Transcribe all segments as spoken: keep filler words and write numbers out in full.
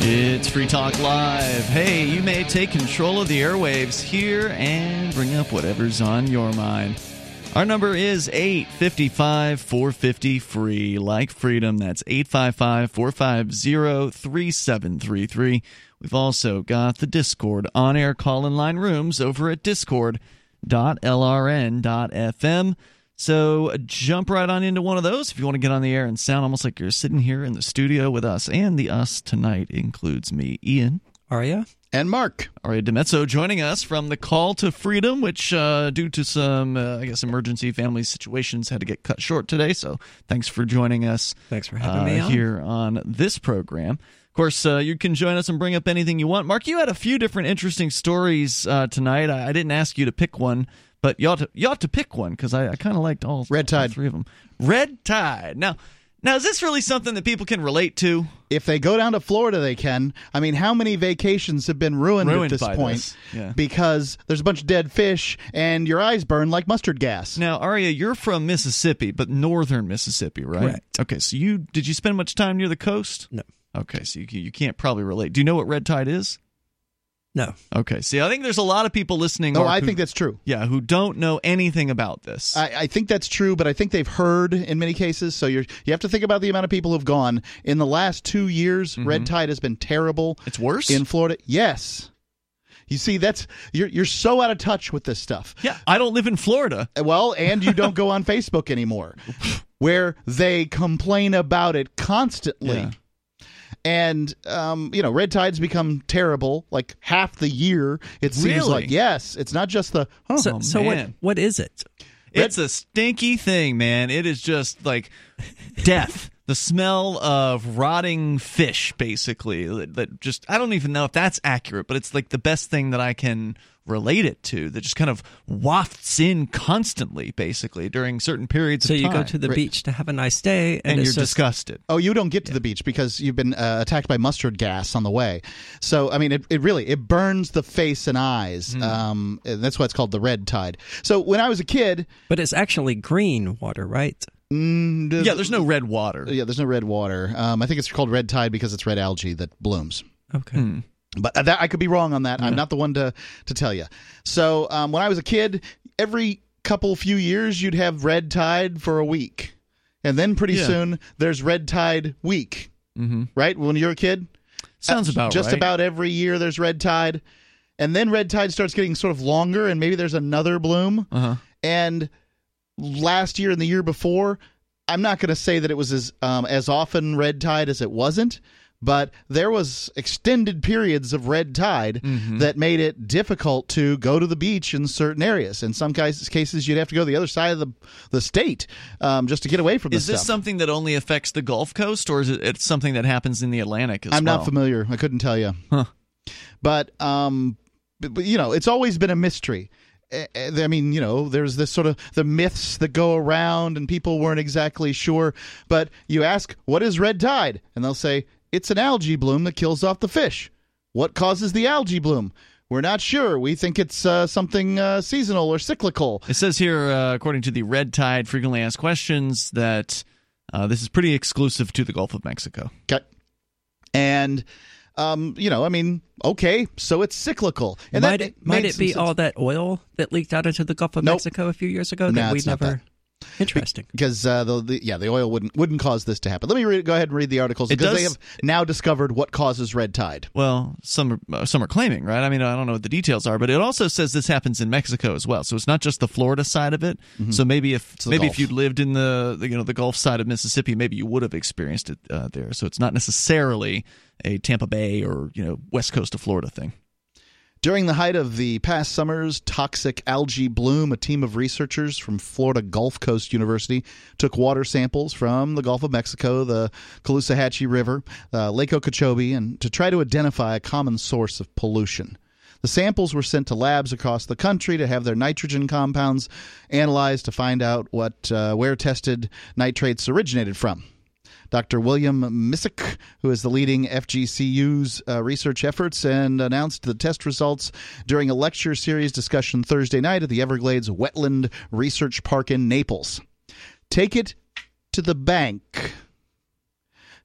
It's Free Talk Live. Hey, you may take control of the airwaves here and bring up whatever's on your mind. Our number is eight five five, four five zero, free. Like freedom, that's eight five five, four five zero, three seven three three. We've also got the Discord on-air call-in line rooms over at discord dot l r n dot f m. So jump right on into one of those if you want to get on the air and sound almost like you're sitting here in the studio with us. And the us tonight includes me, Ian. Aria. And Mark. Aria DiMezzo joining us from the Call to Freedom, which uh, due to some, uh, I guess, emergency family situations had to get cut short today. So thanks for joining us. Thanks for having uh, me on. Here on this program. Of course, uh, you can join us and bring up anything you want. Mark, you had a few different interesting stories uh, tonight. I, I didn't ask you to pick one. But you ought to, you ought to pick one because I, I kind of liked all, Red Tide. all three of them. Red Tide. Now, now, is this really something that people can relate to? If they go down to Florida, they can. I mean, how many vacations have been ruined, Ruined at this by point this. Yeah. because there's a bunch of dead fish and your eyes burn like mustard gas? Now, Aria, you're from Mississippi, but northern Mississippi, right? Correct. Okay, so you did you spend much time near the coast? No. Okay, so you you can't probably relate. Do you know what red tide is? No. Okay, see, I think there's a lot of people listening. Oh, Mark, I who, think that's true. Yeah, who don't know anything about this. I, I think that's true, but I think they've heard in many cases. So you're you have to think about the amount of people who've gone in the last two years. Mm-hmm. Red tide has been terrible. It's worse in Florida. Yes. You see, that's you're you're so out of touch with this stuff. Yeah, I don't live in Florida. Well, and you don't go on Facebook anymore, where they complain about it constantly. Yeah. And, um, you know, red tides become terrible like half the year, it seems Really? like. Yes, it's not just the, oh, So, so what, man. what is it? It's a stinky thing, man. It is just like death. The smell of rotting fish, basically. That, that just, I don't even know if that's accurate, but it's like the best thing that I can relate it to, that just kind of wafts in constantly, basically, during certain periods So of you time. go to the Right. beach to have a nice day, and, and it's you're just, disgusted. oh, you don't get to the beach because you've been uh, attacked by mustard gas on the way. So, I mean, it, it really, it burns the face and eyes. Mm. Um, and that's why it's called the red tide. So when I was a kid... But it's actually green water, right? Mm, Yeah, there's no red water. Yeah, there's no red water. Um, I think it's called red tide because it's red algae that blooms. Okay. Hmm. But that, I could be wrong on that. Yeah. I'm not the one to, to tell you. So um, when I was a kid, every couple few years, you'd have red tide for a week. And then pretty Yeah. soon, there's red tide week. Mm-hmm. Right? When you're a kid? Sounds Uh, about Just right. about every year, there's red tide. And then red tide starts getting sort of longer, and maybe there's another bloom. Uh-huh. And last year and the year before, I'm not going to say that it was as um, as often red tide as it wasn't, but there was extended periods of red tide Mhm. that made it difficult to go to the beach in certain areas. In some cases, cases you'd have to go to the other side of the the state um, just to get away from Is this this stuff. something that only affects the Gulf Coast, or is it it's something that happens in the Atlantic as I'm well? not familiar. I couldn't tell you. Huh. But, um, but, but, you know, it's always been a mystery. Eh, eh, I mean, you know, there's this sort of the myths that go around and people weren't exactly sure. But you ask, what is red tide? And they'll say, it's an algae bloom that kills off the fish. What causes the algae bloom? We're not sure. We think it's uh, something uh, seasonal or cyclical. It says here, uh, according to the Red Tide Frequently Asked Questions, that uh, this is pretty exclusive to the Gulf of Mexico. Okay. And, um, you know, I mean, okay, so it's cyclical. And might that it, might made it some be sense. all that oil that leaked out into the Gulf of Nope. Mexico a few years ago No, that we it's not never... that. Interesting. Because uh, the, the yeah the oil wouldn't wouldn't cause this to happen. Let me read, go ahead and read the articles It because they does- have now discovered what causes red tide. Well, some are, uh, some are claiming, right? I mean, I don't know what the details are, but it also says this happens in Mexico as well. So it's not just the Florida side of it. So maybe if the maybe Gulf. if you'd lived in the, the you know the Gulf side of Mississippi, maybe you would have experienced it uh, there. So it's not necessarily a Tampa Bay or you know West Coast of Florida thing. During the height of the past summer's toxic algae bloom, a team of researchers from Florida Gulf Coast University took water samples from the Gulf of Mexico, the Caloosahatchee River, uh, Lake Okeechobee, and to try to identify a common source of pollution. The samples were sent to labs across the country to have their nitrogen compounds analyzed to find out what uh, where tested nitrates originated from. Doctor William Missick, who is the leading F G C U's uh, research efforts, and announced the test results during a lecture series discussion Thursday night at the Everglades Wetland Research Park in Naples. Take it to the bank.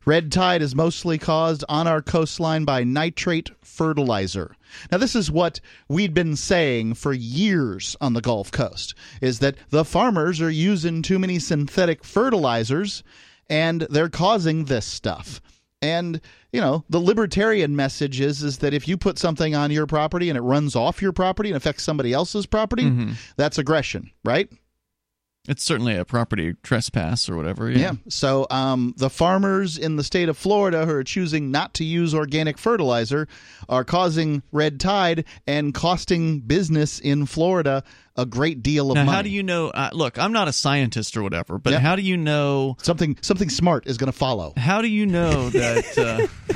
Red tide is mostly caused on our coastline by nitrate fertilizer. Now, this is what we'd been saying for years on the Gulf Coast, is that the farmers are using too many synthetic fertilizers, and they're causing this stuff. And, you know, the libertarian message is, is that if you put something on your property and it runs off your property and affects somebody else's property, mm-hmm. that's aggression, right? It's certainly a property trespass or whatever. Yeah. yeah. So um, the farmers in the state of Florida who are choosing not to use organic fertilizer are causing red tide and costing business in Florida a great deal of now, money. How do you know? Uh, look, I'm not a scientist or whatever, but yeah. how do you know something? Something smart is going to follow. How do you know that uh,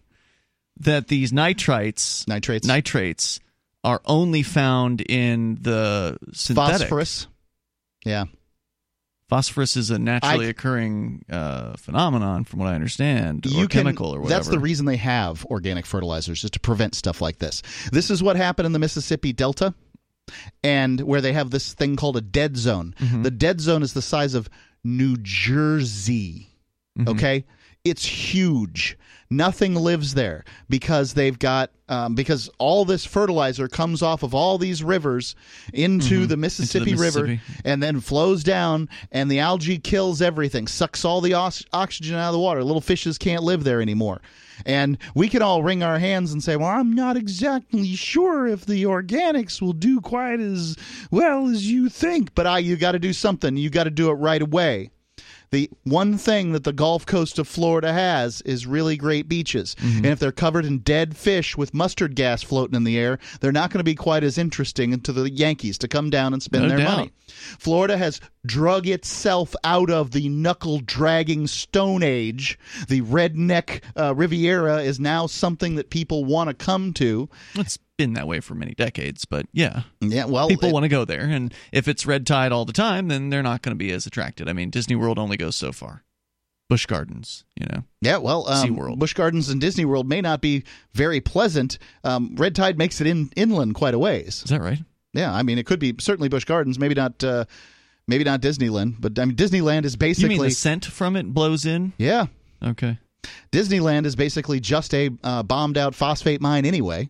that these nitrites, nitrates, nitrates are only found in the synthetic phosphorus? Yeah. Phosphorus is a naturally I, occurring uh, phenomenon, from what I understand, or you can, chemical or whatever. That's the reason they have organic fertilizers, is to prevent stuff like this. This is what happened in the Mississippi Delta, and where they have this thing called a dead zone. Mm-hmm. The dead zone is the size of New Jersey, mm-hmm. okay? It's huge. Nothing lives there because they've got um, because all this fertilizer comes off of all these rivers into mm-hmm. the Mississippi, into the Mississippi River and then flows down, and the algae kills everything, sucks all the os- oxygen out of the water. Little fishes can't live there anymore. And we can all wring our hands and say, well, I'm not exactly sure if the organics will do quite as well as you think, but I, you got to do something. You got to do it right away. The one thing that the Gulf Coast of Florida has is really great beaches. Mm-hmm. And if they're covered in dead fish with mustard gas floating in the air, they're not going to be quite as interesting to the Yankees to come down and spend no their doubt. money. Florida has drug itself out of the knuckle-dragging Stone Age. The redneck uh, Riviera is now something that people want to come to. It's been that way for many decades, but yeah. Yeah, well, people it, want to go there, and if it's red tide all the time, then they're not going to be as attracted. I mean, Disney World only goes so far. Busch Gardens, you know. Yeah, well, um, SeaWorld. Busch Gardens and Disney World may not be very pleasant. Um, red tide makes it in inland quite a ways. Is that right? Yeah, I mean, it could be certainly Busch Gardens, maybe not uh, maybe not Disneyland, but I mean, Disneyland is basically... You mean the scent from it blows in? Yeah. Okay. Disneyland is basically just a uh, bombed-out phosphate mine anyway.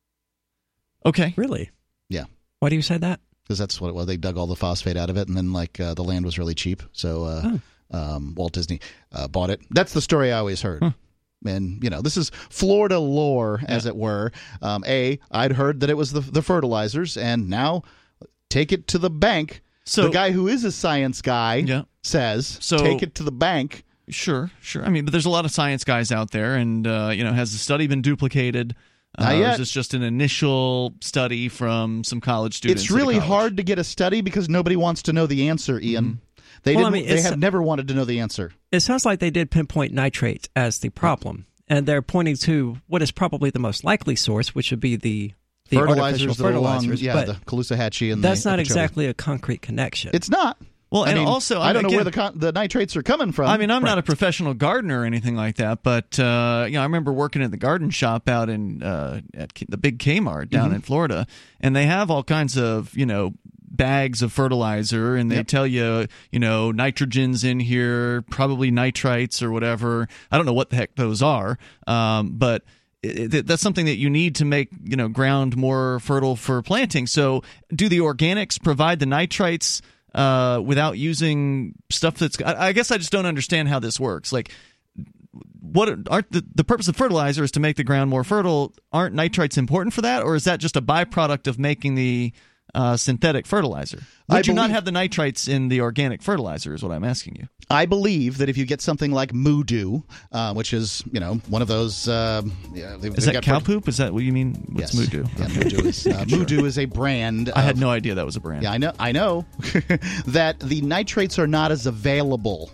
Okay. Really? Yeah. Why do you say that? Because that's what it was. They dug all the phosphate out of it, and then like uh, the land was really cheap, so uh, oh. um, Walt Disney uh, bought it. That's the story I always heard. Huh. And, you know, this is Florida lore, as yeah. it were. Um, A, I'd heard that it was the, the fertilizers, and now take it to the bank. So, the guy who is a science guy yeah. says, so, take it to the bank. Sure, sure. I mean, but there's a lot of science guys out there, and, uh, you know, has the study been duplicated? Uh, Not yet. Or is this just an initial study from some college students? It's really hard to get a study because nobody wants to know the answer, Ian. Mm-hmm. They, well, I mean, they have never wanted to know the answer. It sounds like they did pinpoint nitrate as the problem, and they're pointing to what is probably the most likely source, which would be the, the fertilizers, artificial fertilizers. Along, yeah, the Caloosahatchee and that's the not Okeechobee. Exactly a concrete connection. It's not. Well, I and mean, also, I don't again, know where the con- the nitrates are coming from. I mean, I'm right. not a professional gardener or anything like that, but uh, you know, I remember working at the garden shop out in uh, at K- the big Kmart down mm-hmm. in Florida, and they have all kinds of you know bags of fertilizer, and they yep. tell you you know nitrogen's in here, probably nitrites or whatever. I don't know what the heck those are, um, but. It, it, that's something that you need to make you know ground more fertile for planting. So, do the organics provide the nitrites uh, without using stuff that's? I, I guess I just don't understand how this works. Like, what aren't the, the purpose of fertilizer is to make the ground more fertile? Aren't nitrites important for that, or is that just a byproduct of making the uh, synthetic fertilizer? Would I you believe, not have the nitrites in the organic fertilizer? Is what I'm asking you. I believe that if you get something like Moo Doo, uh, which is you know one of those, uh, yeah, they've, is they've that got cow fer- poop? Is that what you mean? What's yes. Moo Doo? Yeah, okay. Moo Doo is uh, sure. Moo Doo is a brand. Of, I had no idea that was a brand. Yeah, I know. I know that the nitrates are not as available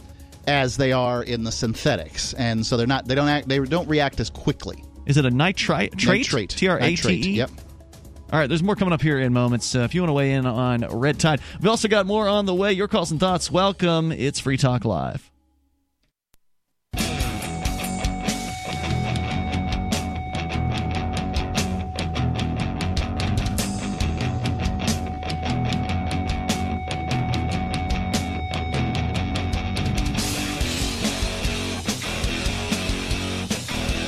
as they are in the synthetics, and so they're not. They don't act. They don't react as quickly. Is it a nitrite? Trait? Nitrate. T R A T E. Yep. All right, there's more coming up here in moments. Uh, if you want to weigh in on Red Tide, we've also got more on the way. Your calls and thoughts, welcome. It's Free Talk Live.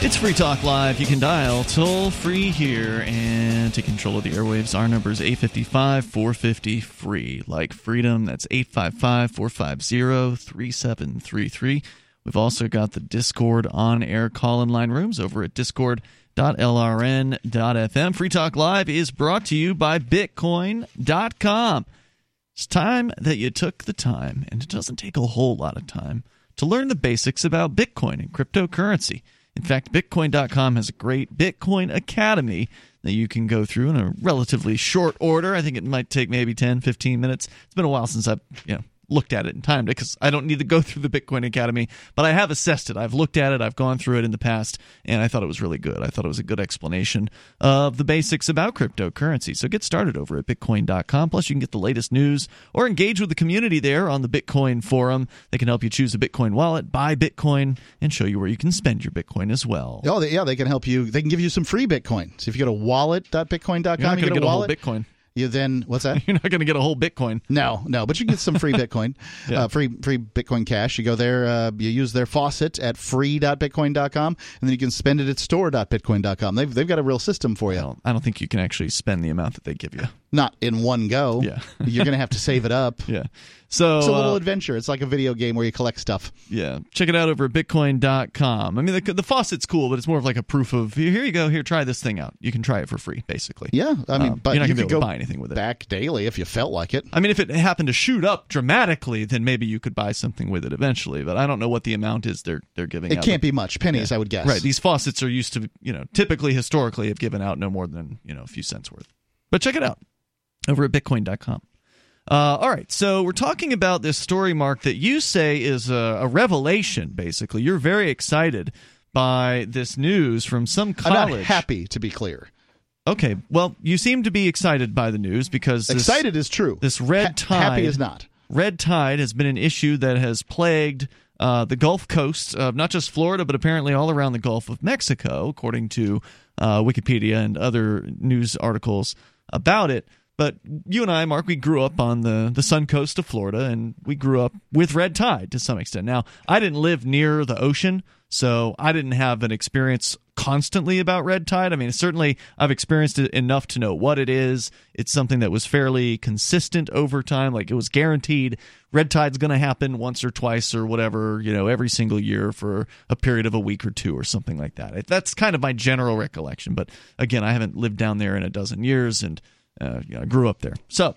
It's Free Talk Live. You can dial toll-free here and take control of the airwaves. Our number is eight five five, four five zero, free. Like freedom, that's eight five five, four five zero, three seven three three. We've also got the Discord on-air call-in line rooms over at discord dot l r n dot f m. Free Talk Live is brought to you by bitcoin dot com. It's time that you took the time, and it doesn't take a whole lot of time, to learn the basics about Bitcoin and cryptocurrency. In fact, bitcoin dot com has a great Bitcoin Academy that you can go through in a relatively short order. I think it might take maybe ten, fifteen minutes. It's been a while since I've you know, looked at it and timed it because I don't need to go through the Bitcoin Academy, but I have assessed it. I've looked at it. I've gone through it in the past, and I thought it was really good. I thought it was a good explanation of the basics about cryptocurrency. So get started over at bitcoin dot com. Plus, you can get the latest news or engage with the community there on the Bitcoin forum. They can help you choose a Bitcoin wallet, buy Bitcoin, and show you where you can spend your Bitcoin as well. Oh, they, yeah, they can help you. They can give you some free Bitcoin. So if you go to wallet dot bitcoin dot com, You're not you going to get get a a whole wallet. Bitcoin. You then what's that? You're not going to get a whole Bitcoin. No, no, but you can get some free Bitcoin, yeah. uh, free free Bitcoin Cash. You go there, uh, you use their faucet at free dot bitcoin dot com, and then you can spend it at store dot bitcoin dot com. They've they've got a real system for you. I don't, I don't think you can actually spend the amount that they give you. Not in one go. Yeah. You're going to have to save it up. Yeah. So it's a little uh, adventure. It's like a video game where you collect stuff. Yeah. Check it out over at bitcoin dot com. I mean, the, the faucet's cool, but it's more of like a proof of, here you go, here, try this thing out. You can try it for free, basically. Yeah. I mean, um, but you're not you going to could be able go to buy anything with it. Back daily if you felt like it. I mean, if it happened to shoot up dramatically, then maybe you could buy something with it eventually, but I don't know what the amount is they're they're giving it out. It can't be much. Pennies, yeah. I would guess. Right. These faucets are used to, you know, typically, historically, have given out no more than, you know, a few cents worth. But check it out over at bitcoin dot com. Uh, all right, so we're talking about this story, Mark, that you say is a, a revelation, basically. You're very excited by this news from some college. I'm not happy, to be clear. Okay, well, you seem to be excited by the news because... This, excited is true. This red tide... Ha- happy is not. Red tide has been an issue that has plagued uh, the Gulf Coast, uh, not just Florida, but apparently all around the Gulf of Mexico, according to uh, Wikipedia and other news articles about it. But you and I, Mark, we grew up on the, the sun coast of Florida, and we grew up with red tide to some extent. Now, I didn't live near the ocean, so I didn't have an experience constantly about red tide. I mean, certainly I've experienced it enough to know what it is. It's something that was fairly consistent over time. Like, it was guaranteed red tide's going to happen once or twice or whatever, you know, every single year for a period of a week or two or something like that. That's kind of my general recollection. But again, I haven't lived down there in a dozen years, and Uh, you know, I grew up there. So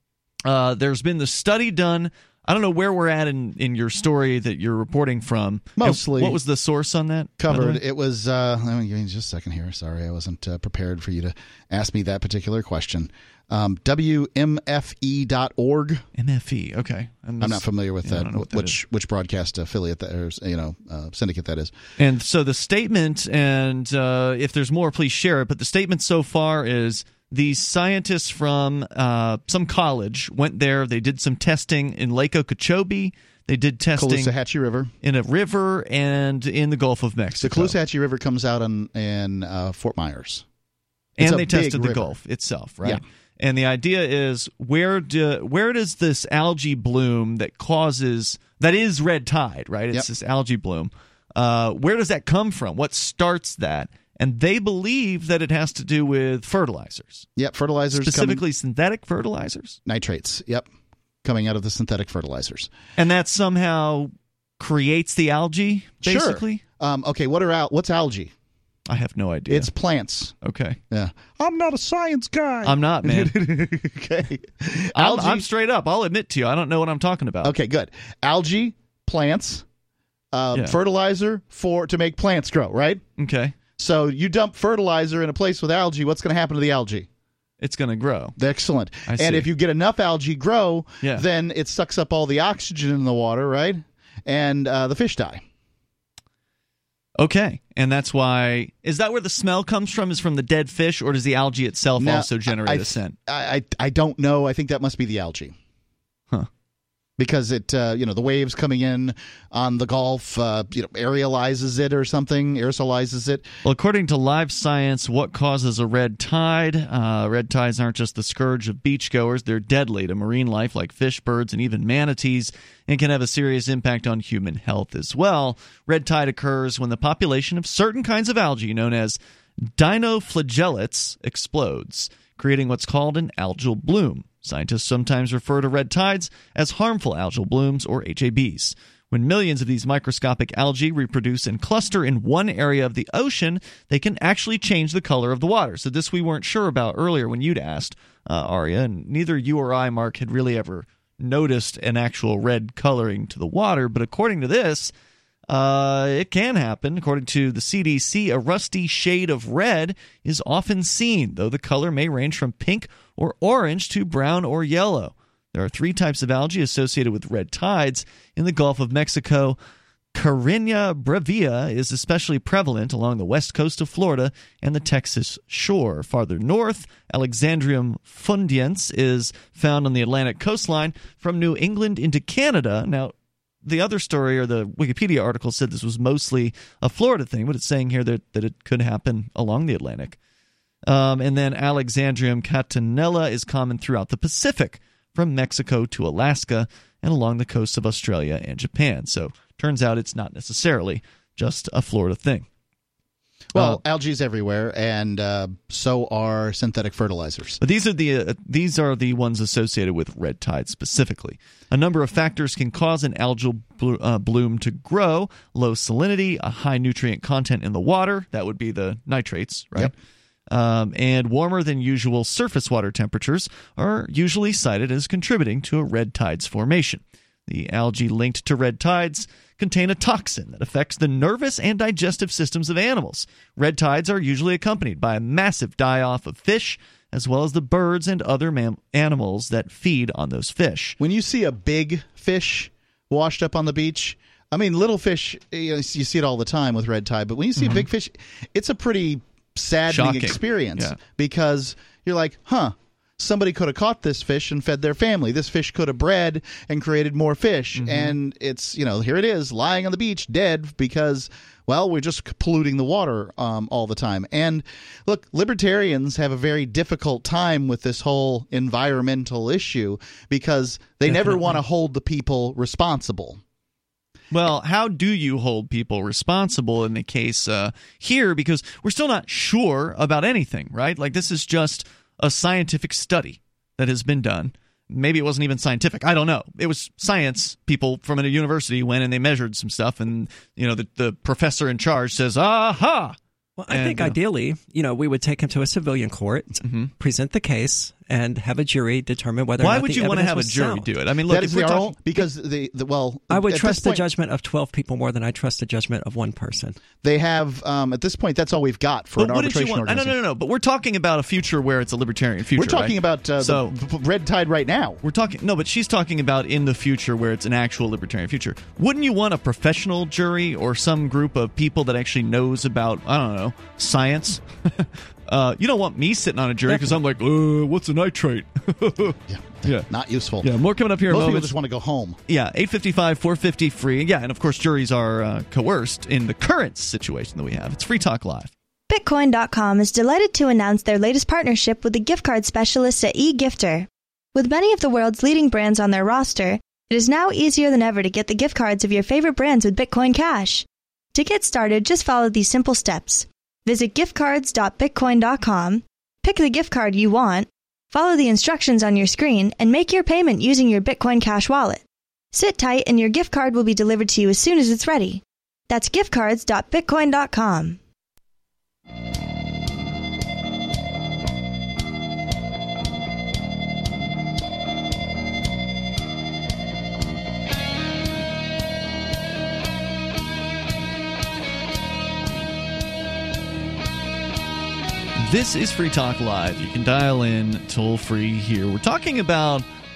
uh, there's been the study done. I don't know where we're at in, in your story that you're reporting from. Mostly. And what was the source on that? Covered. It was, uh, let me give me just a second here. Sorry, I wasn't uh, prepared for you to ask me that particular question. Um, W M F E dot org. M F E, okay. I'm, I'm not familiar with yeah, that, what that which is. which broadcast affiliate that is, you know, uh, syndicate that is. And so the statement, and uh, if there's more, please share it, but the statement so far is these scientists from uh, some college went there. They did some testing in Lake Okeechobee. They did testing Caloosahatchee River. in a river and in the Gulf of Mexico. The Caloosahatchee River comes out in, in uh, Fort Myers. It's and they tested the river. Gulf itself, right? Yeah. And the idea is where do where does this algae bloom that causes that is red tide, right? It's yep. this algae bloom. Uh, where does that come from? What starts that? And they believe that it has to do with fertilizers. Yep, fertilizers. Specifically synthetic fertilizers? Nitrates, yep, coming out of the synthetic fertilizers. And that somehow creates the algae, basically? Sure. Um, okay, what are al- what's algae? I have no idea. It's plants. Okay. Yeah. I'm not a science guy. I'm not, man. Okay. I'm, Algae. I'm straight up. I'll admit to you, I don't know what I'm talking about. Okay, good. Algae, plants, uh, Yeah. fertilizer for to make plants grow, right? Okay. So you dump fertilizer in a place with algae, what's going to happen to the algae? It's going to grow. Excellent. I and see. if you get enough algae grow, Yeah. then it sucks up all the oxygen in the water, right? And uh, the fish die. Okay. And that's why... Is that where the smell comes from, is from the dead fish, or does the algae itself Now, also generate I, a scent? I, I I don't know. I think that must be the algae. Huh. Because it, uh, you know, the waves coming in on the Gulf, uh, you know, aerializes it or something, aerosolizes it. Well, according to Live Science, what causes a red tide? Uh, red tides aren't just the scourge of beachgoers; they're deadly to marine life like fish, birds, and even manatees, and can have a serious impact on human health as well. Red tide occurs when the population of certain kinds of algae, known as dinoflagellates, explodes, creating what's called an algal bloom. Scientists sometimes refer to red tides as harmful algal blooms, or H A Bs. When millions of these microscopic algae reproduce and cluster in one area of the ocean, they can actually change the color of the water. So this we weren't sure about earlier when you'd asked, uh, Arya, and neither you or I, Mark, had really ever noticed an actual red coloring to the water. But according to this, Uh, it can happen. According to the C D C, a rusty shade of red is often seen, though the color may range from pink or orange to brown or yellow. There are three types of algae associated with red tides. In the Gulf of Mexico, Carina brevia is especially prevalent along the west coast of Florida and the Texas shore. Farther north, Alexandrium fundiens is found on the Atlantic coastline from New England into Canada. Now, the other story, or the Wikipedia article, said this was mostly a Florida thing, but it's saying here that, that it could happen along the Atlantic. Um, and then Alexandrium catanella is common throughout the Pacific, from Mexico to Alaska and along the coasts of Australia and Japan. So turns out it's not necessarily just a Florida thing. Well, uh, algae is everywhere, and uh, so are synthetic fertilizers. But these are the uh, these are the ones associated with red tide specifically. A number of factors can cause an algal blo- uh, bloom to grow: low salinity, a high nutrient content in the water, that would be the nitrates, right? Yep. Um, and warmer than usual surface water temperatures are usually cited as contributing to a red tide's formation. The algae linked to red tides contain a toxin that affects the nervous and digestive systems of animals. Red tides are usually accompanied by a massive die-off of fish, as well as the birds and other mam- animals that feed on those fish. When you see a big fish washed up on the beach, I mean, little fish, you know, you see it all the time with red tide, but when you see mm-hmm. a big fish, it's a pretty saddening Shocking. experience Yeah. because you're like, huh, somebody could have caught this fish and fed their family. This fish could have bred and created more fish. Mm-hmm. And it's, you know, here it is lying on the beach dead because, well, we're just polluting the water um, all the time. And look, libertarians have a very difficult time with this whole environmental issue because they Definitely. never want to hold the people responsible. Well, how do you hold people responsible in the case uh, here? Because we're still not sure about anything, right? Like, this is just a scientific study that has been done. Maybe it wasn't even scientific. I don't know. It was science people from a university went and they measured some stuff, and you know the, the professor in charge says, "Aha!" Well, I and, think uh, ideally, you know, we would take him to a civilian court, mm-hmm. present the case, and have a jury determine whether. Why or not would the you want to evidence have a was jury sound. do it? I mean, look, that if is we're the talking, argument because the, the well, I would at trust this the point, judgment of twelve people more than I trust the judgment of one person. They have um, at this point. That's all we've got for but an what did you arbitration want? No, no, organization. no, no. But we're talking about a future where it's a libertarian future. We're talking right? about uh, so, the v- red tide right now. We're talking no, but she's talking about in the future where it's an actual libertarian future. Wouldn't you want a professional jury or some group of people that actually knows about, I don't know, science? uh, you don't want me sitting on a jury because I'm like, uh, what's a nitrate? Yeah, Yeah. not useful. Yeah, more coming up here in Most people moments. just want to go home. Yeah, eight fifty-five, four fifty free. Yeah, and of course juries are uh, coerced in the current situation that we have. It's Free Talk Live. Bitcoin dot com is delighted to announce their latest partnership with the gift card specialists at eGifter. With many of the world's leading brands on their roster, it is now easier than ever to get the gift cards of your favorite brands with Bitcoin Cash. To get started, just follow these simple steps. Visit gift cards dot bitcoin dot com, pick the gift card you want, follow the instructions on your screen, and make your payment using your Bitcoin Cash wallet. Sit tight and your gift card will be delivered to you as soon as it's ready. That's gift cards dot bitcoin dot com. This is Free Talk Live. You can dial in toll free here. We're talking about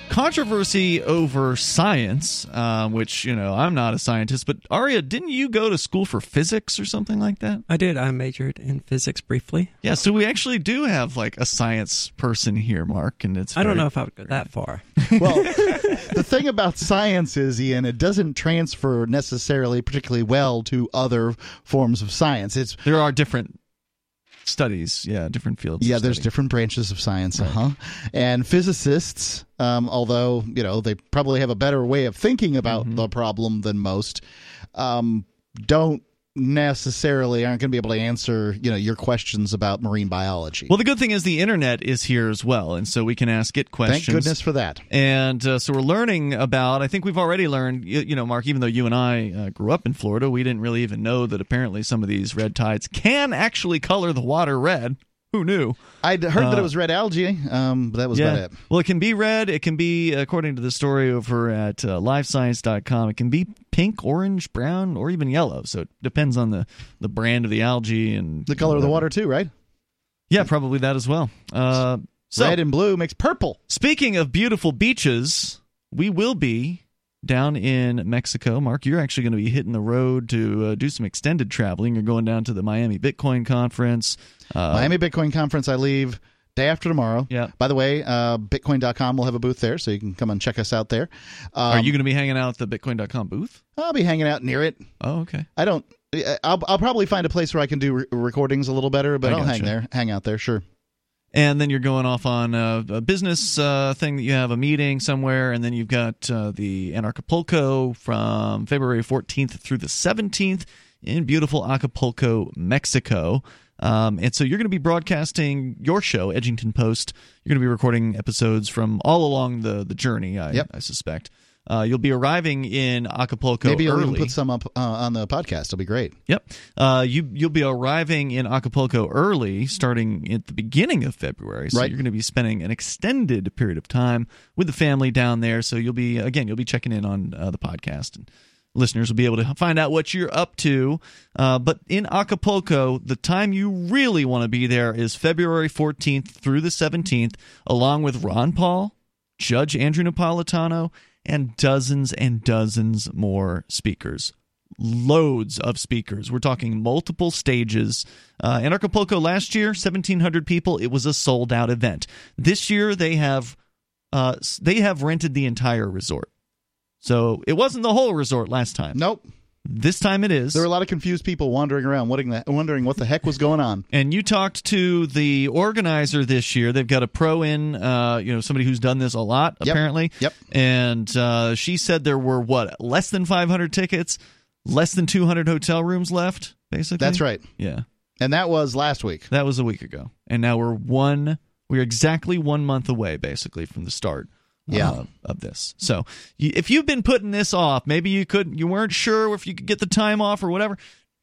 controversy over science, uh, which, you know, I'm not a scientist, but Aria, didn't you go to school for physics or something like that? I did. I majored in physics briefly. Yeah, so we actually do have like a science person here, Mark, and it's I don't very- know if I would go that far. Well, the thing about science is, Ian, it doesn't transfer necessarily particularly well to other forms of science. It's There are different studies, yeah, different fields. Yeah, of there's study. different branches of science, Right. uh-huh. And physicists, um, although, you know, they probably have a better way of thinking about Mm-hmm. the problem than most, um, don't necessarily aren't going to be able to answer, you know, your questions about marine biology. Well, the good thing is the internet is here as well, and so we can ask it questions. Thank goodness for that. And uh, so we're learning about, I think we've already learned, you, you know, Mark, even though you and I uh, grew up in Florida, we didn't really even know that apparently some of these red tides can actually color the water red. Who knew? I'd heard that Uh, it was red algae, um, but that was yeah. about it. Well, it can be red. It can be, according to the story over at uh, live science dot com, it can be pink, orange, brown, or even yellow. So it depends on the, the brand of the algae and The color of the whatever. water, too, right? Yeah, probably that as well. Uh, so, Red and blue makes purple. speaking of beautiful beaches, we will be down in Mexico. Mark, you're actually going to be hitting the road to uh, do some extended traveling. You're going down to the Miami Bitcoin Conference. Uh, Miami Bitcoin Conference, I leave day after tomorrow. Yeah. By the way, uh, Bitcoin dot com will have a booth there, so you can come and check us out there. Um, Are you going to be hanging out at the Bitcoin dot com booth? I'll be hanging out near it. Oh, okay. I don't. I'll, I'll probably find a place where I can do re- recordings a little better, but I I'll hang gotcha. there, hang out there, sure. And then you're going off on a, a business uh, thing that you have a meeting somewhere, and then you've got uh, the Anarchapulco from February fourteenth through the seventeenth in beautiful Acapulco, Mexico. Um, and so you're going to be broadcasting your show, Edgington Post. You're going to be recording episodes from all along the, the journey, I, Yep. I suspect. Uh, you'll be arriving in Acapulco Maybe early. I'll even put some up uh, on the podcast. It'll be great. Yep. Uh, you, you'll be arriving in Acapulco early, starting at the beginning of February. So Right. you're going to be spending an extended period of time with the family down there. So you'll be, again, you'll be checking in on uh, the podcast, and listeners will be able to find out what you're up to. Uh, but in Acapulco, the time you really want to be there is February fourteenth through the seventeenth, along with Ron Paul, Judge Andrew Napolitano, and dozens and dozens more speakers. Loads of speakers. We're talking multiple stages. Uh, in Acapulco last year, seventeen hundred people. It was a sold-out event. This year, they have uh, they have rented the entire resort. So it wasn't the whole resort last time. Nope. This time it is. There were a lot of confused people wandering around, wondering, that, wondering what the heck was going on. And you talked to the organizer this year. They've got a pro in, uh, you know, somebody who's done this a lot, Yep. apparently. Yep. And uh, she said there were, what, less than five hundred tickets, less than two hundred hotel rooms left, basically? That's right. Yeah. And that was last week. That was a week ago. And now we're one, we're exactly one month away, basically, from the start. Yeah. Uh, of this. So you, if you've been putting this off, maybe you could you weren't sure if you could get the time off or whatever,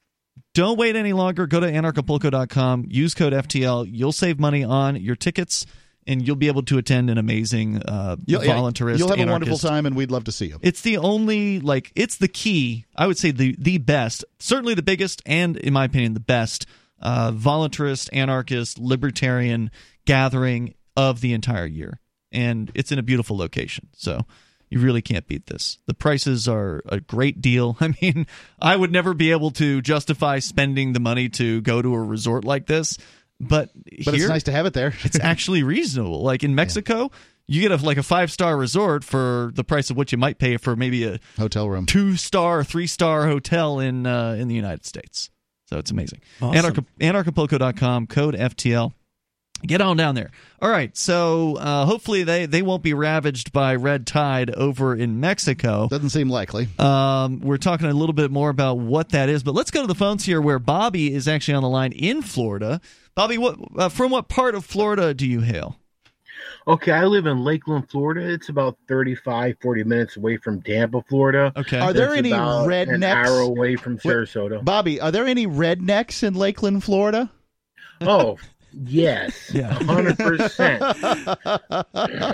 don't wait any longer. Go to anarchapulco dot com, use code F T L. You'll save money on your tickets, and you'll be able to attend an amazing uh, You'll, yeah, voluntarist you'll have a anarchist. wonderful time, and we'd love to see you. It's the only, like, it's the key, I would say the, the best, certainly the biggest, and in my opinion, the best uh, voluntarist, anarchist, libertarian gathering of the entire year. And it's in a beautiful location. So you really can't beat this. The prices are a great deal. I mean, I would never be able to justify spending the money to go to a resort like this. But, But here, it's nice to have it there. it's actually reasonable. Like in Mexico, you get a, like a five-star resort for the price of what you might pay for maybe a Hotel room. two-star, three-star hotel in uh, in the United States. So it's amazing. Awesome. Anarch- anarchapulco dot com, code F T L. Get on down there. All right, so uh, hopefully they, they won't be ravaged by red tide over in Mexico. Doesn't seem likely. Um, we're talking a little bit more about what that is, but let's go to the phones here where Bobby is actually on the line in Florida. Bobby, what uh, from what part of Florida do you hail? Okay, I live in Lakeland, Florida. It's about thirty-five, forty minutes away from Tampa, Florida. Okay. Are there It's any about rednecks? An hour away from Sarasota. Bobby, are there any rednecks in Lakeland, Florida? Oh, yes. Yeah. one hundred percent.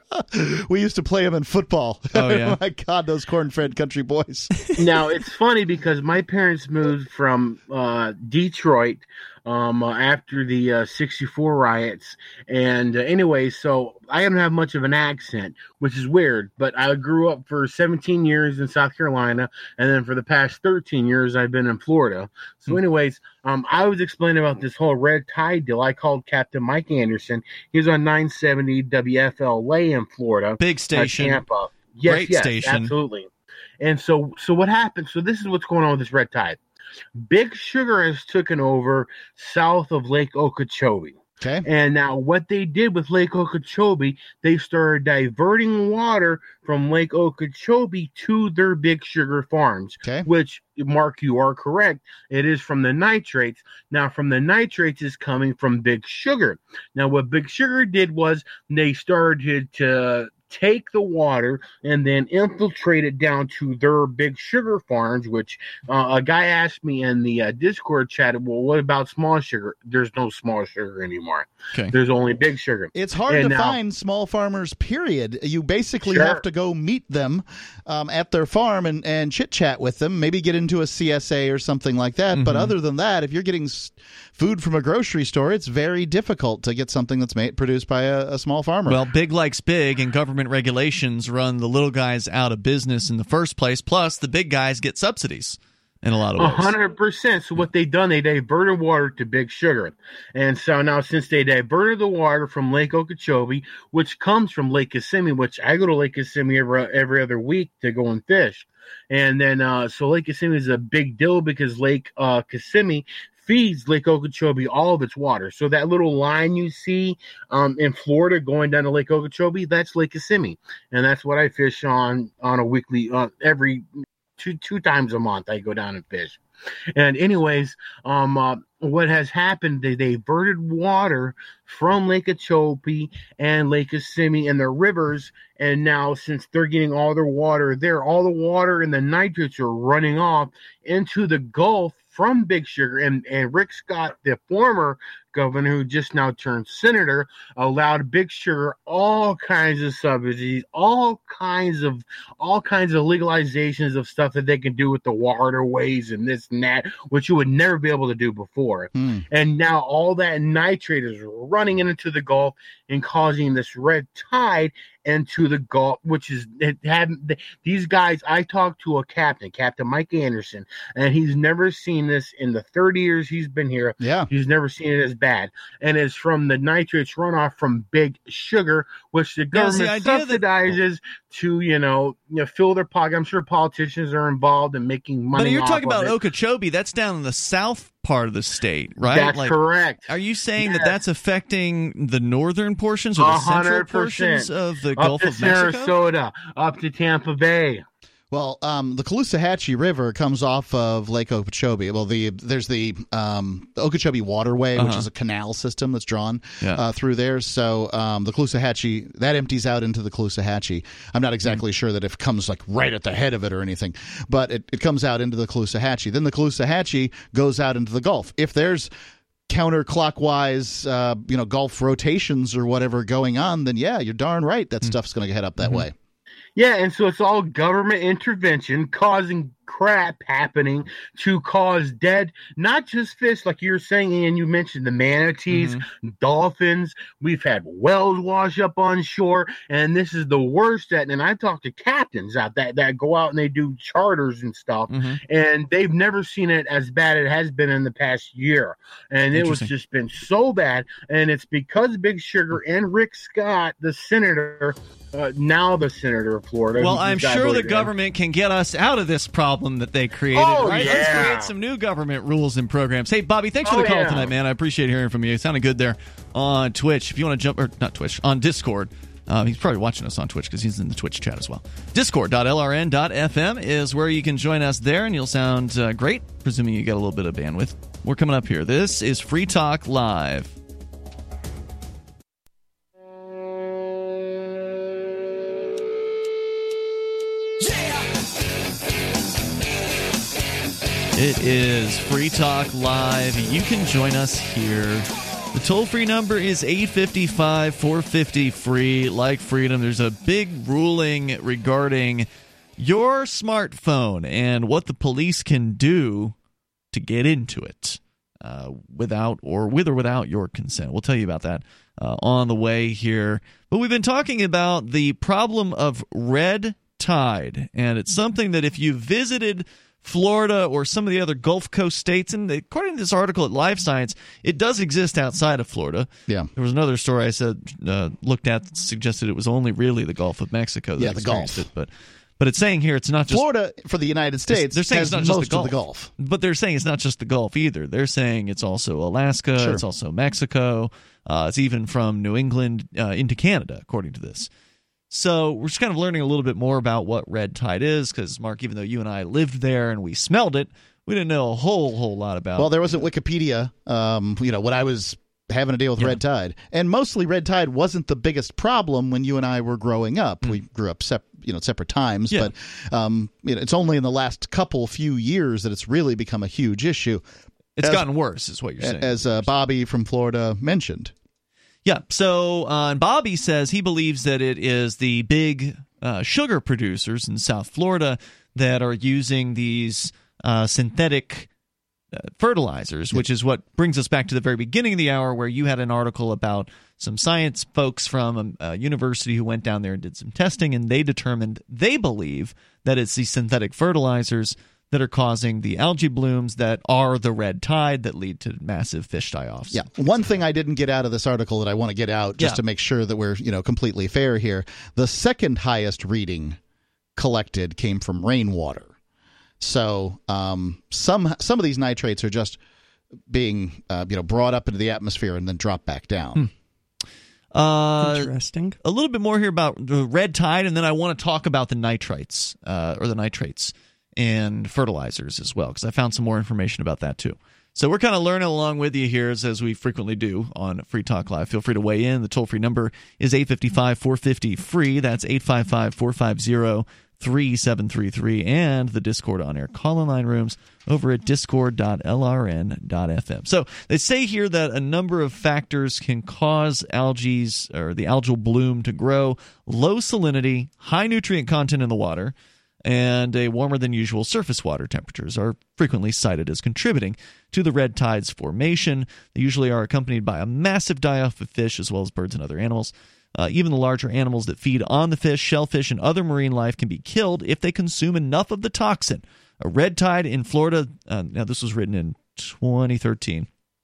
We used to play them in football. Oh, yeah. My God, those corn-fed country boys. Now, it's funny because my parents moved from uh, Detroit um, uh, after the uh, sixty-four riots. And uh, anyway, so I don't have much of an accent, which is weird. But I grew up for seventeen years in South Carolina. And then for the past thirteen years, I've been in Florida. So anyways, um, I was explaining about this whole red tide deal. I called Captain Mike Anderson. He was on nine seventy W F L A in Florida. Big station. Uh, Tampa. Yes, Great yes, station. absolutely. And so, so what happened? So this is what's going on with this red tide. Big Sugar has taken over south of Lake Okeechobee. Okay. And now what they did with Lake Okeechobee, they started diverting water from Lake Okeechobee to their Big Sugar farms, Okay. which, Mark, you are correct. It is from the nitrates. Now, from the nitrates is coming from Big Sugar. Now, what Big Sugar did was they started to take the water and then infiltrate it down to their Big Sugar farms, which uh, a guy asked me in the uh, Discord chat, well, what about small sugar? There's no small sugar anymore. Okay. There's only Big Sugar. It's hard And to now- find small farmers, period. You basically Sure. have to go meet them um, at their farm and, and chit-chat with them, maybe get into a C S A or something like that. But other than that, if you're getting s- food from a grocery store, it's very difficult to get something that's made produced by a, a small farmer. Well, big likes big, and government regulations run the little guys out of business in the first place. Plus, the big guys get subsidies in a lot of A ways. hundred percent. So what they done, they diverted water to Big Sugar. And so now since they diverted the water from Lake Okeechobee, which comes from Lake Kissimmee, which I go to Lake Kissimmee every, every other week to go and fish. And then uh, so Lake Kissimmee is a big deal because Lake uh, Kissimmee feeds Lake Okeechobee all of its water. So that little line you see um, in Florida going down to Lake Okeechobee, that's Lake Kissimmee. And that's what I fish on on a weekly, uh, every two two times a month I go down and fish. And anyways, um, uh, what has happened, they diverted water from Lake Okeechobee and Lake Kissimmee and their rivers. And now since they're getting all their water there, all the water and the nitrates are running off into the Gulf from Big Sugar. And, and Rick Scott, the former governor who just now turned senator, allowed Big Sugar all kinds of subsidies, all kinds of all kinds of legalizations of stuff that they can do with the waterways and this and that, which you would never be able to do before. Hmm. And now all that nitrate is running into the Gulf and causing this red tide into the Gulf, which is it had these guys. I talked to a captain, Captain Mike Anderson, and he's never seen this in the thirty years he's been here. Yeah. He's never seen it as bad. And it's from the nitrates runoff from Big Sugar, which the Now, is the government idea that- subsidizes to, you know, you know, fill their pocket. I'm sure politicians are involved in making money. But you're off talking of about it. Okeechobee. That's down in the south part of the state, right? That's Like, correct. Are you saying that Yes. that's affecting the northern portions or the A central hundred portions percent. of the Up Gulf to of Mexico? Sarasota, up to Tampa Bay. Well, um, the Caloosahatchee River comes off of Lake Okeechobee. Well, the there's the, um, the Okeechobee Waterway, which Uh-huh. is a canal system that's drawn Yeah. uh, through there. So um, the Caloosahatchee, that empties out into the Caloosahatchee. I'm not exactly sure that if it comes like right at the head of it or anything, but it, it comes out into the Caloosahatchee. Then the Caloosahatchee goes out into the Gulf. If there's counterclockwise, uh, you know, Gulf rotations or whatever going on, then yeah, you're darn right that stuff's going to head up that way. Yeah, and so it's all government intervention causing crap happening to cause dead, not just fish, like you were saying, and you mentioned the manatees, dolphins. We've had whales wash up on shore, and this is the worst. At, and I talked to captains out that, that go out and they do charters and stuff, Mhm. and they've never seen it as bad as it has been in the past year. And it was Interesting. just been so bad, and it's because Big Sugar and Rick Scott, the senator, uh, now the senator of Florida. Well, who's I'm this guy sure the voted in. government can get us out of this problem that they created, Oh, right? Let's yeah. create some new government rules and programs. Hey, Bobby, thanks for Oh, the call yeah. tonight, man. I appreciate hearing from you. It sounded good there on Twitch. If you want to jump, or not Twitch, on Discord. Um, he's probably watching us on Twitch because he's in the Twitch chat as well. discord dot l r n dot f m is where you can join us there, and you'll sound uh, great, presuming you get a little bit of bandwidth. We're coming up here. This is Free Talk Live. It is Free Talk Live. You can join us here The toll-free number is eight five five, four five zero, free. Like freedom, there's a big ruling regarding your smartphone and what the police can do to get into it uh, without or with or without your consent. We'll tell you about that uh, on the way here. But we've been talking about the problem of red tide, and it's something that if you visited Florida or some of the other Gulf Coast states, and according to this article at Live Science, it does exist outside of Florida. Yeah. There was another story I said uh, looked at that suggested it was only really the Gulf of Mexico that yeah, the Gulf. It, but but it's saying here it's not just Florida for the United States. They're saying has it's not just most the Gulf. of the Gulf, but they're saying it's not just the Gulf either. They're saying it's also Alaska, Sure. it's also Mexico, uh, it's even from New England uh, into Canada, according to this. So we're just kind of learning a little bit more about what red tide is, because, Mark, even though you and I lived there and we smelled it, we didn't know a whole, whole lot about it. Well, there wasn't Wikipedia, um, you know, when I was having to deal with Yeah. red tide. And mostly red tide wasn't the biggest problem when you and I were growing up. Mm. We grew up sep- you know, separate times, Yeah. but um, you know, it's only in the last couple few years that it's really become a huge issue. It's as, gotten worse, is what you're saying. As uh, Bobby from Florida mentioned. Yeah, so uh, and Bobby says he believes that it is the big uh, sugar producers in South Florida that are using these uh, synthetic uh, fertilizers, which is what brings us back to the very beginning of the hour, where you had an article about some science folks from a, a university who went down there and did some testing, and they determined, they believe, that it's these synthetic fertilizers that are causing the algae blooms that are the red tide that lead to massive fish die-offs. Yeah. One thing I didn't get out of this article that I want to get out, just Yeah. to make sure that we're, you know, completely fair here. The second highest reading collected came from rainwater. So um, some some of these nitrates are just being, uh, you know, brought up into the atmosphere and then dropped back down. Hmm. Uh, Interesting. A little bit more here about the red tide, and then I want to talk about the nitrites uh, or the nitrates and fertilizers as well, because I found some more information about that too. So we're kind of learning along with you here, as, as we frequently do on Free Talk Live. Feel free to weigh in. The toll-free number is eight five five, four five zero, free. That's eight five five, four five zero, three seven three three. And the Discord on-air call-in line rooms over at discord dot l r n dot f m. So they say here that a number of factors can cause algae or the algal bloom to grow. Low salinity, high nutrient content in the water, and a warmer than usual surface water temperatures are frequently cited as contributing to the red tide's formation. They usually are accompanied by a massive die-off of fish as well as birds and other animals. Uh, even the larger animals that feed on the fish, shellfish, and other marine life can be killed if they consume enough of the toxin. A red tide in Florida, uh, now this was written in twenty thirteen.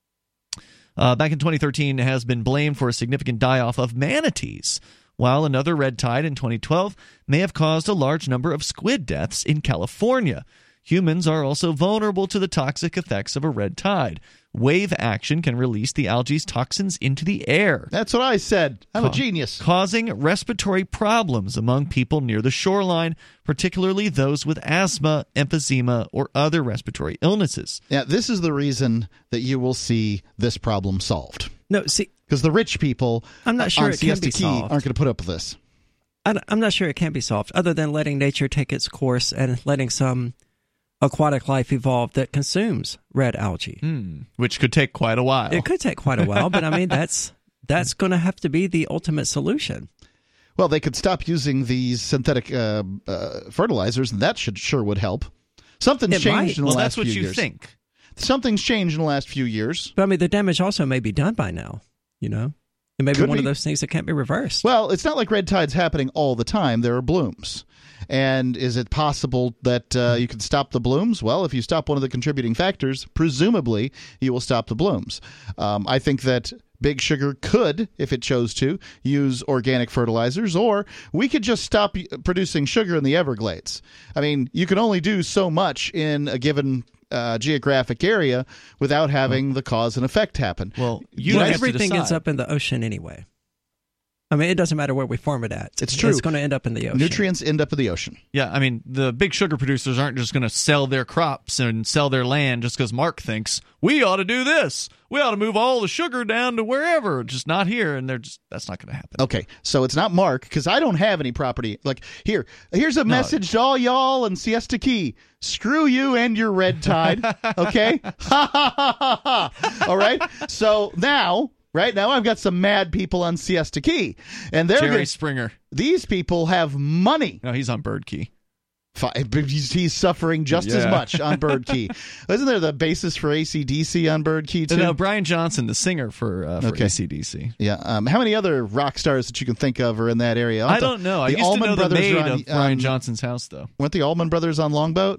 Uh, back in twenty thirteen, has been blamed for a significant die-off of manatees, while another red tide in twenty twelve may have caused a large number of squid deaths in California. Humans are also vulnerable to the toxic effects of a red tide. Wave action can release the algae's toxins into the air. That's what I said. I'm Ca- a genius. Causing respiratory problems among people near the shoreline, particularly those with asthma, emphysema, or other respiratory illnesses. Yeah, this is the reason that you will see this problem solved. No, see, Because the rich people I'm not sure on it can Siesta be Key solved. aren't going to put up with this. I, I'm not sure it can be solved, other than letting nature take its course and letting some aquatic life evolve that consumes red algae. Hmm, which could take quite a while. It could take quite a while, but I mean, that's that's going to have to be the ultimate solution. Well, they could stop using these synthetic uh, uh, fertilizers, and that should sure would help. Something's It changed might. in the well, last that's what few you years. think. Something's changed in the last few years. But I mean, the damage also may be done by now, you know? It may be Could one be. of those things that can't be reversed. Well, it's not like red tide's happening all the time. There are blooms. And is it possible that uh, you can stop the blooms? Well, if you stop one of the contributing factors, presumably you will stop the blooms. Um, I think that Big Sugar could, if it chose to, use organic fertilizers, or we could just stop producing sugar in the Everglades. I mean, you can only do so much in a given uh, geographic area without having the cause and effect happen. Well, you Well, have everything to ends decide. up in the ocean anyway. I mean, it doesn't matter where we farm it at. It's true. It's going to end up in the ocean. Nutrients end up in the ocean. Yeah, I mean, the big sugar producers aren't just going to sell their crops and sell their land just because Mark thinks we ought to do this. We ought to move all the sugar down to wherever, just not here. And they're just that's not going to happen. Okay, so it's not Mark, because I don't have any property. Like, here, here's a message to all y'all in Siesta Key. Screw you and your red tide, okay? Ha, ha, ha, ha, ha. All right? So now, right now I've got some mad people on Siesta Key, and they're Jerry gonna, Springer. these people have money. No, he's on Bird Key. He's, he's suffering just Yeah. as much on Bird Key. Isn't there the basis for A C D C on Bird Key, too? No, Brian Johnson, the singer for, uh, for Okay. A C D C. Yeah. Um, how many other rock stars that you can think of are in that area? I don't know. I the used Allman to know the Brothers maid are on, of Brian um, Johnson's house, though. Weren't the Allman Brothers on Longboat?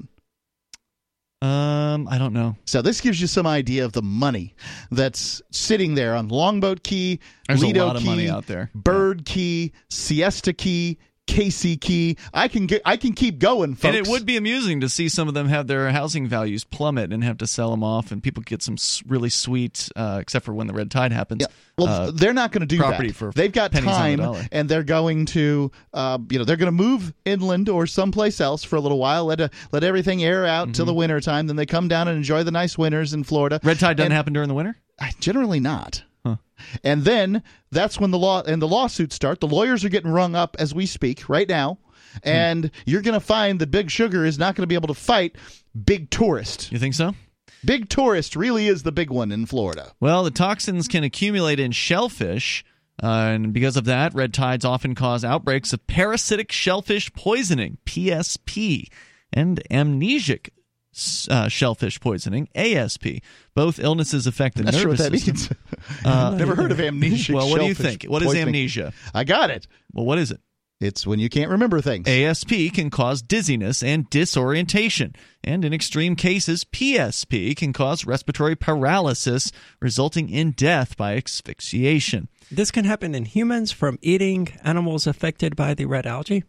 Um, I don't know. So this gives you some idea of the money that's sitting there on Longboat Key, There's Lido a lot of Key, money out there. Bird Key, Siesta Key, Casey Key. I can get, I can keep going, folks. And it would be amusing to see some of them have their housing values plummet and have to sell them off, and people get some s- really sweet, uh, except for when the red tide happens. Yeah. Well, uh, they're not going to do property that. for They've got pennies on the time, dollar. and they're going to, uh, you know, they're going to move inland or someplace else for a little while. Let a, let everything air out till the winter time. Then they come down and enjoy the nice winters in Florida. red tide doesn't And- happen during the winter? Generally not. And then that's when the law and the lawsuits start. The lawyers are getting rung up as we speak right now. And hmm. you're going to find that Big Sugar is not going to be able to fight Big Tourist. You think so? Big Tourist really is the big one in Florida. Well, the toxins can accumulate in shellfish, uh, and because of that, red tides often cause outbreaks of parasitic shellfish poisoning, P S P, and amnesic uh, shellfish poisoning, A S P. Both illnesses affect the I'm not nervous sure what that system. means. Uh, Never heard of amnesia. Well, what do you think? What is poisoning. amnesia? I got it. Well, what is it? It's when you can't remember things. A S P can cause dizziness and disorientation, and in extreme cases, P S P can cause respiratory paralysis, resulting in death by asphyxiation. This can happen in humans from eating animals affected by the red algae?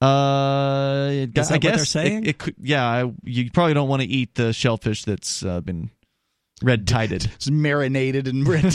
Uh, Is that I what guess they're saying? It, it could, yeah, I, you probably don't want to eat the shellfish that's uh, been red tided. It's marinated in red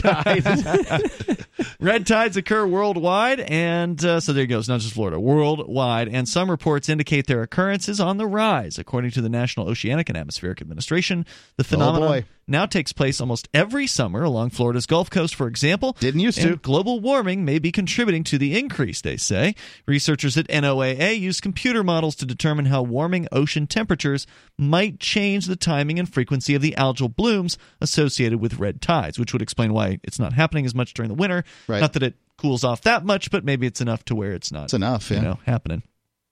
tide. Red tides occur worldwide, and uh, so there you go. It's not just Florida, worldwide. And some reports indicate their occurrence is on the rise. According to the National Oceanic and Atmospheric Administration, the phenomenon boy. now takes place almost every summer along Florida's Gulf Coast, for example. Didn't used and to. Global warming may be contributing to the increase, they say. Researchers at N O A A use computer models to determine how warming ocean temperatures might change the timing and frequency of the algal blooms associated with red tides, which would explain why it's not happening as much during the winter. Right. Not that it cools off that much, but maybe it's enough to where it's not It's enough, yeah. you know, happening.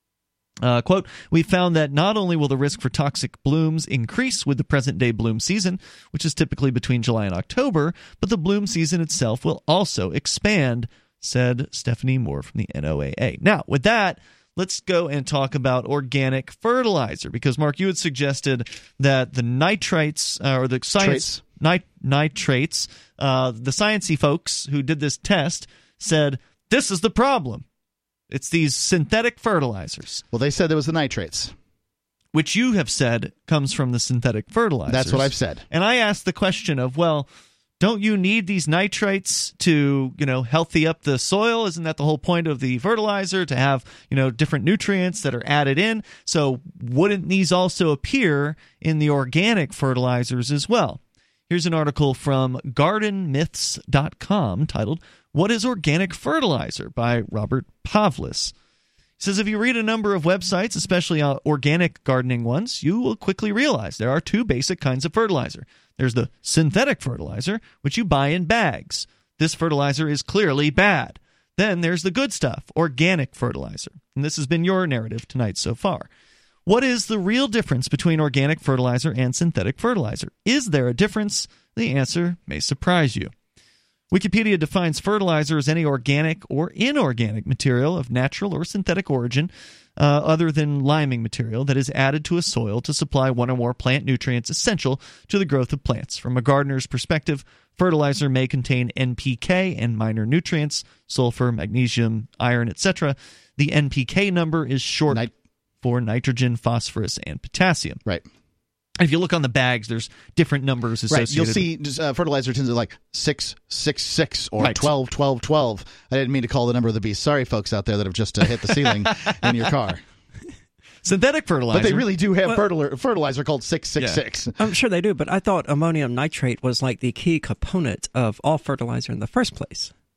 Uh, quote, we found that not only will the risk for toxic blooms increase with the present-day bloom season, which is typically between July and October, but the bloom season itself will also expand, said Stephanie Moore from the N O A A. Now, with that, let's go and talk about organic fertilizer, because, Mark, you had suggested that the nitrites, uh, or the science... Nit- nitrates, uh, the sciencey folks who did this test said, this is the problem. It's these synthetic fertilizers. Well, they said it was the nitrates. Which you have said comes from the synthetic fertilizers. That's what I've said. And I asked the question of, well, don't you need these nitrates to, you know, healthy up the soil? Isn't that the whole point of the fertilizer, to have, you know, different nutrients that are added in? So wouldn't these also appear in the organic fertilizers as well? Here's an article from garden myths dot com titled, What is Organic Fertilizer? By Robert Pavlis. He says, if you read a number of websites, especially uh, organic gardening ones, you will quickly realize there are two basic kinds of fertilizer. There's the synthetic fertilizer, which you buy in bags. This fertilizer is clearly bad. Then there's the good stuff, organic fertilizer. And this has been your narrative tonight so far. What is the real difference between organic fertilizer and synthetic fertilizer? Is there a difference? The answer may surprise you. Wikipedia defines fertilizer as any organic or inorganic material of natural or synthetic origin, uh, other than liming material, that is added to a soil to supply one or more plant nutrients essential to the growth of plants. From a gardener's perspective, fertilizer may contain N P K and minor nutrients, sulfur, magnesium, iron, et cetera. The N P K number is short Nit- for nitrogen, phosphorus, and potassium. Right. If you look on the bags, there's different numbers associated. Right. You'll see uh, fertilizer tends to like six six six or right. twelve twelve twelve. I didn't mean to call the number of the beast. Sorry, folks out there that have just uh, hit the ceiling in your car. Synthetic fertilizer. But they really do have well, fertilizer, fertilizer called six six six. I'm sure they do, but I thought ammonium nitrate was like the key component of all fertilizer in the first place.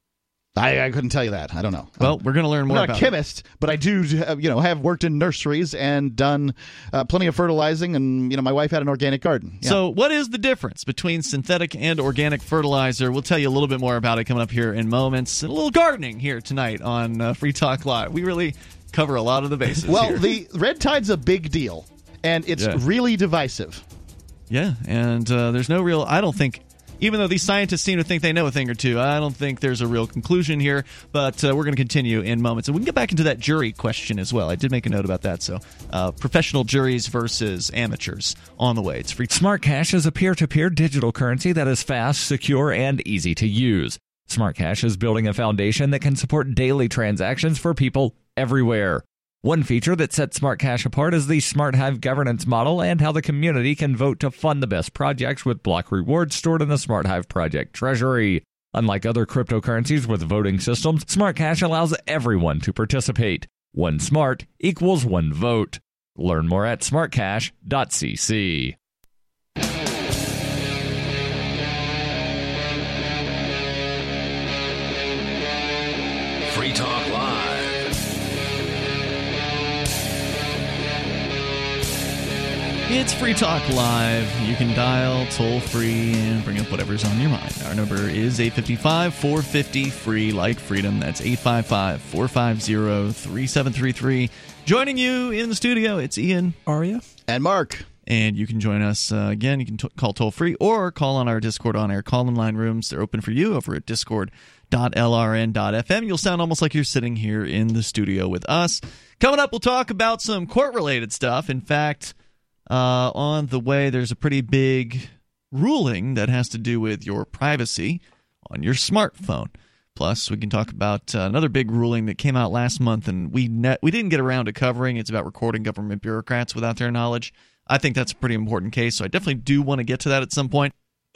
I, I couldn't tell you that. I don't know. Well, we're going to learn more I'm about not a chemist, but I do, have, you know, have worked in nurseries and done uh, plenty of fertilizing, and you know, my wife had an organic garden. Yeah. So, what is the difference between synthetic and organic fertilizer? We'll tell you a little bit more about it coming up here in moments. And a little gardening here tonight on uh, Free Talk Live. We really cover a lot of the bases. Well, here. the red tide's a big deal, and it's yeah. really divisive. Yeah, and uh, there's no real. I don't think. Even though these scientists seem to think they know a thing or two, I don't think there's a real conclusion here, but uh, we're going to continue in moments. And we can get back into that jury question as well. I did make a note about that. So uh, professional juries versus amateurs on the way. It's free. Smart Cash is a peer-to-peer digital currency that is fast, secure, and easy to use. Smart Cash is building a foundation that can support daily transactions for people everywhere. One feature that sets Smart Cash apart is the Smart Hive governance model and how the community can vote to fund the best projects with block rewards stored in the Smart Hive project treasury. Unlike other cryptocurrencies with voting systems, Smart Cash allows everyone to participate. One smart equals one vote. Learn more at smart cash dot c c. Free Talk Live. It's Free Talk Live. You can dial toll-free and bring up whatever's on your mind. Our number is eight five five, four five zero, free like freedom. That's eight five five, four five zero, three seven three three. Joining you in the studio, it's Ian, Aria, and Mark. And you can join us, uh, again, you can t- call toll-free or call on our Discord on-air call-in line rooms. They're open for you over at discord dot l r n dot f m. You'll sound almost like you're sitting here in the studio with us. Coming up, we'll talk about some court-related stuff. In fact... Uh, on the way, there's a pretty big ruling that has to do with your privacy on your smartphone. Plus, we can talk about uh, another big ruling that came out last month, and we ne- we didn't get around to covering. It's about recording government bureaucrats without their knowledge. I think that's a pretty important case, so I definitely do want to get to that at some point.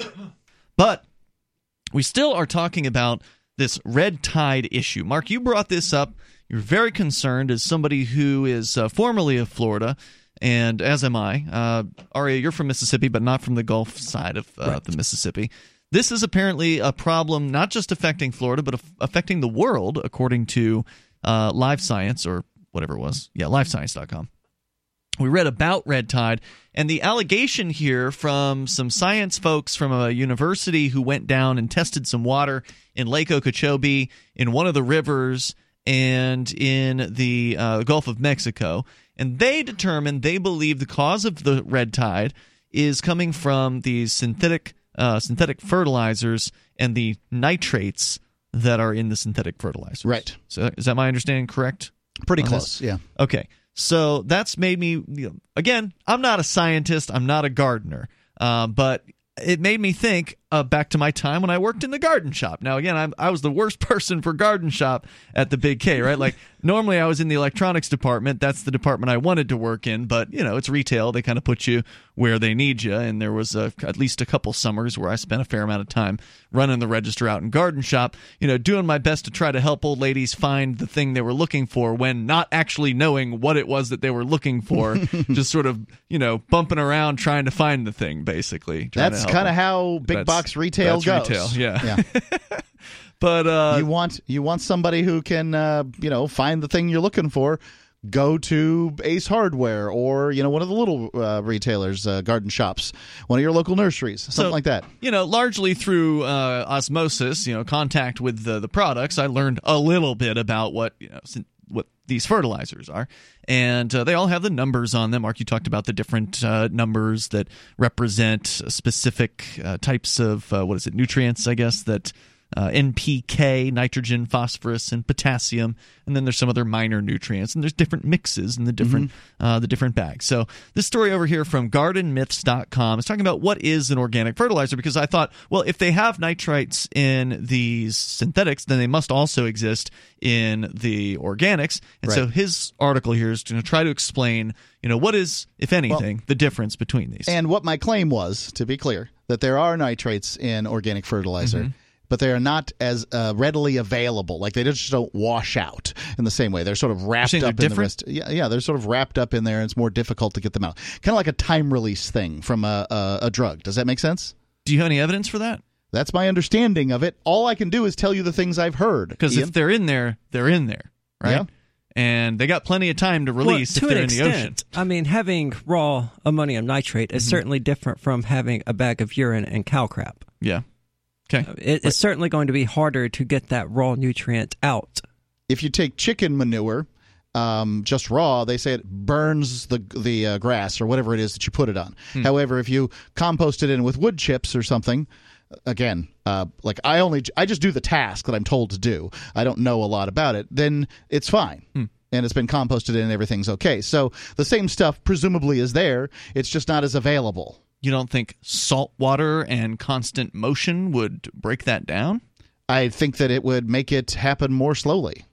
But we still are talking about this red tide issue. Mark, you brought this up. You're very concerned as somebody who is uh, formerly of Florida. And as am I. Uh, Aria, you're from Mississippi, but not from the Gulf side of uh, right. the Mississippi. This is apparently a problem not just affecting Florida, but af- affecting the world, according to uh, Live Science, or whatever it was. Yeah, live science dot com. We read about red tide, and the allegation here from some science folks from a university who went down and tested some water in Lake Okeechobee, in one of the rivers, and in the uh, Gulf of Mexico. And they determined, they believe the cause of the red tide is coming from these synthetic uh, synthetic fertilizers and the nitrates that are in the synthetic fertilizers. Right. So is that my understanding correct? Pretty close, this? Yeah. Okay. So that's made me, you know, again, I'm not a scientist, I'm not a gardener, uh, but it made me think uh, back to my time when I worked in the garden shop. Now, again, I'm, I was the worst person for garden shop at the Big K, right? Like, normally I was in the electronics department. That's the department I wanted to work in. But, you know, it's retail. They kind of put you where they need you. And there was a, at least a couple summers where I spent a fair amount of time running the register out in garden shop, you know, doing my best to try to help old ladies find the thing they were looking for when not actually knowing what it was that they were looking for. Just sort of, you know, bumping around trying to find the thing, basically. That's kind of how big that's, box retail that's goes. Retail, yeah. yeah. But uh, you want you want somebody who can uh, you know find the thing you're looking for. Go to Ace Hardware or you know one of the little uh, retailers, uh, garden shops, one of your local nurseries, something so, like that. You know, largely through uh, osmosis, you know, contact with the, the products, I learned a little bit about what you know what these fertilizers are, and uh, they all have the numbers on them. Mark, you talked about the different uh, numbers that represent specific uh, types of uh, what is it, nutrients, I guess that. Uh, N P K, nitrogen, phosphorus, and potassium, and then there's some other minor nutrients, and there's different mixes in the different mm-hmm. uh, the different bags. So this story over here from garden myths dot com is talking about what is an organic fertilizer, because I thought, well, if they have nitrites in these synthetics, then they must also exist in the organics. And right. so his article here is going to try to explain, you know, what is, if anything, well, the difference between these. And what my claim was, to be clear, that there are nitrates in organic fertilizer. Mm-hmm. But they are not as uh, readily available. Like they just don't wash out in the same way. They're sort of wrapped up in different? the rest. Yeah, yeah, they're sort of wrapped up in there, and it's more difficult to get them out. Kind of like a time release thing from a, a, a drug. Does that make sense? Do you have any evidence for that? That's my understanding of it. All I can do is tell you the things I've heard. Because if they're in there, they're in there, right? Yeah. And they got plenty of time to release well, to if they're an in extent, the ocean. I mean, having raw ammonium nitrate is mm-hmm. certainly different from having a bag of urine and cow crap. Yeah. Okay. It, it's certainly going to be harder to get that raw nutrient out. If you take chicken manure, um, just raw, they say it burns the the uh, grass or whatever it is that you put it on. Hmm. However, if you compost it in with wood chips or something, again, uh, like I only I just do the task that I'm told to do. I don't know a lot about it. Then it's fine. Hmm. And it's been composted in and everything's okay. So the same stuff presumably is there. It's just not as available. You don't think salt water and constant motion would break that down? I think that it would make it happen more slowly.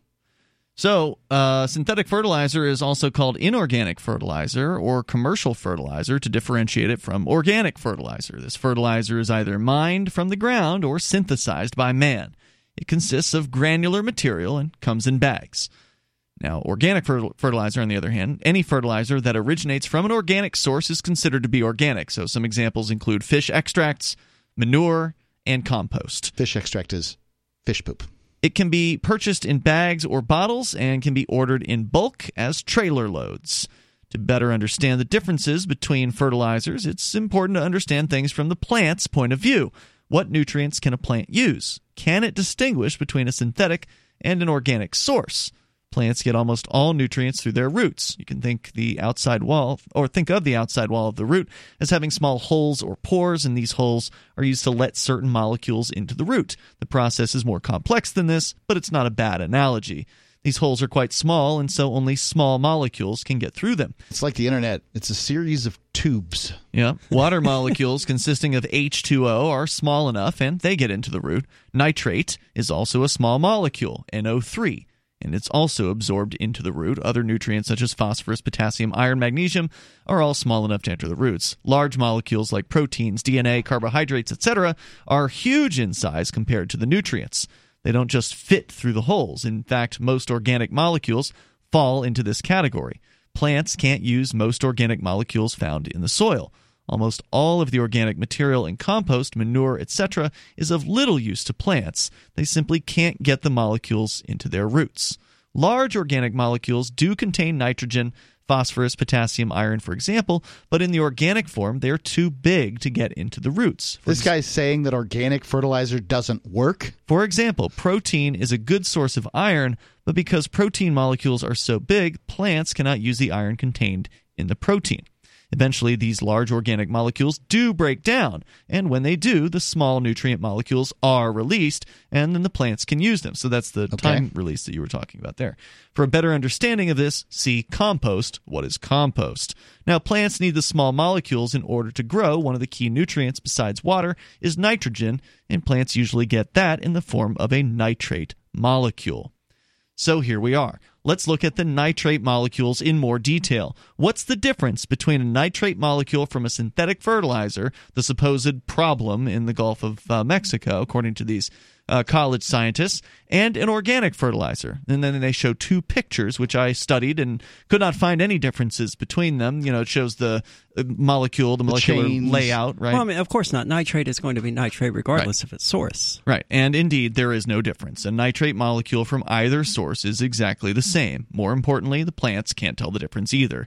So, uh, synthetic fertilizer is also called inorganic fertilizer or commercial fertilizer to differentiate it from organic fertilizer. This fertilizer is either mined from the ground or synthesized by man. It consists of granular material and comes in bags. Now, organic fertilizer, on the other hand, any fertilizer that originates from an organic source is considered to be organic. So some examples include fish extracts, manure, and compost. Fish extract is fish poop. It can be purchased in bags or bottles and can be ordered in bulk as trailer loads. To better understand the differences between fertilizers, it's important to understand things from the plant's point of view. What nutrients can a plant use? Can it distinguish between a synthetic and an organic source? Plants get almost all nutrients through their roots. You can think the outside wall, or think of the outside wall of the root as having small holes or pores, and these holes are used to let certain molecules into the root. The process is more complex than this, but it's not a bad analogy. These holes are quite small, and so only small molecules can get through them. It's like the internet. It's a series of tubes. Yeah. Water molecules consisting of H two O are small enough, and they get into the root. Nitrate is also a small molecule, N O three. And it's also absorbed into the root. Other nutrients such as phosphorus, potassium, iron, magnesium are all small enough to enter the roots. Large molecules like proteins, D N A, carbohydrates, et cetera are huge in size compared to the nutrients. They don't just fit through the holes. In fact, most organic molecules fall into this category. Plants can't use most organic molecules found in the soil. Almost all of the organic material in compost, manure, et cetera is of little use to plants. They simply can't get the molecules into their roots. Large organic molecules do contain nitrogen, phosphorus, potassium, iron, for example, but in the organic form, they're too big to get into the roots. For this guy's saying that organic fertilizer doesn't work? For example, protein is a good source of iron, but because protein molecules are so big, plants cannot use the iron contained in the protein. Eventually, these large organic molecules do break down, and when they do, the small nutrient molecules are released, and then the plants can use them. So that's the okay. time release that you were talking about there. For a better understanding of this, see compost. What is compost? Now, plants need the small molecules in order to grow. One of the key nutrients besides water is nitrogen, and plants usually get that in the form of a nitrate molecule. So here we are. Let's look at the nitrate molecules in more detail. What's the difference between a nitrate molecule from a synthetic fertilizer, the supposed problem in the Gulf of uh, Mexico, according to these uh, college scientists, and an organic fertilizer? And then they show two pictures, which I studied and could not find any differences between them. You know, it shows the molecule, the, the molecular chains. layout, right? Well, I mean, of course not. Nitrate is going to be nitrate regardless right. of its source. Right. And indeed, there is no difference. A nitrate molecule from either source is exactly the same. More importantly, the plants can't tell the difference either.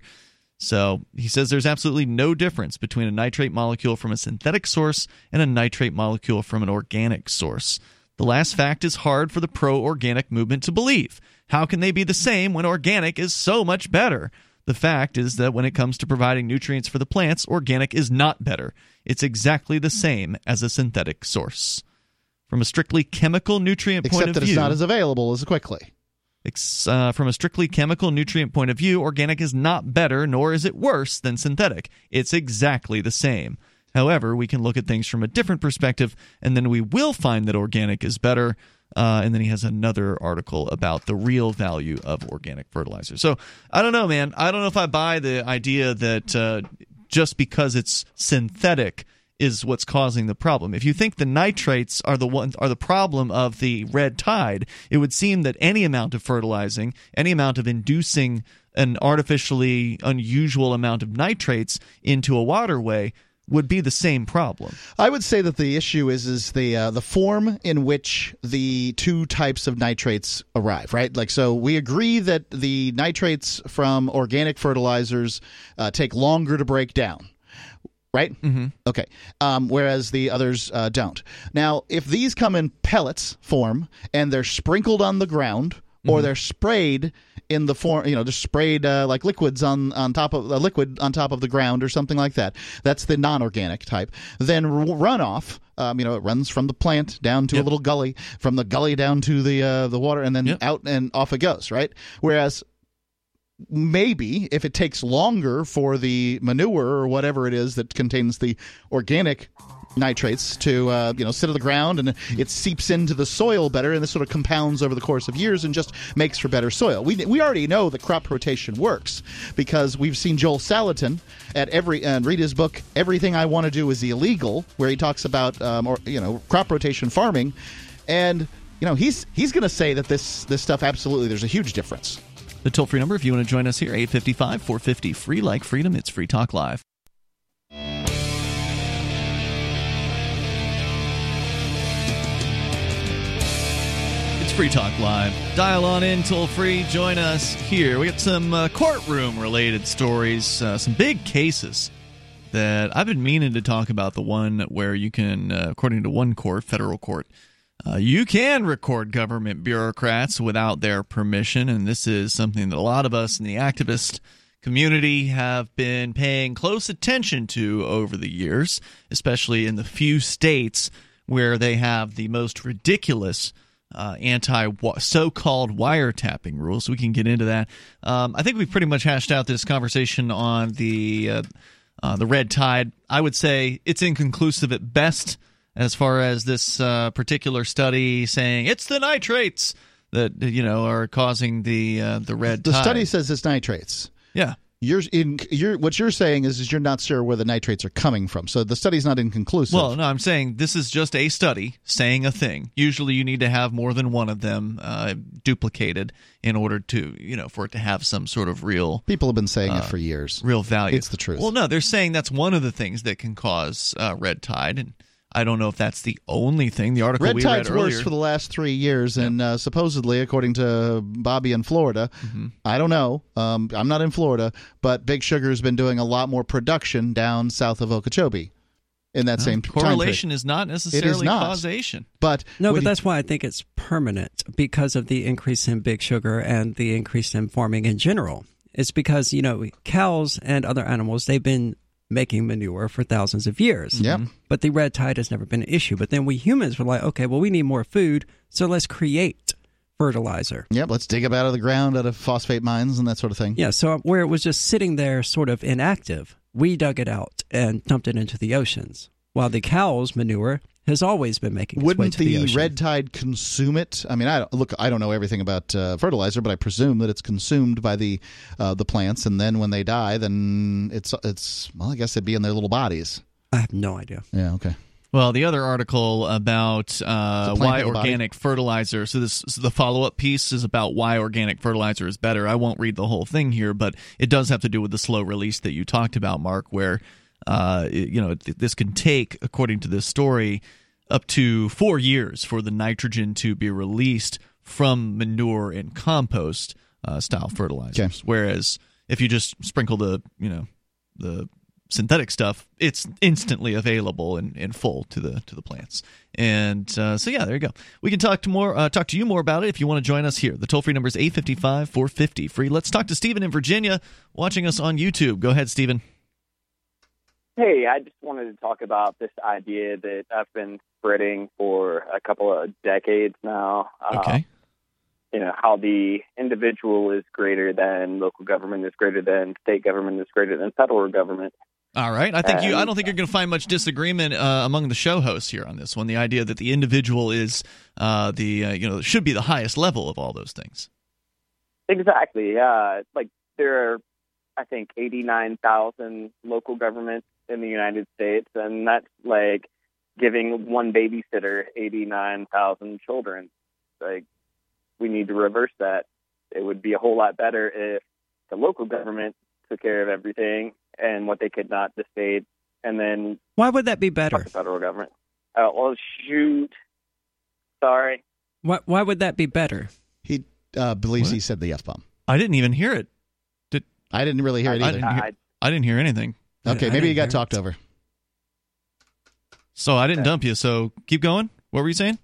So he says there's absolutely no difference between a nitrate molecule from a synthetic source and a nitrate molecule from an organic source. The last fact is hard for the pro-organic movement to believe. How can they be the same when organic is so much better? The fact is that when it comes to providing nutrients for the plants, organic is not better. It's exactly the same as a synthetic source. From a strictly chemical nutrient Except point of that view... it's not as available as quickly. It's, uh, from a strictly chemical nutrient point of view, organic is not better, nor is it worse than synthetic. It's exactly the same. However, we can look at things from a different perspective, and then we will find that organic is better. Uh, and then he has another article about the real value of organic fertilizer. So I don't know, man. I don't know if I buy the idea that uh, just because it's synthetic is what's causing the problem. If you think the nitrates are the ones are the problem of the red tide, it would seem that any amount of fertilizing, any amount of inducing an artificially unusual amount of nitrates into a waterway would be the same problem. I would say that the issue is is the uh, the form in which the two types of nitrates arrive, right? Like, so we agree that the nitrates from organic fertilizers uh, take longer to break down. Right? Mm-hmm. Okay. Um, whereas the others uh, don't. Now, if these come in pellets form and they're sprinkled on the ground, or they're sprayed in the form, you know, they're sprayed uh, like liquids on, on top of a uh, liquid on top of the ground or something like that. That's the non-organic type. Then r- runoff, um, you know, it runs from the plant down to yep. a little gully, from the gully down to the uh, the water, and then yep. out and off it goes. Right. Whereas maybe if it takes longer for the manure or whatever it is that contains the organic nitrates to uh, you know sit on the ground, and it seeps into the soil better, and this sort of compounds over the course of years and just makes for better soil. We we already know that crop rotation works because we've seen Joel Salatin at every and read his book Everything I Want to Do Is Illegal, where he talks about um, or you know crop rotation farming, and you know he's he's going to say that this this stuff absolutely there's a huge difference. The toll-free number, if you want to join us here, eight five five, four five zero, free like freedom. It's Free Talk Live. It's Free Talk Live. Dial on in, toll-free. Join us here. We got some uh, courtroom-related stories, uh, some big cases that I've been meaning to talk about. The one where you can, uh, according to one court, federal court, Uh, you can record government bureaucrats without their permission, and this is something that a lot of us in the activist community have been paying close attention to over the years, especially in the few states where they have the most ridiculous uh, anti so-called wiretapping rules. We can get into that. Um, I think we've pretty much hashed out this conversation on the uh, uh, the red tide. I would say it's inconclusive at best, as far as this uh, particular study saying it's the nitrates that you know are causing the uh, the red the tide. study says it's nitrates. Yeah, you're in. You're what you're saying is, is you're not sure where the nitrates are coming from. So the study's not inconclusive. Well, no, I'm saying this is just a study saying a thing. Usually, you need to have more than one of them uh, duplicated in order to you know for it to have some sort of real. People have been saying uh, it for years. Real value. It's the truth. Well, no, they're saying that's one of the things that can cause uh, red tide, and I don't know if that's the only thing. The article Red we tide's read earlier, worse for the last three years, yeah. and uh, supposedly, according to Bobby in Florida, mm-hmm. I don't know. Um, I'm not in Florida, but Big Sugar's been doing a lot more production down south of Okeechobee in that uh, same correlation time is not necessarily it is not. causation. But no, but you, that's why I think it's permanent because of the increase in Big Sugar and the increase in farming in general. It's because you know cows and other animals they've been making manure for thousands of years. Yep. But the red tide has never been an issue. But then we humans were like, okay, well, we need more food, so let's create fertilizer. Yep, let's dig up out of the ground, out of phosphate mines and that sort of thing. Yeah, so where it was just sitting there sort of inactive, we dug it out and dumped it into the oceans. While the cow's manure has always been making its Wouldn't way to the, the ocean. red tide consume it? I mean, I don't, look, I don't know everything about uh, fertilizer, but I presume that it's consumed by the uh, the plants, and then when they die, then it's it's well, I guess it'd be in their little bodies. I have no idea. Yeah. Okay. Well, the other article about uh, why organic body? fertilizer. So this so the follow-up piece is about why organic fertilizer is better. I won't read the whole thing here, but it does have to do with the slow release that you talked about, Mark, where uh, you know this can take, according to this story, up to four years for the nitrogen to be released from manure and compost uh, style fertilizers. Okay. Whereas if you just sprinkle the you know the synthetic stuff, it's instantly available in, in full to the to the plants. And uh, so yeah, there you go. We can talk to more uh, talk to you more about it if you want to join us here. The toll free number is eight five five, four five zero, free. Let's talk to Stephen in Virginia, watching us on YouTube. Go ahead, Stephen. Hey, I just wanted to talk about this idea that I've been spreading for a couple of decades now. Okay. Uh, you know, how the individual is greater than local government, is greater than state government, is greater than federal government. All right. I think and, you. I don't think you're going to find much disagreement uh, among the show hosts here on this one. The idea that the individual is uh, the uh, you know should be the highest level of all those things. Exactly. Uh, like there are, I think, eighty-nine thousand local governments in the United States, and that's like giving one babysitter eighty-nine thousand children. Like, we need to reverse that. It would be a whole lot better if the local government took care of everything, and what they could not, the state and then Why would that be better? fuck the federal government. Uh, well, shoot. Sorry. Why, why would that be better? He uh, believes What? he said the F-bomb. I didn't even hear it. Did I didn't really hear it I either. didn't hear, I didn't hear anything. Okay, I maybe you didn't got hear talked it. over. So I didn't dump you. So keep going. What were you saying?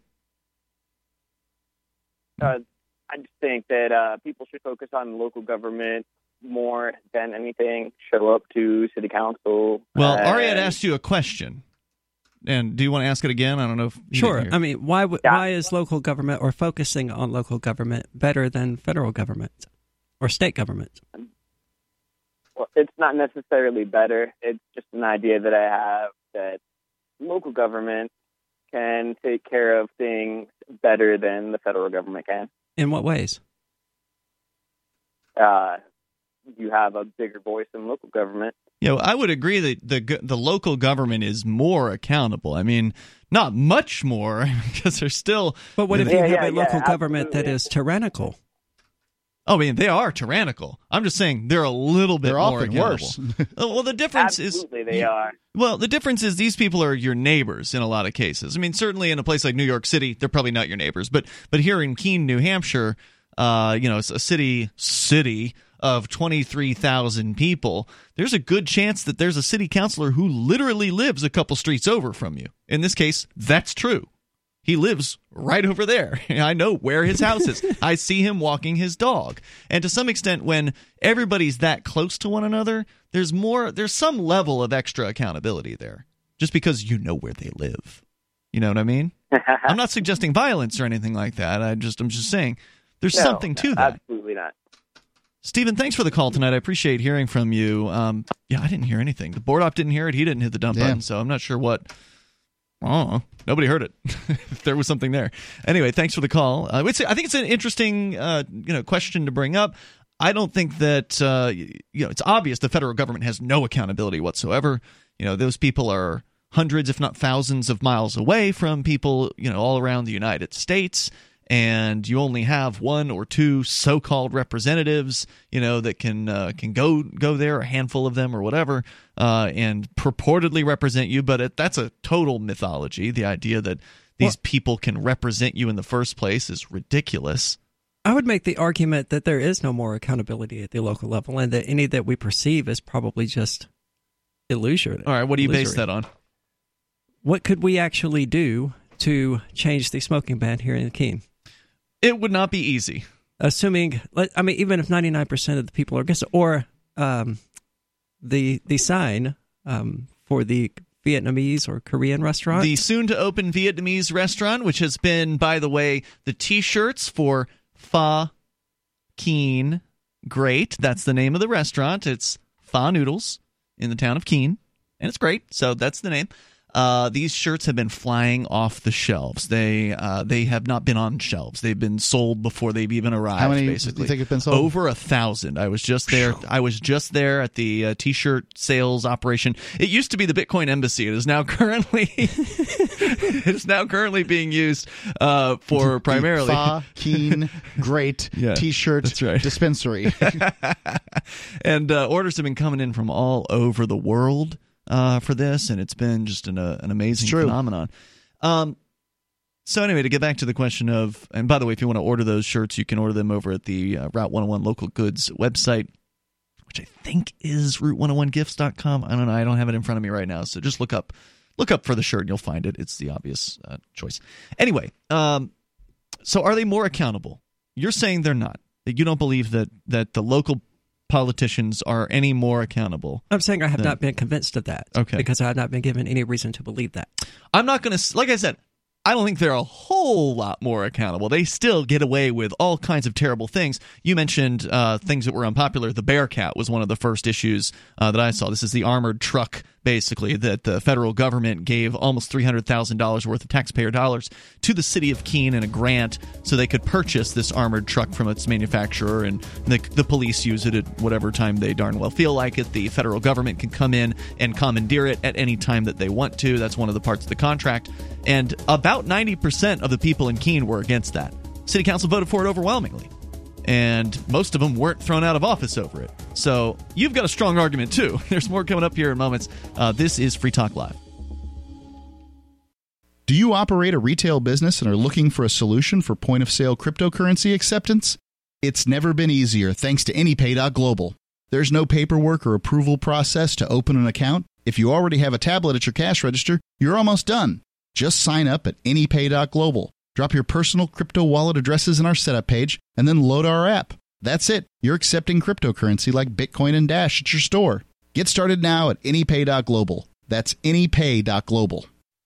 Uh, I just think that uh, people should focus on local government more than anything. Show up to city council. Well, Ari had and- asked you a question. And do you want to ask it again? I don't know if you Sure. didn't hear. I mean, why w- Yeah. why is local government or focusing on local government better than federal government or state government? Well, it's not necessarily better. It's just an idea that I have that local government can take care of things better than the federal government can. In what ways? Uh, you have a bigger voice in local government. Yeah, well, I would agree that the go- the local government is more accountable. I mean, not much more, because they're still. But what if Yeah, you have yeah, a local yeah, government that absolutely. is tyrannical? Oh, I mean, they are tyrannical. I'm just saying they're a little bit They're more often accountable. worse. Uh, well, the difference Absolutely, is they are. Well, the difference is these people are your neighbors in a lot of cases. I mean, certainly in a place like New York City, they're probably not your neighbors, but but here in Keene, New Hampshire, uh, you know, it's a city city of twenty-three thousand people. There's a good chance that there's a city councilor who literally lives a couple streets over from you. In this case, that's true. He lives right over there. I know where his house is. I see him walking his dog. And to some extent, when everybody's that close to one another, there's more, there's some level of extra accountability there, just because you know where they live. You know what I mean? I'm not suggesting violence or anything like that. I just, I'm just saying there's No, something no, to that. Absolutely not. Stephen, thanks for the call tonight. I appreciate hearing from you. Um, yeah, I didn't hear anything. The board op didn't hear it. He didn't hit the dump Damn. button, so I'm not sure what. Oh, nobody heard it. If there was something there. Anyway, thanks for the call. Uh, it's, I think it's an interesting, uh, you know, question to bring up. I don't think that uh, you know it's obvious the federal government has no accountability whatsoever. You know, those people are hundreds, if not thousands, of miles away from people, you know, all around the United States. And you only have one or two so-called representatives, you know, that can uh, can go go there, a handful of them or whatever, uh, and purportedly represent you. But it, that's a total mythology. The idea that these Well, people can represent you in the first place is ridiculous. I would make the argument that there is no more accountability at the local level, and that any that we perceive is probably just illusory. All right, what do you base illusory. that on? What could we actually do to change the smoking ban here in Keene? It would not be easy. Assuming, let- I mean, even if ninety-nine percent of the people are against it, or um, the the sign um, for the Vietnamese or Korean restaurant. The soon-to-open Vietnamese restaurant, which has been, by the way, the T-shirts for Pho Keene Great. That's the name of the restaurant. It's Pho Noodles in the town of Keene, and it's great. So that's the name. Uh, these shirts have been flying off the shelves. They uh, they have not been on shelves. They've been sold before they've even arrived. How many basically. do you think have been sold? Over a thousand. I was just there. I was just there at the uh, T-shirt sales operation. It used to be the Bitcoin Embassy. It is now currently it is now currently being used uh, for primarily Pho Keene Great Yeah, T-shirt that's right. dispensary. and uh, orders have been coming in from all over the world uh, for this, and it's been just an, uh, an amazing It's true. phenomenon. Um, so anyway, to get back to the question of, and by the way, if you want to order those shirts, you can order them over at the uh, Route one oh one Local Goods website, which I think is route one oh one gifts dot com. I don't know. I don't have it in front of me right now, so just look up look up for the shirt and you'll find it. It's the obvious uh, choice. Anyway, um, so are they more accountable? You're saying they're not. That you don't believe that that the local politicians are any more accountable. I'm saying I have then- not been convinced of that. Okay. Because I have not been given any reason to believe that. I'm not going to, like I said, I don't think they're a whole lot more accountable. They still get away with all kinds of terrible things. You mentioned uh, things that were unpopular. The Bearcat was one of the first issues uh, that I saw. This is the armored truck, basically, that the federal government gave almost three hundred thousand dollars worth of taxpayer dollars to the city of Keene in a grant so they could purchase this armored truck from its manufacturer, and the, the police use it at whatever time they darn well feel like it. The federal government can come in and commandeer it at any time that they want to. That's one of the parts of the contract. And about ninety percent of the people in Keene were against that. City Council voted for it overwhelmingly. and most of them weren't thrown out of office over it. So you've got a strong argument, too. There's more coming up here in moments. Uh, this is Free Talk Live. Do you operate a retail business and are looking for a solution for point-of-sale cryptocurrency acceptance? It's never been easier thanks to AnyPay dot global. There's no paperwork or approval process to open an account. If you already have a tablet at your cash register, you're almost done. Just sign up at AnyPay dot global. Drop your personal crypto wallet addresses in our setup page, and then load our app. That's it. You're accepting cryptocurrency like Bitcoin and Dash at your store. Get started now at AnyPay dot global. That's AnyPay dot global.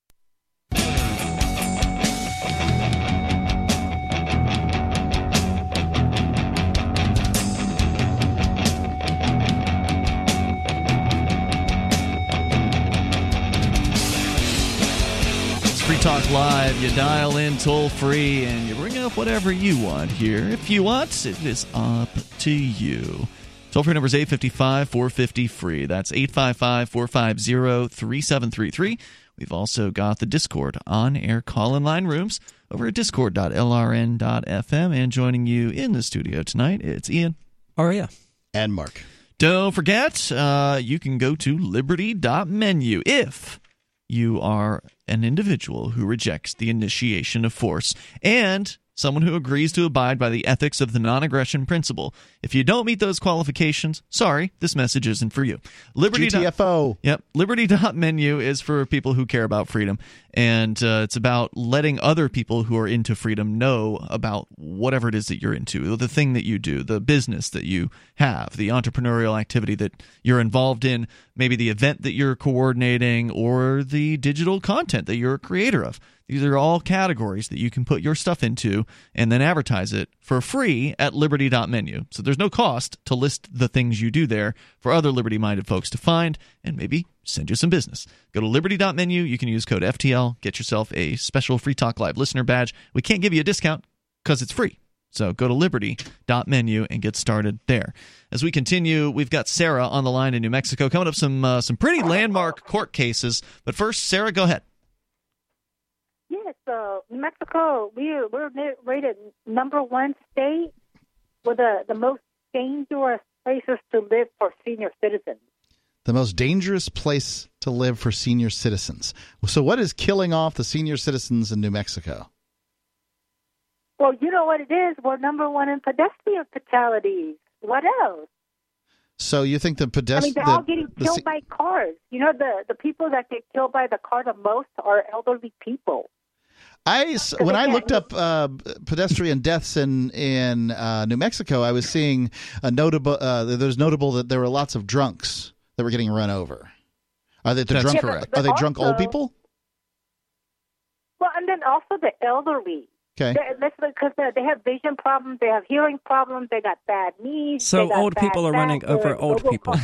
Free Talk Live. You dial in toll free and you bring up whatever you want here. If you want, it is up to you. Toll free number is eight five five, four five zero, free. That's eight five five, four five zero, three seven three three. We've also got the Discord on-air call-in line rooms over at discord dot l r n dot f m. And joining you in the studio tonight, it's Ian. Oh, yeah. And Mark. Don't forget, uh, you can go to liberty dot menu if you are an individual who rejects the initiation of force and someone who agrees to abide by the ethics of the non-aggression principle. If you don't meet those qualifications, sorry, this message isn't for you. Liberty. G T F O. Yep. Liberty dot menu is for people who care about freedom, and uh, it's about letting other people who are into freedom know about whatever it is that you're into, the thing that you do, the business that you have, the entrepreneurial activity that you're involved in, maybe the event that you're coordinating, or the digital content that you're a creator of. These are all categories that you can put your stuff into and then advertise it for free at liberty dot menu. So there's no cost to list the things you do there for other liberty-minded folks to find and maybe send you some business. Go to liberty dot menu. You can use code F T L. Get yourself a special Free Talk Live listener badge. We can't give you a discount because it's free. So go to liberty dot menu and get started there. As we continue, we've got Sarah on the line in New Mexico. Coming up, some uh, some pretty landmark court cases. But first, Sarah, go ahead. Yes, uh, New Mexico, we're, we're rated number one state with the, the most dangerous places to live for senior citizens. The most dangerous place to live for senior citizens. So what is killing off the senior citizens in New Mexico? Well, you know what it is? We're number one in pedestrian fatalities. What else? So you think the pedestrian... I mean, they're all getting killed the, by cars. You know, the, the people that get killed by the car the most are elderly people. I when I looked up uh, pedestrian deaths in in uh, New Mexico, I was seeing a notable. Uh, there's notable that there were lots of drunks that were getting run over. Are they the That's drunk? correct. Are they also, drunk old people? Well, and then also the elderly. Okay. That's because they have vision problems, they have hearing problems, they got bad knees. So got old bad people are back, running over old people.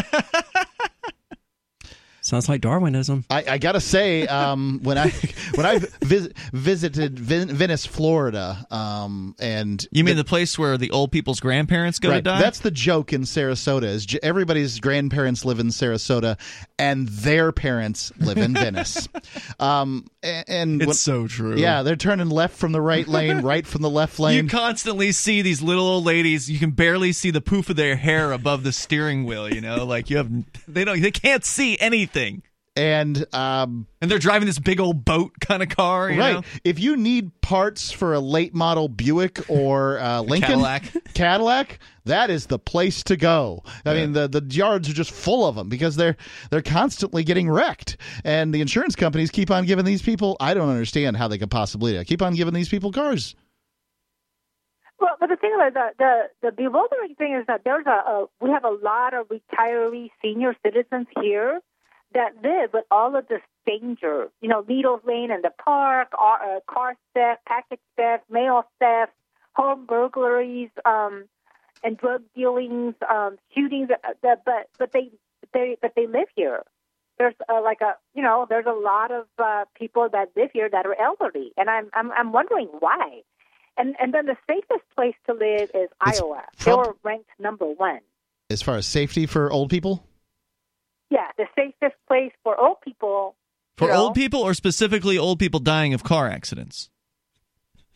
Sounds like Darwinism. I, I gotta say, um, when I when I vis- visited Vin- Venice, Florida, um, and You mean the, the place where the old people's grandparents go right, to die? That's the joke in Sarasota. Is j- everybody's grandparents live in Sarasota, and their parents live in Venice. Um, and, and it's when, so true. Yeah, they're turning left from the right lane, right from the left lane. You constantly see these little old ladies. You can barely see the poof of their hair above the steering wheel. You know, like you have they don't they can't see anything. And um, and they're driving this big old boat kind of car, you right? know? If you need parts for a late model Buick or uh, Lincoln Cadillac. Cadillac, that is the place to go. I yeah. mean, the the yards are just full of them because they're they're constantly getting wrecked, and the insurance companies keep on giving these people. I don't understand how they could possibly do it. Keep on giving these people cars. Well, but the thing about the, the the bewildering thing is that there's a, a we have a lot of retiree senior citizens here that live with all of this danger, you know, needles laying in the park, uh, car theft, package theft, mail theft, home burglaries, um, and drug dealings, um, shootings. Uh, but but they they but they live here. There's uh, like a you know there's a lot of uh, people that live here that are elderly, and I'm I'm I'm wondering why. And and then the safest place to live is it's Iowa. Prob- they were ranked number one as far as safety for old people. Yeah, the safest place for old people. For you know, old people, or specifically old people dying of car accidents?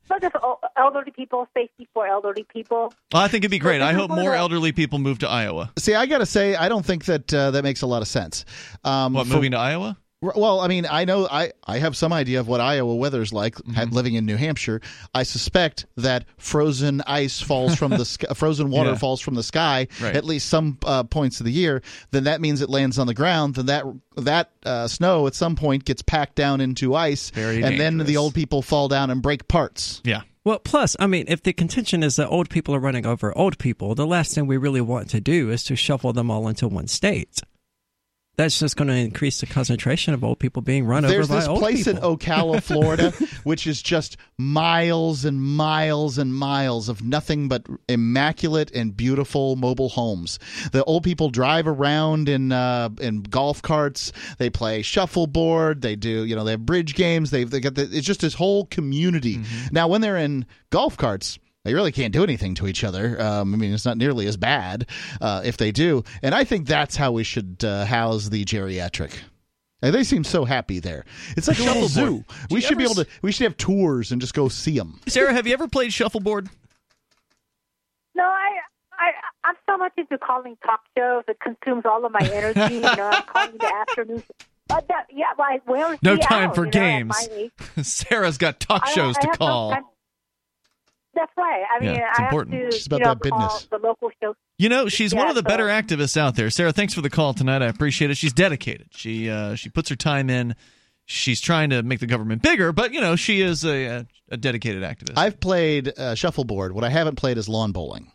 Not just elderly people, safety for elderly people. Well, I think it'd be great. I hope more that- elderly people move to Iowa. See, I got to say, I don't think that uh, that makes a lot of sense. Um, What, for- moving to Iowa? Well, I mean, I know I, I have some idea of what Iowa weather's like. Mm-hmm. Living in New Hampshire, I suspect that frozen ice falls from the sky, frozen water Yeah. falls from the sky Right. at least some uh, points of the year. Then that means it lands on the ground. Then that that uh, snow at some point gets packed down into ice, Very and then dangerous. the old people fall down and break parts. Yeah. Well, plus, I mean, if the contention is that old people are running over old people, the last thing we really want to do is to shuffle them all into one state. That's just going to increase the concentration of old people being run There's over by this old place people. in Ocala, Florida, which is just miles and miles and miles of nothing but immaculate and beautiful mobile homes. The old people drive around in uh, in golf carts. They play shuffleboard. They do, you know, they have bridge games. They they got the, it's just this whole community. Mm-hmm. Now, when they're in golf carts, they really can't do anything to each other. Um, I mean, it's not nearly as bad uh, if they do. And I think that's how we should uh, house the geriatric. And they seem so happy there. It's like a little zoo. Do We you should be ever able to. We should have tours and just go see them. Sarah, have you ever played shuffleboard? No, I, I, I'm so much into calling talk shows. It consumes all of my energy. You know, I'm calling the afternoon. But that, yeah, like, well, No see time out, for you know, at games. my age. Sarah's got talk I- shows I to have no call. time. That's right. I mean, Yeah, it's I important. have to She's about you know, that business. call the local shows. You know, she's Yeah, one of the so- better activists out there. Sarah, thanks for the call tonight. I appreciate it. She's dedicated. She uh, she puts her time in. She's trying to make the government bigger, but, you know, she is a, a, a dedicated activist. I've played uh, shuffleboard. What I haven't played is lawn bowling.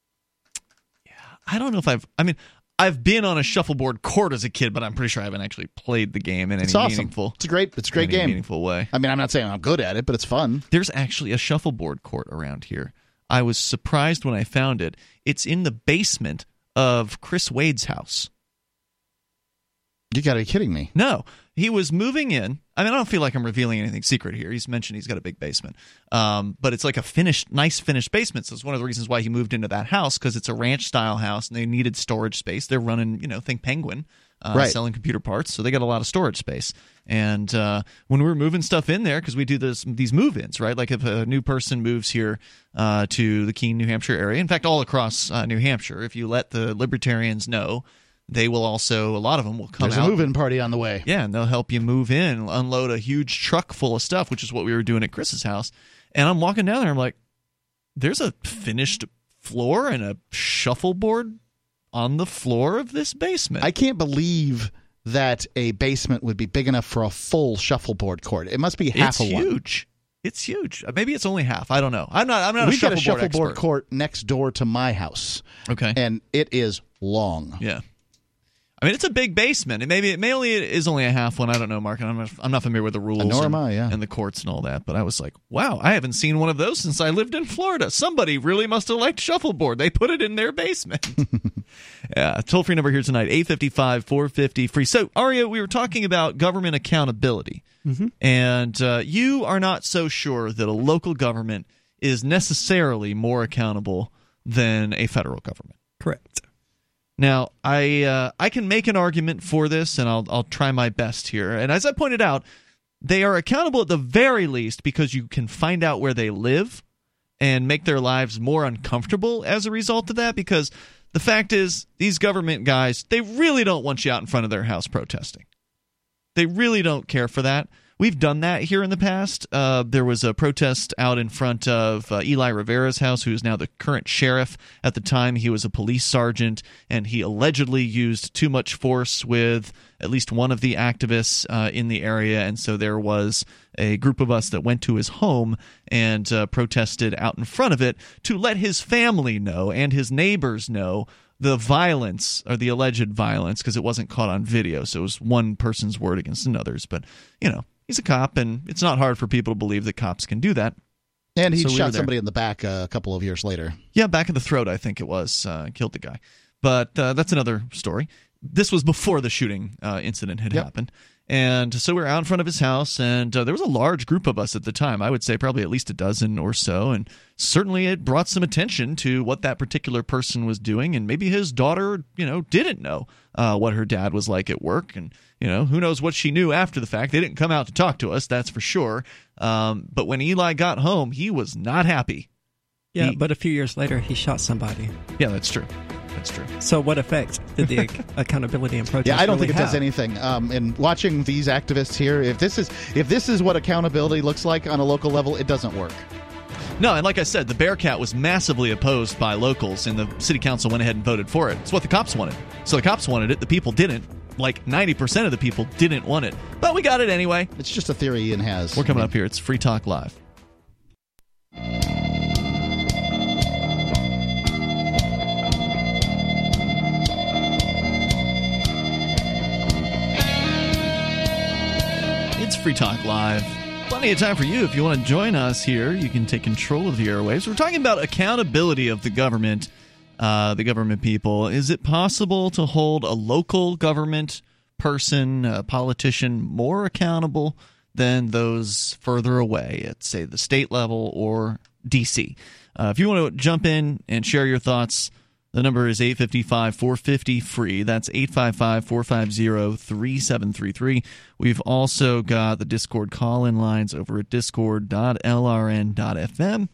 I don't know if I've – I mean, I've been on a shuffleboard court as a kid, but I'm pretty sure I haven't actually played the game in any It's awesome. meaningful It's a great. It's a great any game. meaningful way. I mean, I'm not saying I'm good at it, but it's fun. There's actually a shuffleboard court around here. I was surprised when I found it. It's in the basement of Chris Wade's house. You got to be kidding me. No, he was moving in. I mean, I don't feel like I'm revealing anything secret here. He's mentioned he's got a big basement, um, but it's like a finished, nice finished basement. So it's one of the reasons why he moved into that house, because it's a ranch-style house, and they needed storage space. They're running, you know, think Penguin, uh, Right. selling computer parts, so they got a lot of storage space. And uh, when we were moving stuff in there, because we do this, these move-ins, right? Like if a new person moves here uh, to the Keene, New Hampshire area, in fact, all across uh, New Hampshire, if you let the libertarians know, they will also, a lot of them will come There's out. a move-in party on the way. Yeah, and they'll help you move in, unload a huge truck full of stuff, which is what we were doing at Chris's house. And I'm walking down there, I'm like, there's a finished floor and a shuffleboard on the floor of this basement. I can't believe that a basement would be big enough for a full shuffleboard court. It must be half it's a one. huge. It's huge. Maybe it's only half. I don't know. I'm not. I'm not We a got a shuffleboard shuffleboard expert. court next door to my house. Okay. And it is long. Yeah. I mean, it's a big basement. It maybe it may only it is only a half one. I don't know, Mark. And I'm not, I'm not familiar with the rules Nor and, am I, yeah. and the courts and all that. But I was like, wow, I haven't seen one of those since I lived in Florida. Somebody really must have liked shuffleboard. They put it in their basement. Yeah, toll free number here tonight, eight five five, four five zero, free. So, Aria, we were talking about government accountability. Mm-hmm. And uh, you are not so sure that a local government is necessarily more accountable than a federal government. Correct. Now, I uh, I can make an argument for this, and I'll I'll try my best here. And as I pointed out, they are accountable at the very least because you can find out where they live and make their lives more uncomfortable as a result of that. Because the fact is, these government guys, they really don't want you out in front of their house protesting. They really don't care for that. We've done that here in the past. Uh, there was a protest out in front of uh, Eli Rivera's house, who is now the current sheriff. At the time, he was a police sergeant, and he allegedly used too much force with at least one of the activists uh, in the area. And so there was a group of us that went to his home and uh, protested out in front of it to let his family know and his neighbors know the violence, or the alleged violence, because it wasn't caught on video, so it was one person's word against another's. But, you know, he's a cop, and it's not hard for people to believe that cops can do that. And he So we were shot there. somebody in the back uh, a couple of years later. Yeah, back in the throat, I think it was. Uh, killed the guy. But uh, that's another story. This was before the shooting uh, incident had Yep. happened. And so we were out in front of his house, and uh, there was a large group of us at the time. I would say probably at least a dozen or so. And certainly it brought some attention to what that particular person was doing. And maybe his daughter, you know, didn't know uh, what her dad was like at work. And, you know, who knows what she knew after the fact. They didn't come out to talk to us, that's for sure. Um, but when Eli got home, he was not happy. Yeah, he, but a few years later, he shot somebody. Yeah, that's true. That's true. So what effect did the accountability and protest Yeah, I don't really think it have? does anything. Um, and watching these activists here, if this is if this is what accountability looks like on a local level, it doesn't work. No, and like I said, the Bearcat was massively opposed by locals, and the city council went ahead and voted for it. It's what the cops wanted. So the cops wanted it. The people didn't. Like ninety percent of the people didn't want it. But we got it anyway. It's just a theory Ian has. We're coming up here. It's Free Talk Live. It's Free Talk Live. Plenty of time for you. If you want to join us here, you can take control of the airwaves. We're talking about accountability of the government, uh, the government people. Is it possible to hold a local government person, a politician, more accountable than those further away at, say, the state level or D C? Uh, if you want to jump in and share your thoughts, the number is eight five five, four five zero, free. That's eight five five, four five zero, three seven three three. We've also got the Discord call-in lines over at discord dot l r n dot f m.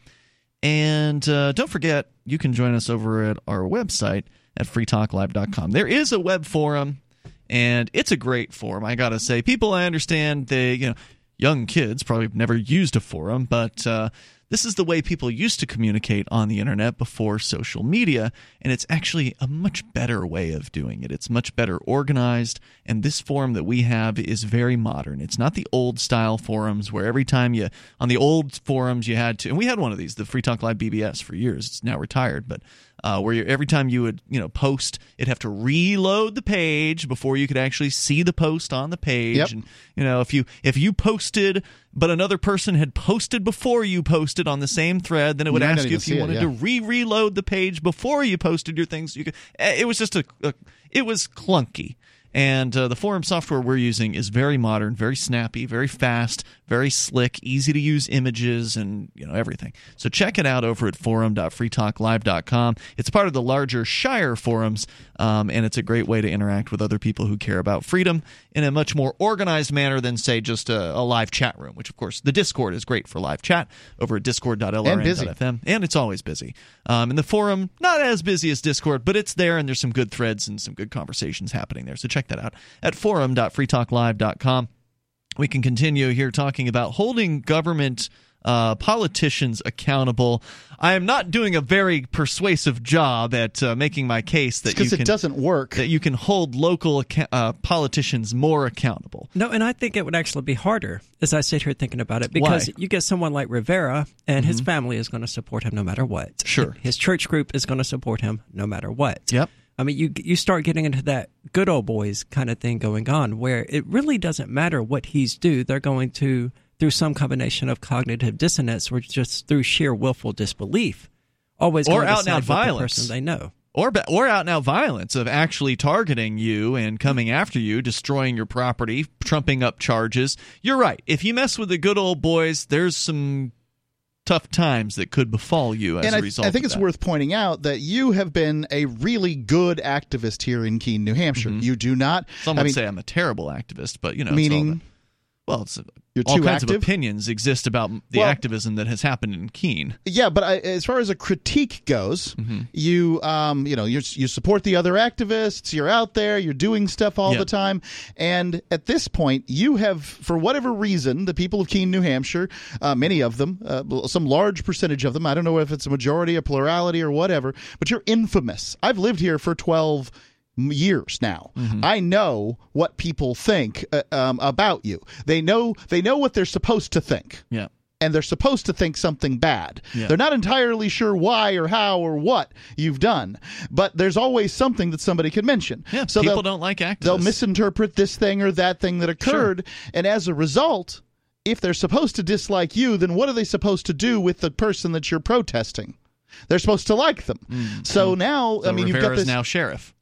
And uh, don't forget, you can join us over at our website at free talk live dot com. There is a web forum, and it's a great forum, I got to say. People, I understand, they, you know, young kids probably have never used a forum, but uh, this is the way people used to communicate on the internet before social media, and it's actually a much better way of doing it. It's much better organized, and this forum that we have is very modern. It's not the old-style forums where every time you – on the old forums you had to – and we had one of these, the Free Talk Live B B S for years. It's now retired, but uh, where you, every time you would you know post, it'd have to reload the page before you could actually see the post on the page. Yep. And you know if you if you posted – but another person had posted before you posted on the same thread, then it would You're not ask gonna you if you see it, wanted yeah. to re-reload the page before you posted your things. You could, it was just a, a it was clunky. And uh, the forum software we're using is very modern, very snappy, very fast, very slick, easy to use images and you know everything. So check it out over at forum dot free talk live dot com. It's part of the larger Shire forums, um, and it's a great way to interact with other people who care about freedom in a much more organized manner than, say, just a, a live chat room, which, of course, the Discord is great for live chat over at discord dot l r n dot f m. And it's always busy. Um, and the forum, not as busy as Discord, but it's there, and there's some good threads and some good conversations happening there. So check that out at forum dot free talk live dot com. We can continue here talking about holding government uh, politicians accountable. I am not doing a very persuasive job at uh, making my case that you because can, it doesn't work. that you can hold local acca- uh, politicians more accountable. No, and I think it would actually be harder as I sit here thinking about it, because Why? you get someone like Rivera, and Mm-hmm. his family is going to support him no matter what. Sure. His church group is going to support him no matter what. Yep. I mean, you you start getting into that good old boys kind of thing going on, where it really doesn't matter what he's do. They're going to, through some combination of cognitive dissonance or just through sheer willful disbelief, always Or going to out and side out with the violence. person they know. Or or out and out violence of actually targeting you and coming after you, destroying your property, trumping up charges. You're right. If you mess with the good old boys, there's some tough times that could befall you as and a I, result I think of it's that. worth pointing out that you have been a really good activist here in Keene, New Hampshire. Mm-hmm. You do not. Some I would mean, say I'm a terrible activist, but you know, meaning. it's all that, well, it's You're all too kinds active? of opinions exist about the Well- activism that has happened in Keene. Yeah, but I, as far as a critique goes, Mm-hmm. you um, you know you you support the other activists. You're out there. You're doing stuff all Yep. the time. And at this point, you have, for whatever reason, the people of Keene, New Hampshire, uh, many of them, uh, some large percentage of them. I don't know if it's a majority, a plurality, or whatever. But you're infamous. I've lived here for twelve years now. Mm-hmm. I know what people think uh, um, about you. They know they know what they're supposed to think. Yeah. And they're supposed to think something bad. Yeah. They're not entirely sure why or how or what you've done, but there's always something that somebody can mention. Yeah, so people they'll- don't like activists. They'll misinterpret this thing or that thing that occurred, and as a result, if they're supposed to dislike you, then what are they supposed to do with the person that you're protesting? They're supposed to like them. So now, So I mean, you've got Rivera's this. now sheriff.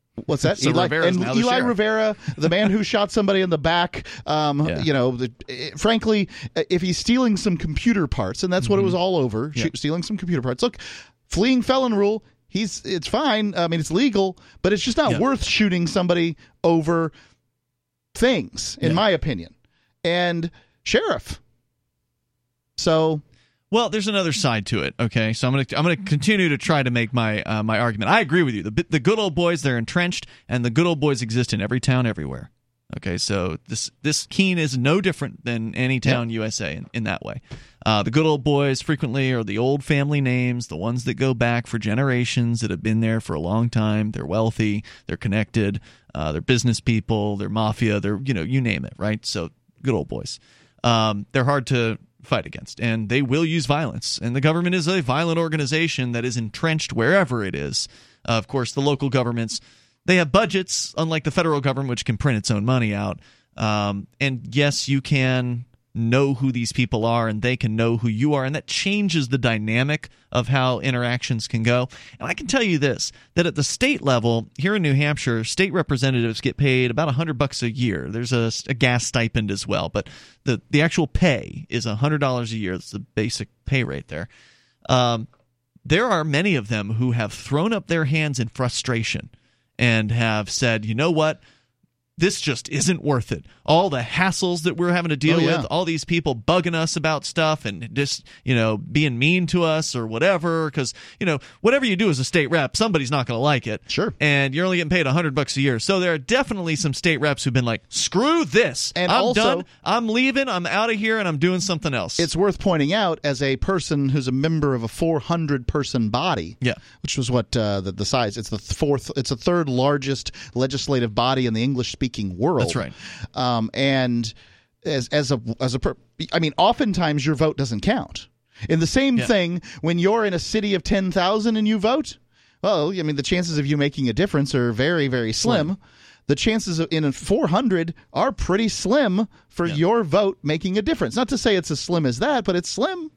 What's that? So Eli, Rivera's and now the Eli sheriff. Rivera, the man who shot somebody in the back. Um, Yeah. You know, the, eh, frankly, eh, if he's stealing some computer parts, and that's what it was all over, Yeah. sh- stealing some computer parts. Look, fleeing felon rule. He's it's fine. I mean, it's legal, but it's just not Yeah. worth shooting somebody over things, in Yeah. my opinion. And sheriff. So. Well, there's another side to it. Okay, so I'm gonna I'm gonna continue to try to make my uh, my argument. I agree with you. The the good old boys, they're entrenched, and the good old boys exist in every town, everywhere. Okay, so this this Keene is no different than any town U S A in, in that way. Uh, the good old boys frequently are the old family names, the ones that go back for generations, that have been there for a long time. They're wealthy, they're connected, uh, they're business people, they're mafia, they're you know you name it, right? So good old boys. Um, they're hard to fight against, and they will use violence, and the government is a violent organization that is entrenched wherever it is. Uh, of course, the local governments, they have budgets, unlike the federal government, which can print its own money out. Um, and yes, you can know who these people are, and they can know who you are, and that changes the dynamic of how interactions can go. And I can tell you this, that at the state level, here in New Hampshire, state representatives get paid about one hundred bucks a year. There's a, a gas stipend as well, but the, the actual pay is one hundred dollars a year. That's the basic pay rate there. Um, there are many of them who have thrown up their hands in frustration and have said, you know what? This just isn't worth it. All the hassles that we're having to deal Oh, yeah. with, all these people bugging us about stuff and just, you know, being mean to us or whatever. Because, you know, whatever you do as a state rep, somebody's not going to like it. Sure. And you're only getting paid one hundred bucks a year. So there are definitely some state reps who've been like, screw this. And I'm also- done. I'm leaving. I'm out of here and I'm doing something else. It's worth pointing out, as a person who's a member of a four hundred person body, Yeah. which was what uh, the, the size. It's the fourth. It's the third largest legislative body in the English-speaking world. That's right. Um, and as as a as a, per, I mean, oftentimes your vote doesn't count. In the same Yeah. thing, when you're in a city of ten thousand and you vote, well, I mean, the chances of you making a difference are very, very slim. Slim. The chances of, in a four hundred are pretty slim for Yeah. your vote making a difference. Not to say it's as slim as that, but it's slim.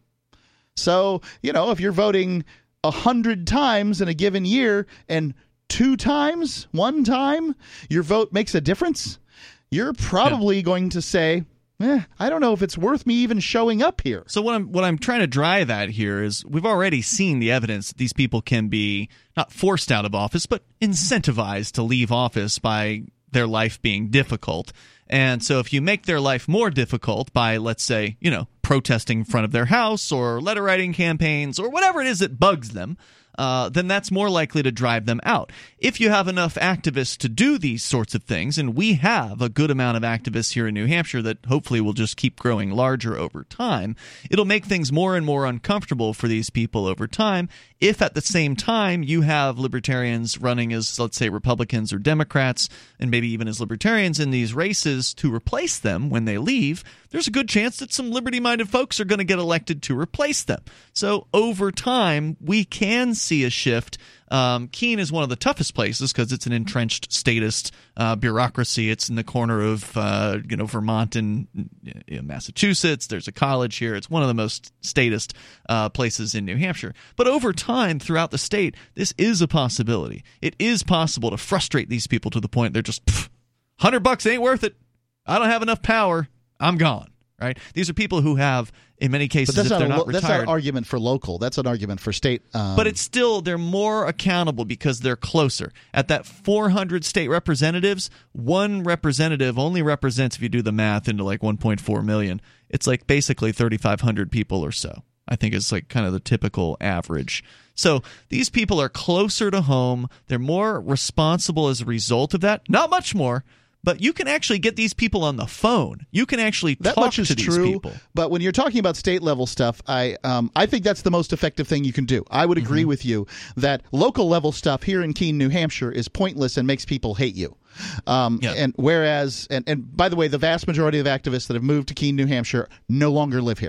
So, you know, if you're voting a hundred times in a given year and two times, one time, your vote makes a difference, you're probably going to say, eh, I don't know if it's worth me even showing up here. So what I'm what I'm trying to drive at here is we've already seen the evidence that these people can be not forced out of office, but incentivized to leave office by their life being difficult. And so if you make their life more difficult by, let's say, you know, protesting in front of their house or letter writing campaigns or whatever it is that bugs them, uh, then that's more likely to drive them out. If you have enough activists to do these sorts of things, and we have a good amount of activists here in New Hampshire that hopefully will just keep growing larger over time, it'll make things more and more uncomfortable for these people over time. If at the same time you have libertarians running as, let's say, Republicans or Democrats, and maybe even as libertarians in these races to replace them when they leave, there's a good chance that some liberty-minded folks are going to get elected to replace them. So over time, we can see a shift. Um, Keene is one of the toughest places because it's an entrenched statist uh, bureaucracy. It's in the corner of uh, you know Vermont and you know, Massachusetts. There's a college here. It's one of the most statist uh, places in New Hampshire. But over time, throughout the state, this is a possibility. It is possible to frustrate these people to the point they're just, one hundred bucks ain't worth it. I don't have enough power. I'm gone. Right? These are people who have, in many cases, But that's if not, they're a, not lo- that's retired. not an argument for local. That's an argument for state. Um, But it's still, they're more accountable because they're closer. At that four hundred state representatives, one representative only represents, if you do the math, into like one point four million. It's like basically thirty-five hundred people or so. I think is like kind of the typical average. So these people are closer to home. They're more responsible as a result of that. Not much more. But you can actually get these people on the phone. You can actually that talk much is to these true, people. But when you're talking about state level stuff, I um, I think that's the most effective thing you can do. I would agree Mm-hmm. with you that local level stuff here in Keene, New Hampshire, is pointless and makes people hate you. Um, Yeah. And whereas, and, and by the way, the vast majority of activists that have moved to Keene, New Hampshire, no longer live here.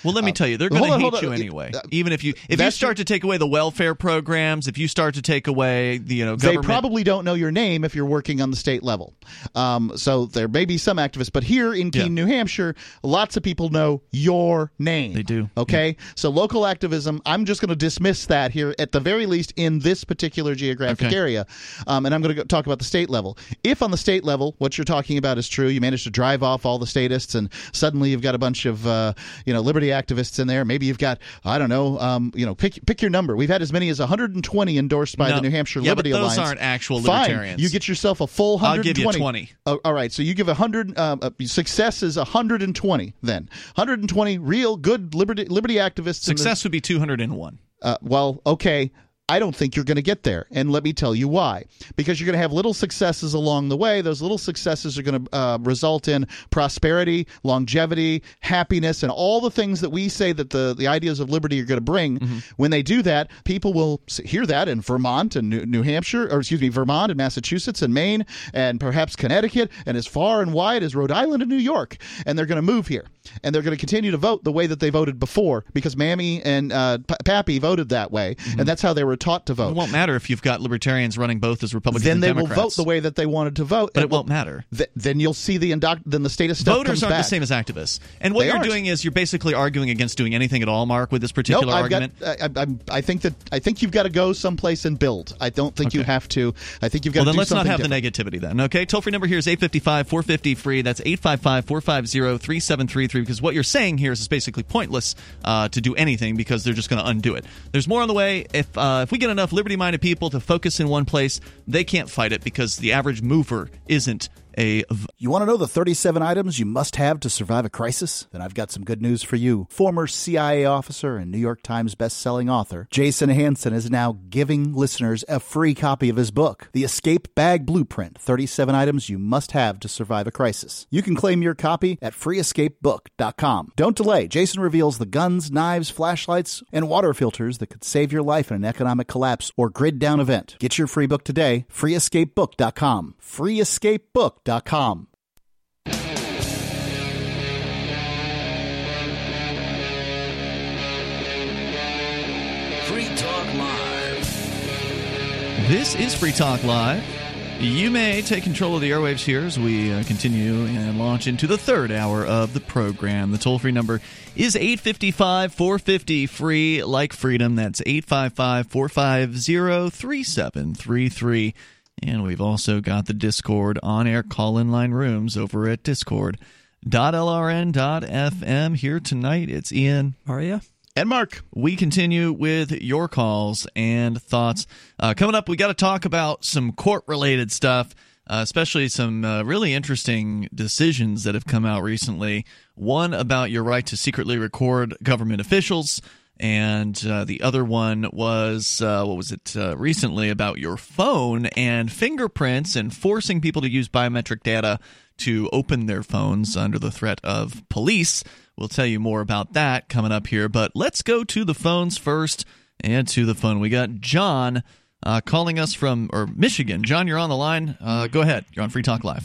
Well, let me Uh, tell you, they're hold going on, to hold hate you on. anyway. Uh, Even if you if you that's start to take away the welfare programs, if you start to take away the you know They government, probably don't know your name if you're working on the state level. Um, so there may be some activists, but here in Keene, Yeah. New Hampshire, lots of people know your name. They do. Okay? So local activism, I'm just going to dismiss that here at the very least in this particular geographic Okay. area. Um, and I'm going to talk about the state level. If on the state level, what you're talking about is true, you manage to drive off all the statists and suddenly you've got a bunch of uh, you know liberty activists in there. Maybe you've got, I don't know, um, you know, pick pick your number. We've had as many as one hundred twenty endorsed by No. the New Hampshire Yeah, Liberty but those Alliance. aren't actual Fine. libertarians. You get yourself a full one I'll hundred twenty. give you twenty. Oh, all right, so you give one hundred. Um, uh, success is one hundred twenty. Then one hundred twenty real good liberty liberty activists. in the- Success would be two hundred one. uh, well, okay. I don't think you're going to get there. And let me tell you why. Because you're going to have little successes along the way. Those little successes are going to uh, result in prosperity, longevity, happiness, and all the things that we say that the, the ideas of liberty are going to bring. Mm-hmm. When they do that, people will hear that in Vermont and New, New Hampshire, or excuse me, Vermont and Massachusetts and Maine and perhaps Connecticut and as far and wide as Rhode Island and New York. And they're going to move here. And they're going to continue to vote the way that they voted before because Mammy and uh, P- Pappy voted that way. Mm-hmm. And that's how they were taught to vote. It won't matter if you've got libertarians running both as Republicans then and they Democrats. will vote the way that they wanted to vote. But it won't matter. Th- then you'll see the indoc- then the status stuff Voters comes aren't back. the same as activists. And what They you're aren't. doing is you're basically arguing against doing anything at all, Mark, with this particular nope, I've argument. Got, I, I, I think that I think you've got to go someplace and build. I don't think Okay. you have to. I think you've got Well, to then do let's not something have different. the negativity then, okay? Toll-free number here is eight five five, four five zero, free. That's eight five five, four five zero, three seven three three because what you're saying here is basically pointless uh, to do anything because they're just going to undo it. There's more on the way. If, uh, if we get enough liberty-minded people to focus in one place, they can't fight it because the average mover isn't a... V- You want to know the thirty-seven items you must have to survive a crisis? Then I've got some good news for you. Former C I A officer and New York Times best-selling author Jason Hansen is now giving listeners a free copy of his book, The Escape Bag Blueprint, thirty-seven Items You Must Have to Survive a Crisis. You can claim your copy at free escape book dot com. Don't delay. Jason reveals the guns, knives, flashlights, and water filters that could save your life in an economic collapse or grid-down event. Get your free book today, free escape book dot com. free escape book dot com. Free Talk Live. This is Free Talk Live. You may take control of the airwaves here as we uh, continue and launch into the third hour of the program. The toll-free number is eight five five, four five zero, free, like freedom. That's eight five five, four five zero, three seven three three. And we've also got the Discord on-air call-in line rooms over at discord dot l r n dot f m. Here tonight, it's Ian. Aria? And Mark. We continue with your calls and thoughts. Uh, coming up, we got to talk about some court-related stuff, uh, especially some uh, really interesting decisions that have come out recently. One about your right to secretly record government officials, and uh, the other one was, uh, what was it, uh, recently about your phone and fingerprints and forcing people to use biometric data to open their phones under the threat of police. We'll tell you more about that coming up here, but let's go to the phones first. And to the phone, we got John uh, calling us from or Michigan. John, you're on the line. Uh, go ahead. You're on Free Talk Live.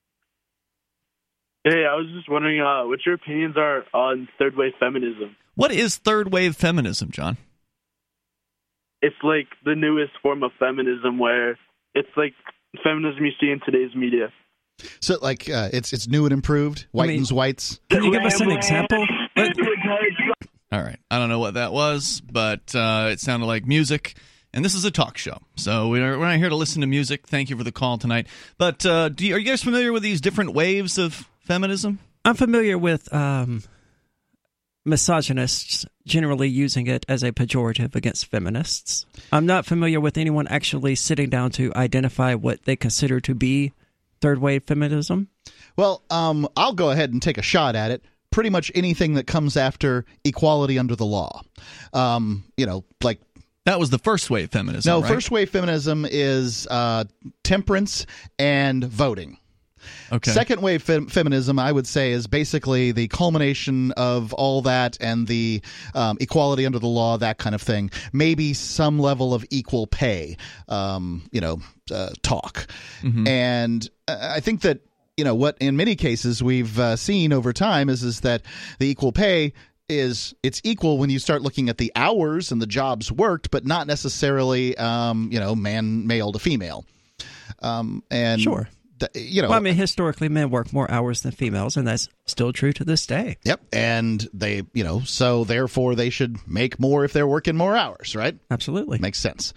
Hey, I was just wondering uh, what your opinions are on third wave feminism. What is third wave feminism, John? It's like the newest form of feminism where it's like feminism you see in today's media. So, like, uh, it's it's new and improved, whitens whites. Can you give us an example? All right. I don't know what that was, but uh, it sounded like music. And this is a talk show, so we're, we're not here to listen to music. Thank you for the call tonight. But uh, do you, are you guys familiar with these different waves of feminism? I'm familiar with um, misogynists generally using it as a pejorative against feminists. I'm not familiar with anyone actually sitting down to identify what they consider to be third wave feminism. Well, um, I'll go ahead and take a shot at it. Pretty much anything that comes after equality under the law. Um, you know, like... That was the first wave feminism, No, right? first wave feminism is uh, temperance and voting. Okay. Second wave fem- feminism, I would say, is basically the culmination of all that and the um, equality under the law, that kind of thing. Maybe some level of equal pay, um, you know, uh, talk. Mm-hmm. And I think that, you know, what in many cases we've uh, seen over time is is that the equal pay is it's equal when you start looking at the hours and the jobs worked, but not necessarily, um, you know, man, male to female. Um, and Sure. The, you know, well, I mean, historically, men work more hours than females, and that's still true to this day. Yep. And they, you know, so therefore they should make more if they're working more hours, right? Absolutely. Makes sense.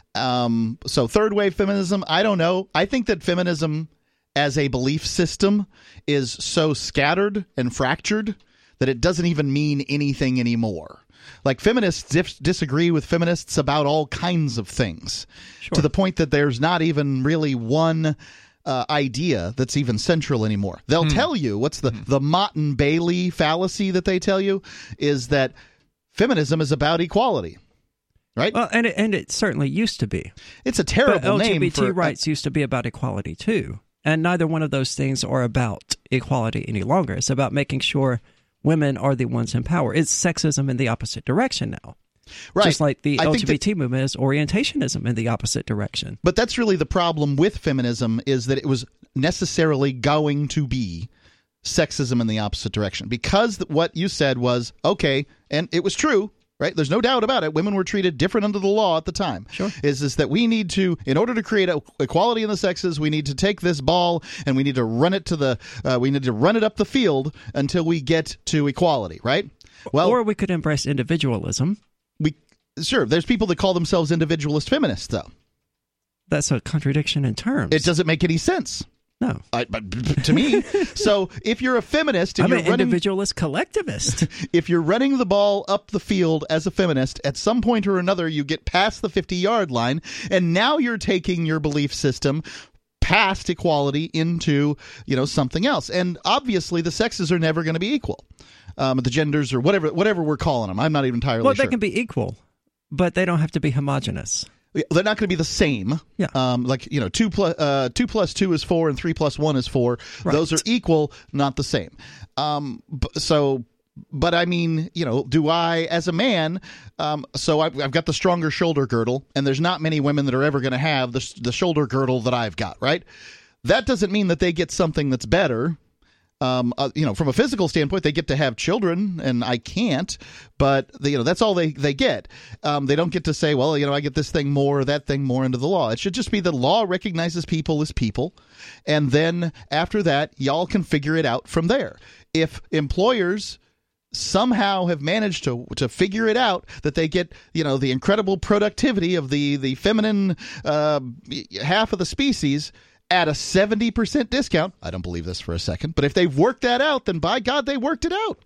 Um, so third wave feminism, I don't know. I think that feminism as a belief system is so scattered and fractured that it doesn't even mean anything anymore. Like, feminists dif- disagree with feminists about all kinds of things, sure, to the point that there's not even really one uh, idea that's even central anymore. They'll hmm. tell you what's the, the Mott and Bailey fallacy that they tell you is that feminism is about equality. Right? Well, and it, and it certainly used to be. It's a terrible but L G B T name for rights used to be about equality too, and neither one of those things are about equality any longer. It's about making sure women are the ones in power. It's sexism in the opposite direction now. Right. Just like the I L G B T that, movement is orientationism in the opposite direction. But that's really the problem with feminism, is that it was necessarily going to be sexism in the opposite direction. Because what you said was, okay, and it was true, right? There's no doubt about it. Women were treated different under the law at the time. Sure. Is, is that we need to, in order to create a, equality in the sexes, we need to take this ball and we need to run it to the, uh, we need to run it up the field until we get to equality, right? Well, or we could embrace individualism. We sure. There's people that call themselves individualist feminists, though. That's a contradiction in terms. It doesn't make any sense. No, I, but to me. So if you're a feminist, and I'm you're an running, individualist collectivist. If you're running the ball up the field as a feminist, at some point or another, you get past the fifty-yard line, and now you're taking your belief system past equality into, you know, something else. And obviously, the sexes are never going to be equal. Um, the genders or whatever, whatever we're calling them. I'm not even entirely well, sure. Well, they can be equal, but they don't have to be homogenous. They're not going to be the same. Yeah. Um, like, you know, two plus uh, two plus two is four, and three plus one is four. Right. Those are equal, not the same. Um, b- so, but I mean, you know, do I, as a man, um, so I've, I've got the stronger shoulder girdle, and there's not many women that are ever going to have the the shoulder girdle that I've got, right? That doesn't mean that they get something that's better. Um, uh, you know, from a physical standpoint, they get to have children, and I can't. But the, you know, that's all they they get. Um, they don't get to say, well, you know, I get this thing more, or that thing more into the law. It should just be the law recognizes people as people, and then after that, y'all can figure it out from there. If employers somehow have managed to to figure it out that they get, you know, the incredible productivity of the the feminine uh, half of the species at a seventy percent discount. I don't believe this for a second, but if they've worked that out, then by God, they worked it out.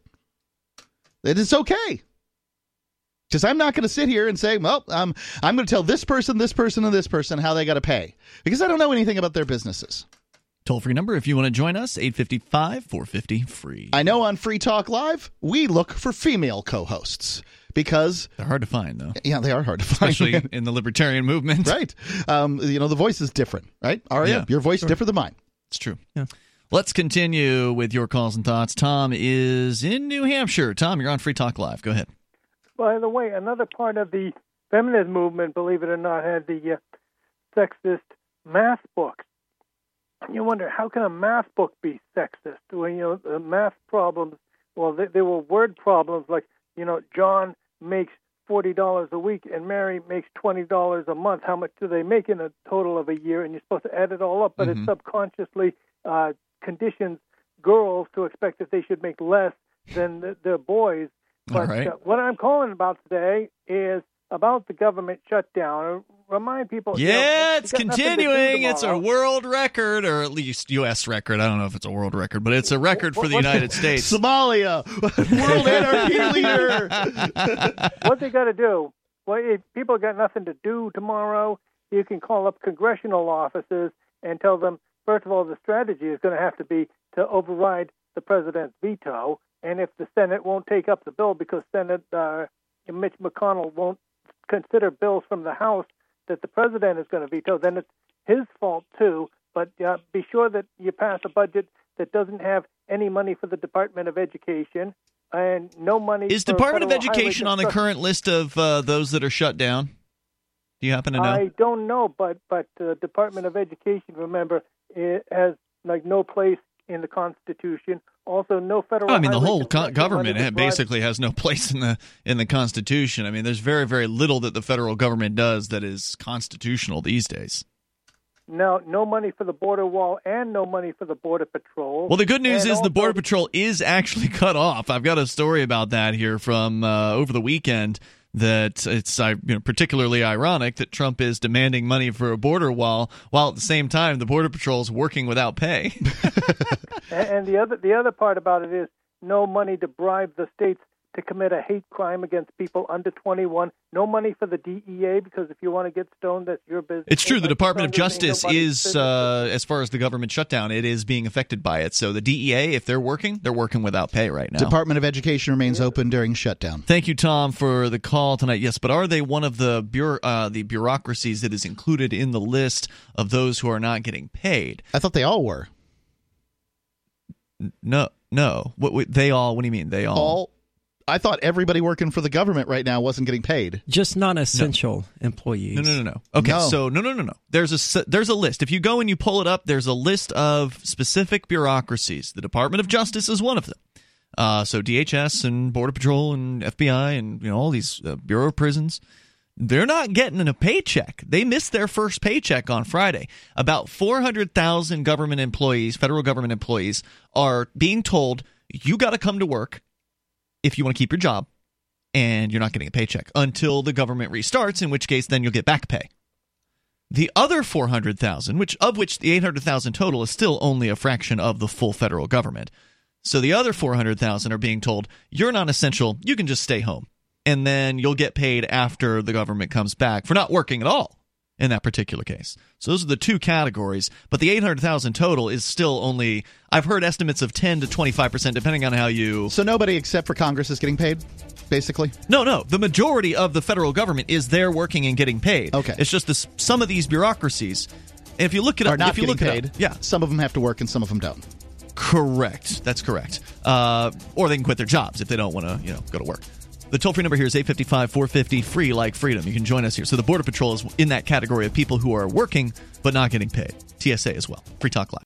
It is okay. Because I'm not going to sit here and say, well, um, I'm going to tell this person, this person, and this person how they got to pay. Because I don't know anything about their businesses. Toll-free number if you want to join us, eight five five, four five zero, free. I know on Free Talk Live, we look for female co-hosts. Because they're hard to find, though. Yeah, they are hard to find, especially in the libertarian movement, right? Um, you know, the voice is different, right? Aria, yeah, your voice sure. is different than mine. It's true. Yeah. Let's continue with your calls and thoughts. Tom is in New Hampshire. Tom, you're on Free Talk Live. Go ahead. By the way, another part of the feminist movement, believe it or not, had the uh, sexist math books. And you wonder, how can a math book be sexist? When, you know, the math problems, well, they, they were word problems like, you know, John makes forty dollars a week and Mary makes twenty dollars a month. How much do they make in a total of a year? And you're supposed to add it all up, but mm-hmm. it subconsciously uh, conditions girls to expect that they should make less than the, their boys. But right. uh, what I'm calling about today is about the government shutdown. Remind people. Yeah, you know, it's continuing. It's a world record, or at least U S record. I don't know if it's a world record, but it's a record for the United States. Somalia, world anarchy leader. What they got to do? Well, if people got nothing to do tomorrow, you can call up congressional offices and tell them, first of all, the strategy is going to have to be to override the president's veto. And if the Senate won't take up the bill because Senate uh, Mitch McConnell won't consider bills from the House that the president is going to veto, then it's his fault too. But uh, be sure that you pass a budget that doesn't have any money for the Department of Education and no money. Is for Department of federal Education on the current list of uh, those that are shut down? Do you happen to know? I don't know, but but uh, Department of Education, remember, it has like no place in the Constitution Also, no federal. I mean, the highway whole co- construction government money to basically has no place in the in the Constitution. I mean, there's very, very little that the federal government does that is constitutional these days. Now, no money for the border wall and no money for the border patrol. Well, the good news And is also, the border patrol is actually cut off. I've got a story about that here from uh, over the weekend. That it's uh, you know, particularly ironic that Trump is demanding money for a border wall, while at the same time the border patrol is working without pay. and, and the other the other part about it is no money to bribe the states to commit a hate crime against people under twenty-one. No money for the D E A, because if you want to get stoned, that's your business. It's true. The Like Department of stoned, Justice nobody's is, business. uh, as far as the government shutdown, it is being affected by it. So the D E A, if they're working, they're working without pay right now. Department of Education remains open during shutdown. Thank you, Tom, for the call tonight. Yes, but are they one of the bureau- uh, the bureaucracies that is included in the list of those who are not getting paid? I thought they all were. No, no. What, what they all? What do you mean they all? All. I thought everybody working for the government right now wasn't getting paid. Just non-essential employees. No, no, no, no. Okay, No. so no, no, no, no. There's a s- there's a list. If you go and you pull it up, there's a list of specific bureaucracies. The Department of Justice is one of them. Uh, so D H S and Border Patrol and F B I and you know all these uh, Bureau of Prisons. They're not getting a paycheck. They missed their first paycheck on Friday. About four hundred thousand government employees, federal government employees, are being told, you got to come to work if you want to keep your job, and you're not getting a paycheck until the government restarts, in which case then you'll get back pay. The other four hundred thousand, which of which the eight hundred thousand total is still only a fraction of the full federal government. So the other four hundred thousand are being told, you're not essential, you can just stay home. And then you'll get paid after the government comes back for not working at all in that particular case. So those are the two categories. But the eight hundred thousand total is still only, I've heard estimates of ten to twenty-five percent, depending on how you... So nobody except for Congress is getting paid, basically? No, no. The majority of the federal government is there working and getting paid. Okay. It's just this, some of these bureaucracies, and if you look it up... Are not if you getting look it paid. up, yeah. Some of them have to work and some of them don't. Correct. That's correct. Uh, or they can quit their jobs if they don't want to, you know, go to work. The toll-free number here is eight five five, four five zero, free like freedom. You can join us here. So the Border Patrol is in that category of people who are working but not getting paid. T S A as well. Free Talk Live.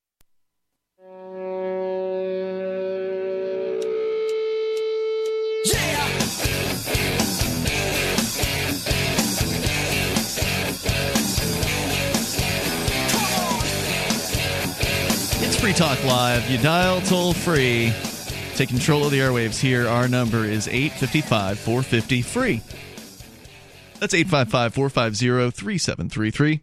It's Free Talk Live. You dial toll-free. Take control of the airwaves here. Our number is eight five five, four five zero, free. That's eight five five, four five zero, three seven three three.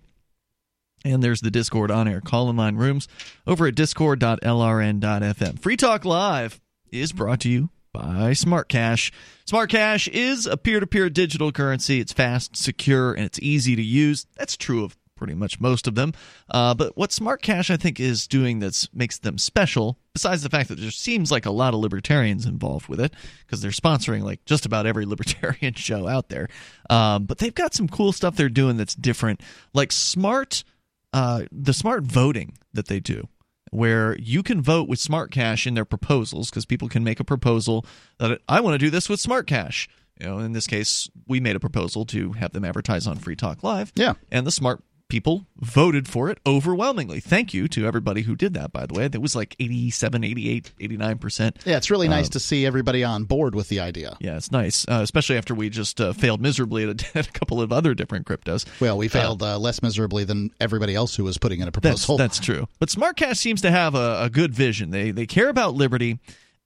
And there's the Discord on-air call-in line rooms over at discord dot l r n dot f m. Free Talk Live is brought to you by Smart Cash. Smart Cash is a peer-to-peer digital currency. It's fast, secure, and it's easy to use. That's true of pretty much most of them. Uh, but what Smart Cash, I think, is doing that makes them special, besides the fact that there seems like a lot of libertarians involved with it, because they're sponsoring like just about every libertarian show out there. Um, but they've got some cool stuff they're doing that's different, like smart, uh, the smart voting that they do, where you can vote with Smart Cash in their proposals, because people can make a proposal that I want to do this with Smart Cash. You know, in this case, we made a proposal to have them advertise on Free Talk Live. Yeah. And the smart people voted for it overwhelmingly. Thank you to everybody who did that, by the way. That was like eighty-seven, eighty-eight, eighty-nine percent. Yeah, it's really nice Uh, to see everybody on board with the idea. Yeah, it's nice, uh, especially after we just uh, failed miserably at a, at a couple of other different cryptos. Well, we failed uh, less miserably than everybody else who was putting in a proposal. That's, that's true. But Smart Cash seems to have a, a good vision. They they care about liberty,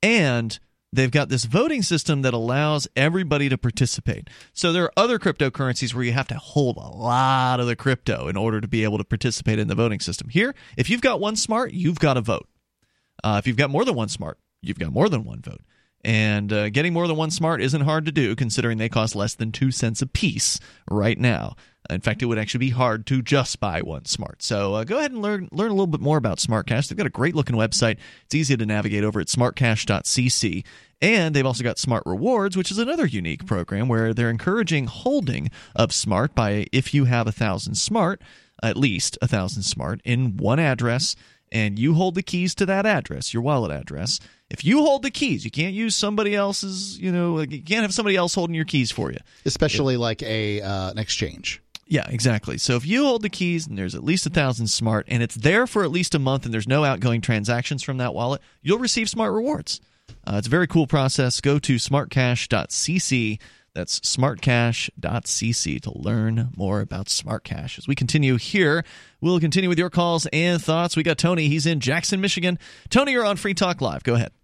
and they've got this voting system that allows everybody to participate. So there are other cryptocurrencies where you have to hold a lot of the crypto in order to be able to participate in the voting system. Here, if you've got one smart, you've got a vote. Uh, if you've got more than one smart, you've got more than one vote. And uh, getting more than one smart isn't hard to do, considering they cost less than two cents a piece right now. In fact, it would actually be hard to just buy one smart. So uh, go ahead and learn learn a little bit more about Smart Cash. They've got a great-looking website. It's easy to navigate over at smart cash dot c c. And they've also got Smart Rewards, which is another unique program where they're encouraging holding of Smart by, if you have a thousand Smart, at least a thousand Smart, in one address, and you hold the keys to that address, your wallet address. If you hold the keys, you can't use somebody else's, you know, you can't have somebody else holding your keys for you. Especially it, like a uh, an exchange. Yeah, exactly. So if you hold the keys and there's at least a thousand smart, and it's there for at least a month, and there's no outgoing transactions from that wallet, you'll receive smart rewards. Uh, it's a very cool process. Go to smart cash dot c c. That's smart cash dot c c to learn more about Smart Cash. As we continue here, we'll continue with your calls and thoughts. We got Tony. He's in Jackson, Michigan. Tony, you're on Free Talk Live. Go ahead.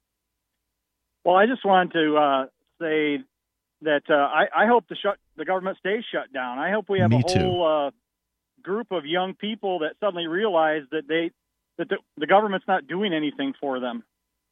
Well, I just wanted to uh, say that uh, I, I hope the shut the government stays shut down. I hope we have Me a whole uh, group of young people that suddenly realize that they that the, the government's not doing anything for them.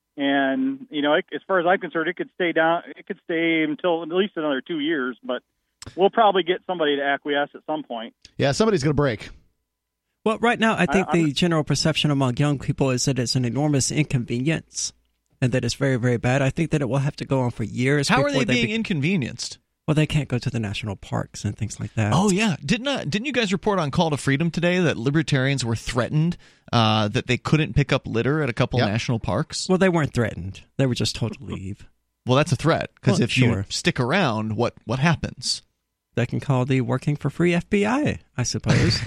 And you know, it, as far as I'm concerned, it could stay down. It could stay until at least another two years. But we'll probably get somebody to acquiesce at some point. Yeah, somebody's going to break. Well, right now, I think I, the general perception among young people is that it's an enormous inconvenience and that it's very, very bad. I think that it will have to go on for years. How are they, they being be- inconvenienced? Well, they can't go to the national parks and things like that. Oh, yeah. Didn't uh, didn't you guys report on Call to Freedom today that libertarians were threatened uh, that they couldn't pick up litter at a couple Yep. national parks? Well, they weren't threatened. They were just told to leave. Well, that's a threat, because Well, if sure. you stick around, what, what happens? They can call the Working for Free F B I, I suppose.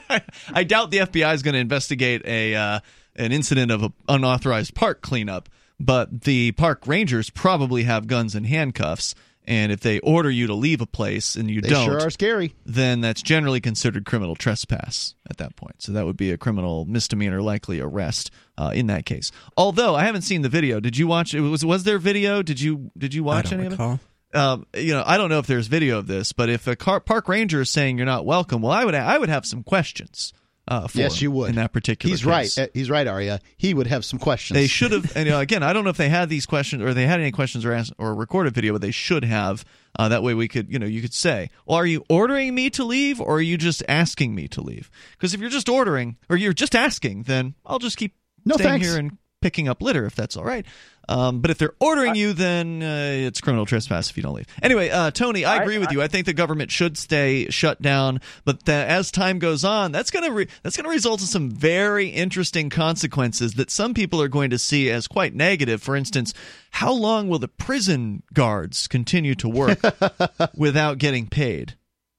I doubt the F B I is going to investigate a uh, an incident of an unauthorized park cleanup, but the park rangers probably have guns and handcuffs, and if they order you to leave a place and you They don't, sure are scary. then that's generally considered criminal trespass at that point. So that would be a criminal misdemeanor, likely arrest uh, in that case. Although I haven't seen the video. Did you watch it? Was was there video? Did you did you watch I don't any recall. of it? Um, you know, I don't know if there's video of this, but if a car, park ranger is saying you're not welcome, well, I would I would have some questions. Uh, for Yes, him you would. in that particular He's case. right. Uh, He's right, Arya. He would have some questions. They should have, and you know, again, I don't know if they had these questions or they had any questions or asked, or recorded video, but they should have. Uh, that way, we could, you know, you could say, "Well, are you ordering me to leave, or are you just asking me to leave?" Because if you're just ordering or you're just asking, then I'll just keep No, staying thanks. here and picking up litter if that's all right. Um, but if they're ordering you, then uh, it's criminal trespass if you don't leave. Anyway, uh, Tony, I agree I- with you. I think the government should stay shut down, but that as time goes on, that's going to re- that's going to result in some very interesting consequences that some people are going to see as quite negative. For instance, how long will the prison guards continue to work without getting paid?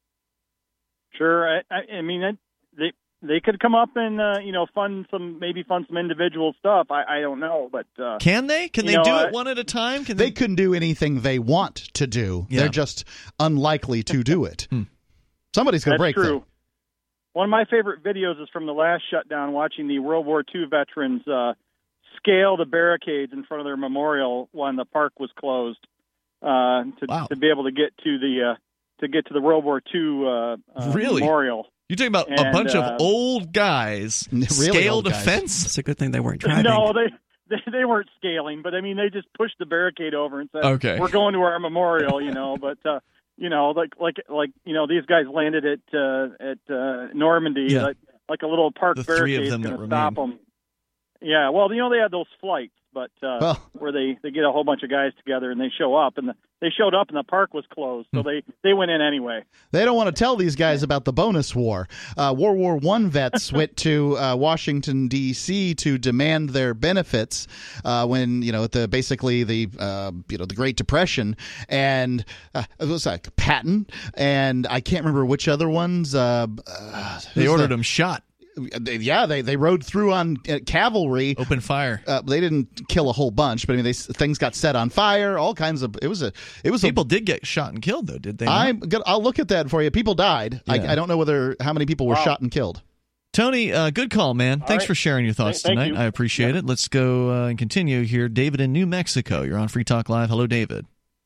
Sure. I, I, I mean, it, they they could come up and uh, you know fund some maybe fund some individual stuff. I, I don't know, but uh, Can they? Can you they know, do I- it one at a time? Can They they? couldn't do anything they want to do. Yeah. They're just unlikely to do it. Hmm. Somebody's going to That's break true. them. One of my favorite videos is from the last shutdown, watching the World War Two veterans uh, scale the barricades in front of their memorial when the park was closed uh, to, Wow. to be able to get to the uh, to get to the World War Two uh, uh, Really? memorial. You're talking about a And, bunch uh, of old guys Really scaled old a guys. fence? It's a good thing they weren't driving. No, they, they they weren't scaling, but I mean they just pushed the barricade over and said, Okay. "We're going to our memorial," you know. But uh, you know, like like like you know, these guys landed at uh, at uh, Normandy, Yeah. like, like a little park The three of barricade them going that to stop remained. them. Yeah, well, you know, they had those flights, but uh, Well. where they, they get a whole bunch of guys together and they show up, and the, they showed up and the park was closed, so they, they went in anyway. They don't want to tell these guys about the bonus war. Uh, World War One vets went to uh, Washington D C to demand their benefits uh, when you know the basically the uh, you know the Great Depression, and uh, it was like Patton, and I can't remember which other ones. Uh, uh, They who's ordered the- them shot. They, yeah, they they rode through on uh, cavalry. Open fire. Uh, they didn't kill a whole bunch, but I mean, they, things got set on fire. All kinds of. It was a. It was People a, did get shot and killed, though, did they? not? I'm. Gonna, I'll look at that for you. People died. Yeah. I, I don't know whether how many people were Wow. shot and killed. Tony, uh, good call, man. Thanks right. for sharing your thoughts Thank tonight. you. I appreciate it. Let's go uh, and continue here. David in New Mexico. You're on Free Talk Live. Hello, David.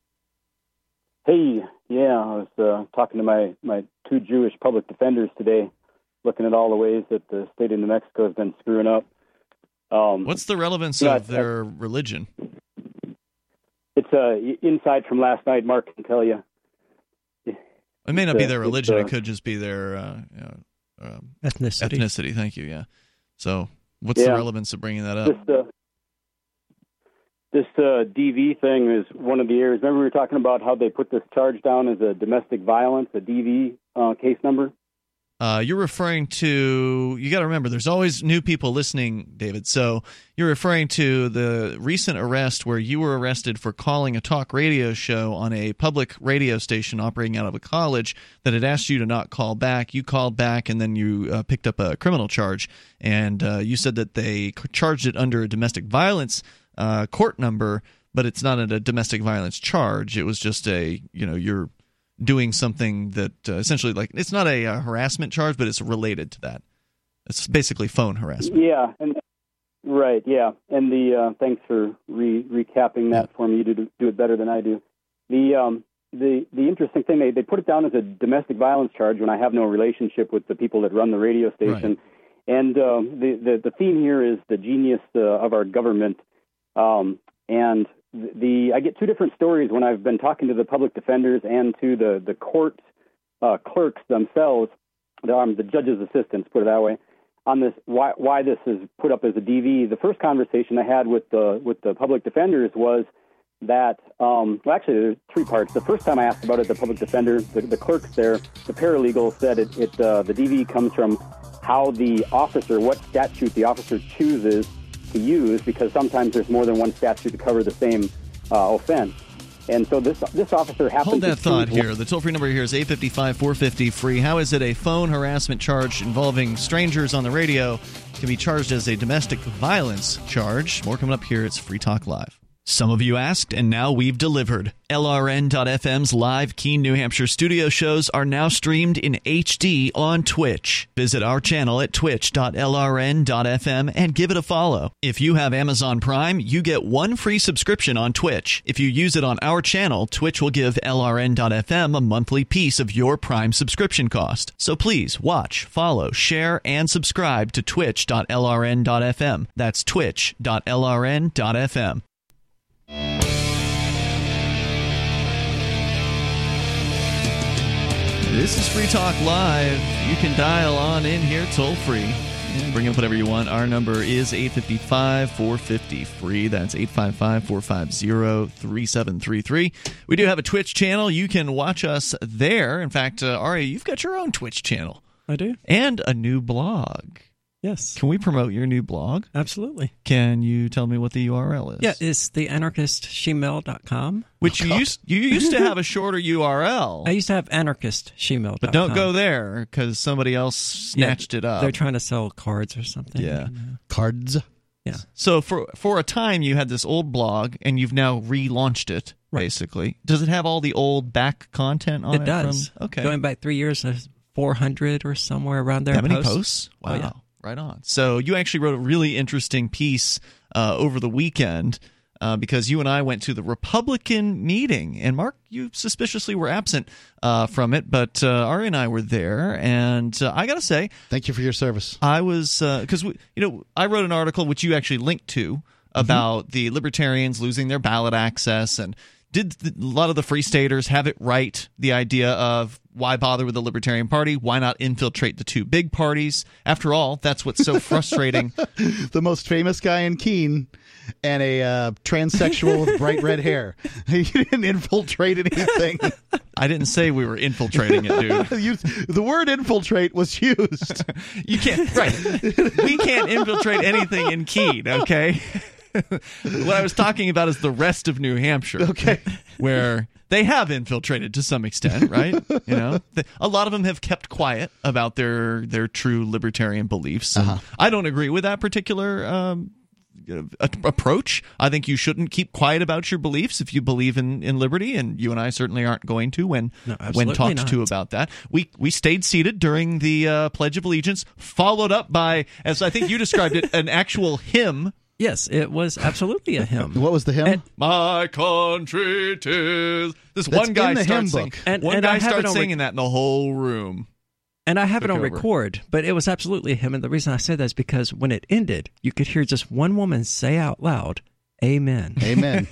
Hey, yeah, I was uh, talking to my, my two Jewish public defenders today, looking at all the ways that the state of New Mexico has been screwing up. Um, What's the relevance yeah, of their religion? It's uh, inside from last night. Mark can tell you. It may not It's, be uh, their it's, religion. uh, It could just be their uh, you know, um, Ethnicity. ethnicity. Thank you. Yeah. So, what's Yeah. the relevance of bringing that up? This uh, this uh, D V thing is one of the areas. Remember we were talking about how they put this charge down as a domestic violence, a D V uh, case number. Uh, you're referring to, you got to remember, there's always new people listening, David. So you're referring to the recent arrest where you were arrested for calling a talk radio show on a public radio station operating out of a college that had asked you to not call back. You called back, and then you uh, picked up a criminal charge. And uh, you said that they charged it under a domestic violence uh, court number, but it's not a domestic violence charge. It was just a, you know, you're doing something that uh, essentially, like, it's not a uh, harassment charge, but it's related to that. It's basically phone harassment. Yeah, and right, yeah. And the uh, thanks for re- recapping that for me. You do, do it better than I do. The um, the the interesting thing, they, they put it down as a domestic violence charge when I have no relationship with the people that run the radio station. Right. And um, the, the, the theme here is the genius uh, of our government. Um, and The I get two different stories when I've been talking to the public defenders and to the the court uh, clerks themselves, the, um, the judge's assistants, put it that way, on this why why this is put up as a D V. The first conversation I had with the with the public defenders was that um, well, actually there's three parts. The first time I asked about it, the public defender, the, the clerks there, the paralegal said it, it uh, the D V comes from how the officer, what statute the officer chooses to use, because sometimes there's more than one statute to cover the same uh, offense. And so this this officer happens Hold that to thought choose- here. The toll-free number here is eight five five, four five zero, free. How is it a phone harassment charge involving strangers on the radio can be charged as a domestic violence charge? More coming up here. It's Free Talk Live. Some of you asked, and now we've delivered. L R N dot F M's live Keene, New Hampshire studio shows are now streamed in H D on Twitch. Visit our channel at twitch dot L R N dot F M and give it a follow. If you have Amazon Prime, you get one free subscription on Twitch. If you use it on our channel, Twitch will give L R N dot F M a monthly piece of your Prime subscription cost. So please watch, follow, share, and subscribe to twitch dot L R N dot F M. That's twitch dot L R N dot F M. This is Free Talk Live. You can dial on in here toll free and bring up whatever you want. Our number is eight five five, four five zero, free. That's eight five five, four five zero, three seven three three. We do have a Twitch channel. You can watch us there. In fact, uh, Aria, you've got your own Twitch channel. I do. And a new blog. Yes. Can we promote your new blog? Absolutely. Can you tell me what the U R L is? Yeah, it's the anarchist shemale dot com. Which you used you used to have a shorter U R L. I used to have anarchist shemale dot com. But don't go there because somebody else snatched yeah, it up. They're trying to sell cards or something. Yeah. You know. Cards? Yeah. So for for a time you had this old blog and you've now relaunched it, right. basically. Does it have all the old back content on it? It does. From, okay. Going back three years, there's four hundred or somewhere around there. That many posts? posts? Wow. Oh, yeah. Right on. So you actually wrote a really interesting piece uh, over the weekend uh, because you and I went to the Republican meeting. And Mark, you suspiciously were absent uh, from it, but uh, Ari and I were there. And uh, I got to say, thank you for your service. I was because uh, you know I wrote an article which you actually linked to about mm-hmm. the libertarians losing their ballot access and. Did the, a lot of the Free Staters have it right? The idea of why bother with the Libertarian Party? Why not infiltrate the two big parties? After all, that's what's so frustrating. The most famous guy in Keene and a uh, transsexual with bright red hair. He didn't infiltrate anything. I didn't say we were infiltrating it, dude. you, the word infiltrate was used. You can't, right. We can't infiltrate anything in Keene, okay? What I was talking about is the rest of New Hampshire, okay, where they have infiltrated to some extent, right? You know, a lot of them have kept quiet about their their true libertarian beliefs. Uh-huh. I don't agree with that particular um, approach. I think you shouldn't keep quiet about your beliefs if you believe in, in liberty, and you and I certainly aren't going to when no, when talked not. to about that. We we stayed seated during the uh, Pledge of Allegiance, followed up by, as I think you described it, an actual hymn. Yes, it was absolutely a hymn. What was the hymn? And, My country 'tis. This That's one guy in the starts hymn singing. book. And, one and guy I starts on singing re- that, and the whole room. And I have it on over. record, but it was absolutely a hymn. And the reason I said that is because when it ended, you could hear just one woman say out loud, "Amen." Amen.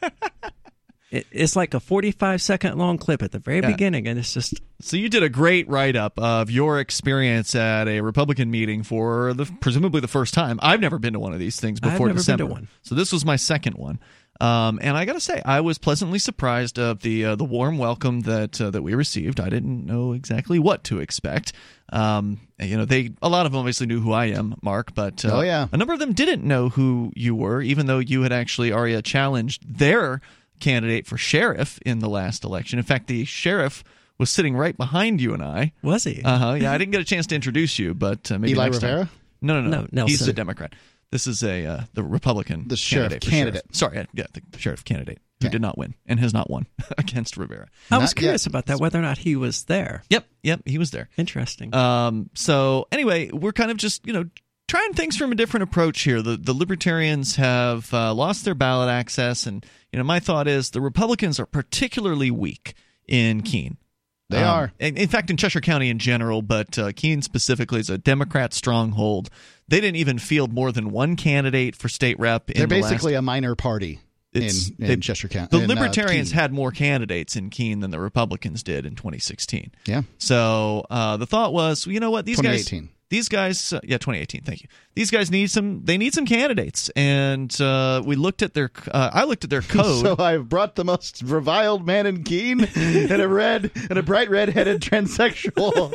it, it's like a forty-five second long clip at the very Yeah. beginning, and it's just. So you did a great write-up of your experience at a Republican meeting for the presumably the first time. I've never been to one of these things before I've never December. been to one. So this was my second one. Um, and I got to say, I was pleasantly surprised of the uh, the warm welcome that uh, that we received. I didn't know exactly what to expect. Um, you know, they a lot of them obviously knew who I am, Mark, but uh, oh, yeah. a number of them didn't know who you were, even though you had actually, Aria, challenged their candidate for sheriff in the last election. In fact, the sheriff was sitting right behind you and I. Was he? Uh-huh. Yeah, I didn't get a chance to introduce you, but uh, maybe Eli next Rivera? time. No, no, no. No, Nelson. He's a Democrat. This is a uh, the Republican The sheriff candidate. for candidate. sheriff. Sorry, uh, yeah, the sheriff candidate who Okay. did not win and has not won against Rivera. I was Not curious yet. about that, whether or not he was there. Yep, yep, he was there. Interesting. Um, so anyway, we're kind of just, you know, trying things from a different approach here. The the Libertarians have uh, lost their ballot access, and you know, my thought is the Republicans are particularly weak in Keene. They Um, are. In, in fact, in Cheshire County in general, but uh, Keene specifically is a Democrat stronghold. They didn't even field more than one candidate for state rep. In They're the basically last, a minor party in, It's- in they- Cheshire County. The in, uh, Libertarians Keene. had more candidates in Keene than the Republicans did in twenty sixteen. Yeah. So uh, the thought was, you know what, these twenty guys, eighteen. these guys, uh, yeah, twenty eighteen. Thank you. These guys need some. They need some candidates, and uh, we looked at their. Uh, I looked at their code. So I've brought the most reviled man in Keene and a red and a bright red-headed transsexual.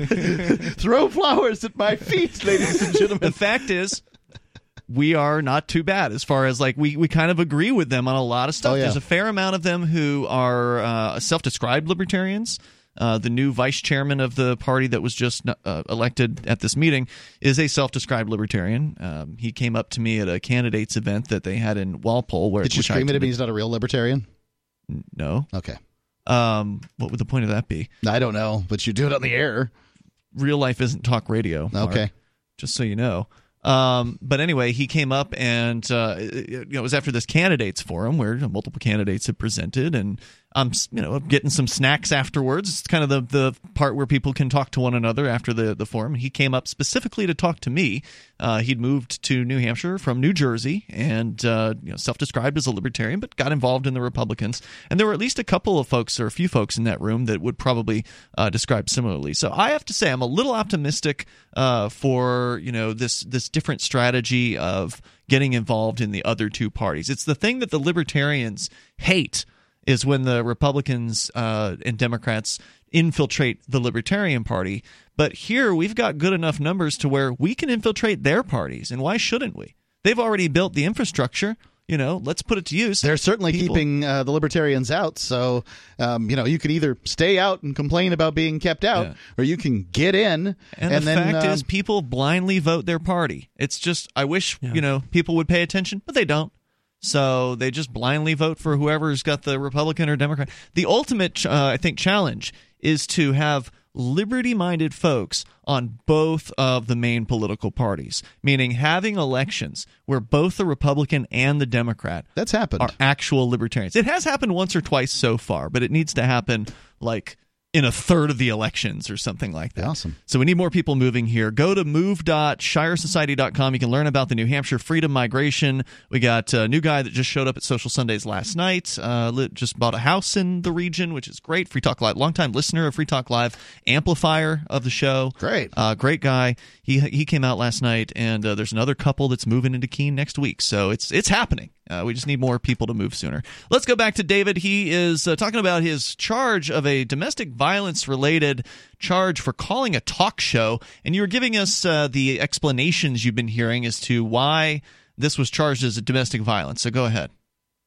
Throw flowers at my feet, ladies and gentlemen. The fact is, we are not too bad as far as like we, we kind of agree with them on a lot of stuff. Oh, yeah. There's a fair amount of them who are uh, self-described libertarians. Uh, the new vice chairman of the party that was just uh, elected at this meeting is a self-described libertarian. Um, he came up to me at a candidates event that they had in Walpole. Where, Did you which I scream at him attended. he's not a real libertarian? No. Okay. Um, what would the point of that be? I don't know, but you do it on the air. Real life isn't talk radio. Mark, Okay. just so you know. Um, but anyway, he came up and uh, it, you know, it was after this candidates forum where multiple candidates had presented, and I'm you know getting some snacks afterwards. It's kind of the the part where people can talk to one another after the the forum. He came up specifically to talk to me. Uh, he'd moved to New Hampshire from New Jersey, and uh, you know, self-described as a libertarian, but got involved in the Republicans. And there were at least a couple of folks, or a few folks in that room that would probably uh, describe similarly. So I have to say, I'm a little optimistic uh, for you know this this different strategy of getting involved in the other two parties. It's the thing that the Libertarians hate, is when the Republicans uh, and Democrats infiltrate the Libertarian Party. But here we've got good enough numbers to where we can infiltrate their parties, and why shouldn't we? They've already built the infrastructure. You know, let's put it to use. They're certainly People- keeping uh, the libertarians out. So, um, you know, you could either stay out and complain about being kept out, Yeah. or you can get in. And, And, the then, fact um, is, people blindly vote their party. It's just, I wish, Yeah. you know, people would pay attention, but they don't. So they just blindly vote for whoever's got the Republican or Democrat. The ultimate, uh, I think, challenge is to have liberty-minded folks on both of the main political parties, meaning having elections where both the Republican and the Democrat that's happened. are actual libertarians. It has happened once or twice so far, but it needs to happen like in a third of the elections or something like that. Awesome. So we need more people moving here. Go to move dot shire society dot com. You can learn about the New Hampshire Freedom Migration. We got a new guy that just showed up at Social Sundays last night. Uh, lit, just bought a house in the region, which is great. Free Talk Live, longtime listener of Free Talk Live, amplifier of the show. Great. Uh, great guy. He he came out last night, and uh, there's another couple that's moving into Keene next week. So it's it's happening. Uh, we just need more people to move sooner. Let's go back to David. He is uh, talking about his charge of a domestic violence-related charge for calling a talk show, and you were giving us uh, the explanations you've been hearing as to why this was charged as a domestic violence. So go ahead.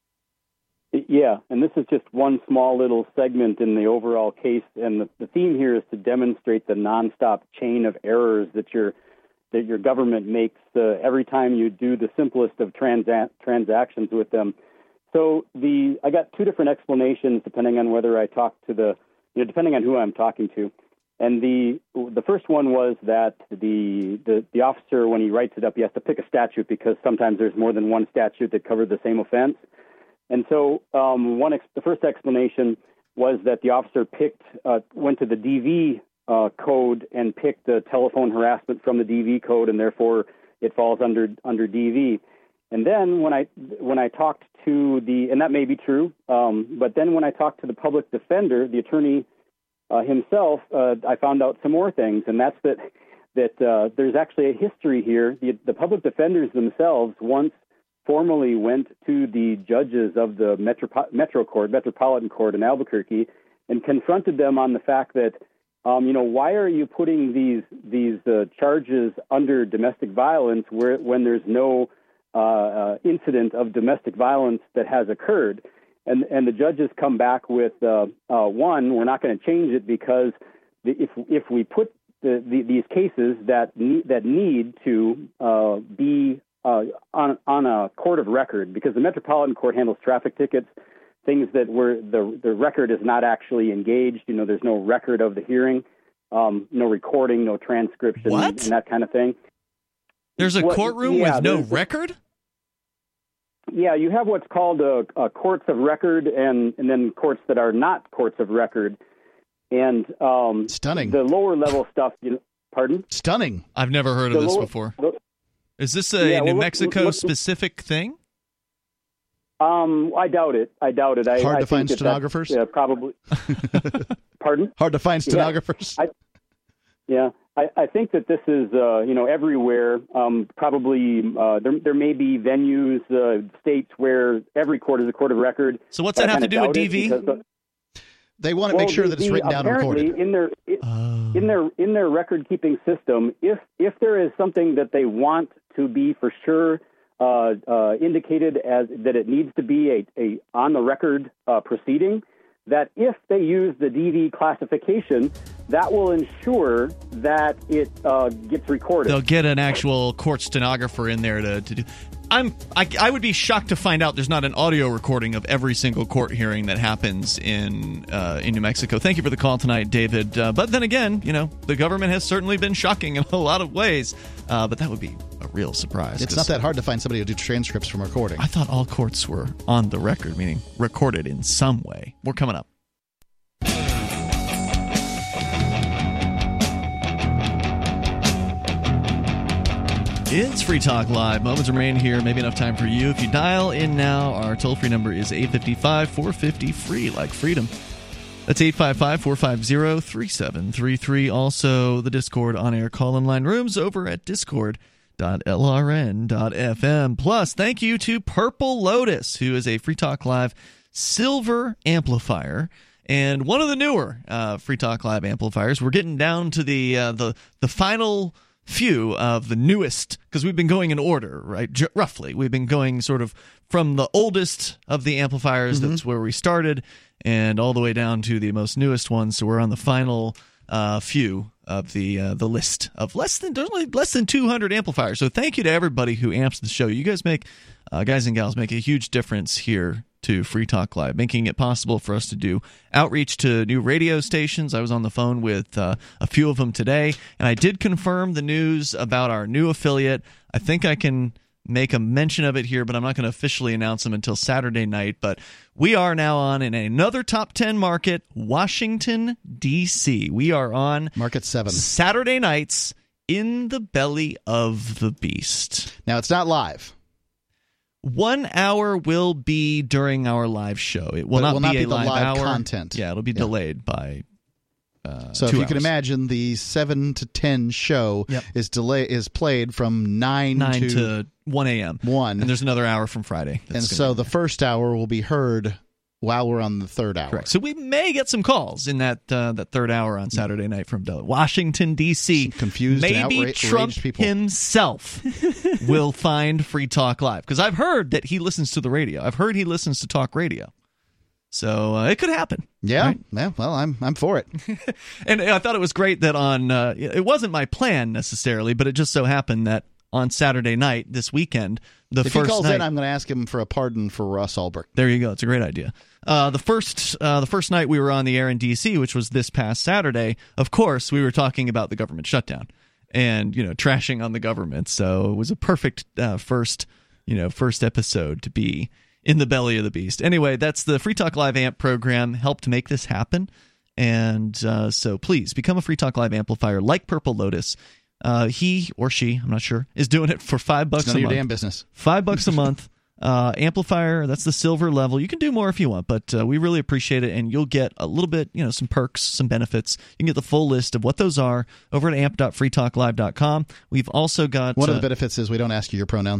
Yeah, and this is just one small little segment in the overall case, and the, the theme here is to demonstrate the nonstop chain of errors that your that your government makes uh, every time you do the simplest of transa- transactions with them. So the I got two different explanations depending on whether I talk to the you know depending on who I'm talking to, and the the first one was that the the the officer, when he writes it up, he has to pick a statute because sometimes there's more than one statute that covered the same offense. And so um, one ex- the first explanation was that the officer picked uh, went to the D V uh, code and picked the telephone harassment from the D V code, and therefore it falls under under D V. And then when I when I talked to the and that may be true, um, but then when I talked to the public defender, the attorney uh, himself, uh, I found out some more things, and that's that that uh, there's actually a history here. The, the public defenders themselves once formally went to the judges of the Metro, Metro Court, Metropolitan Court in Albuquerque, and confronted them on the fact that, um, you know, why are you putting these these uh, charges under domestic violence where when there's no uh, uh, incident of domestic violence that has occurred? And and the judges come back with uh, uh, one, we're not going to change it because the, if if we put the, the, these cases that need, that need to uh, be uh, on on a court of record, because the Metropolitan Court handles traffic tickets, things that were the the record is not actually engaged. You know, there's no record of the hearing, um, no recording, no transcription, What? and that kind of thing. There's a What- courtroom yeah, with no there's- record? Yeah, you have what's called uh, uh, courts of record, and, and then courts that are not courts of record. And um, stunning. The lower level stuff. You know, pardon? Stunning. I've never heard The of this lower- before. the- Is this a Yeah, New well, look- Mexico look- specific thing? Um, I doubt it. I doubt it. I, Hard I to think find that that's, stenographers? uh, probably. Pardon? Hard to find Yeah. stenographers. I, yeah, I, I think that this is, uh, you know, everywhere. Um, probably uh, there, there may be venues, uh, states where every court is a court of record. So what's But that I have to kinda do with doubt it D V? because the- They want to Well, make sure the- that it's the- written down and apparently recorded. in their Oh. in their in their record keeping system. If if there is something that they want to be for sure uh, uh, indicated as that it needs to be a, a on the record uh, proceeding, that if they use the D V classification, that will ensure that it uh, gets recorded. They'll get an actual court stenographer in there to, to do. I'm I, I would be shocked to find out there's not an audio recording of every single court hearing that happens in uh, in New Mexico. Thank you for the call tonight, David. Uh, but then again, you know, the government has certainly been shocking in a lot of ways. Uh, but that would be a real surprise. It's 'cause not that hard to find somebody to do transcripts from recording. I thought all courts were on the record, meaning recorded in some way. We're coming up. It's Free Talk Live. Moments remain here. Maybe enough time for you. If you dial in now, our toll-free number is eight five five, four five zero, free, like freedom. That's eight five five, four five zero, three seven three three. Also, the Discord on-air call-in line rooms over at discord dot l r n dot f m. Plus, thank you to Purple Lotus, who is a Free Talk Live silver amplifier. And one of the newer uh, Free Talk Live amplifiers. We're getting down to the uh, the the final few of the newest, because we've been going in order, right? J- roughly, we've been going sort of from the oldest of the amplifiers. Mm-hmm. That's where we started, and all the way down to the most newest ones. So we're on the final uh, few of the uh, the list of less than there's only less than two hundred amplifiers. So thank you to everybody who amps the show. You guys make uh, guys and gals make a huge difference here to Free Talk Live, making it possible for us to do outreach to new radio stations. I was on the phone with uh, a few of them today, and I did confirm the news about our new affiliate. I think I can make a mention of it here, but I'm not going to officially announce them until Saturday night. But we are now on in another top ten market, Washington, D C. We are on Market seven. Saturday nights in the belly of the beast. Now, it's not live. One hour will be during our live show. It will, But it not, will be not a be the live, live hour. content. Yeah, it'll be Yeah. delayed by uh, So if two you hours. can imagine, the seven to ten show Yep. is delay is played from nine, nine to, to one a.m. one, and there's another hour from Friday. and that's so gonna the first hour will be heard while we're on the third hour. Correct. So we may get some calls in that uh, that third hour on Saturday night from Del- Washington, D C. Some confused and Maybe outra- Trump outraged people. himself will find Free Talk Live, because I've heard that he listens to the radio. I've heard he listens to talk radio. So uh, it could happen. Yeah, right? yeah. Well, I'm I'm for it. And I thought it was great that on uh, it wasn't my plan necessarily, but it just so happened that on Saturday night this weekend, the if first he calls night, in, I'm going to ask him for a pardon for Russ Ulbricht. There you go. It's a great idea. Uh, the first uh, the first night we were on the air in D C, which was this past Saturday, of course, we were talking about the government shutdown and, you know, trashing on the government. So it was a perfect uh, first, you know, first episode to be in the belly of the beast. Anyway, that's the Free Talk Live Amp program helped make this happen. And uh, so please become a Free Talk Live amplifier like Purple Lotus. Uh, he or she, I'm not sure, is doing it for five bucks It's none a of your month. damn business. Five bucks a month. Uh, amplifier, that's the silver level. You can do more if you want, but uh, we really appreciate it, and you'll get a little bit, you know, some perks, some benefits. You can get the full list of what those are over at amp dot free talk live dot com. We've also got One of uh, the benefits is we don't ask you your pronouns.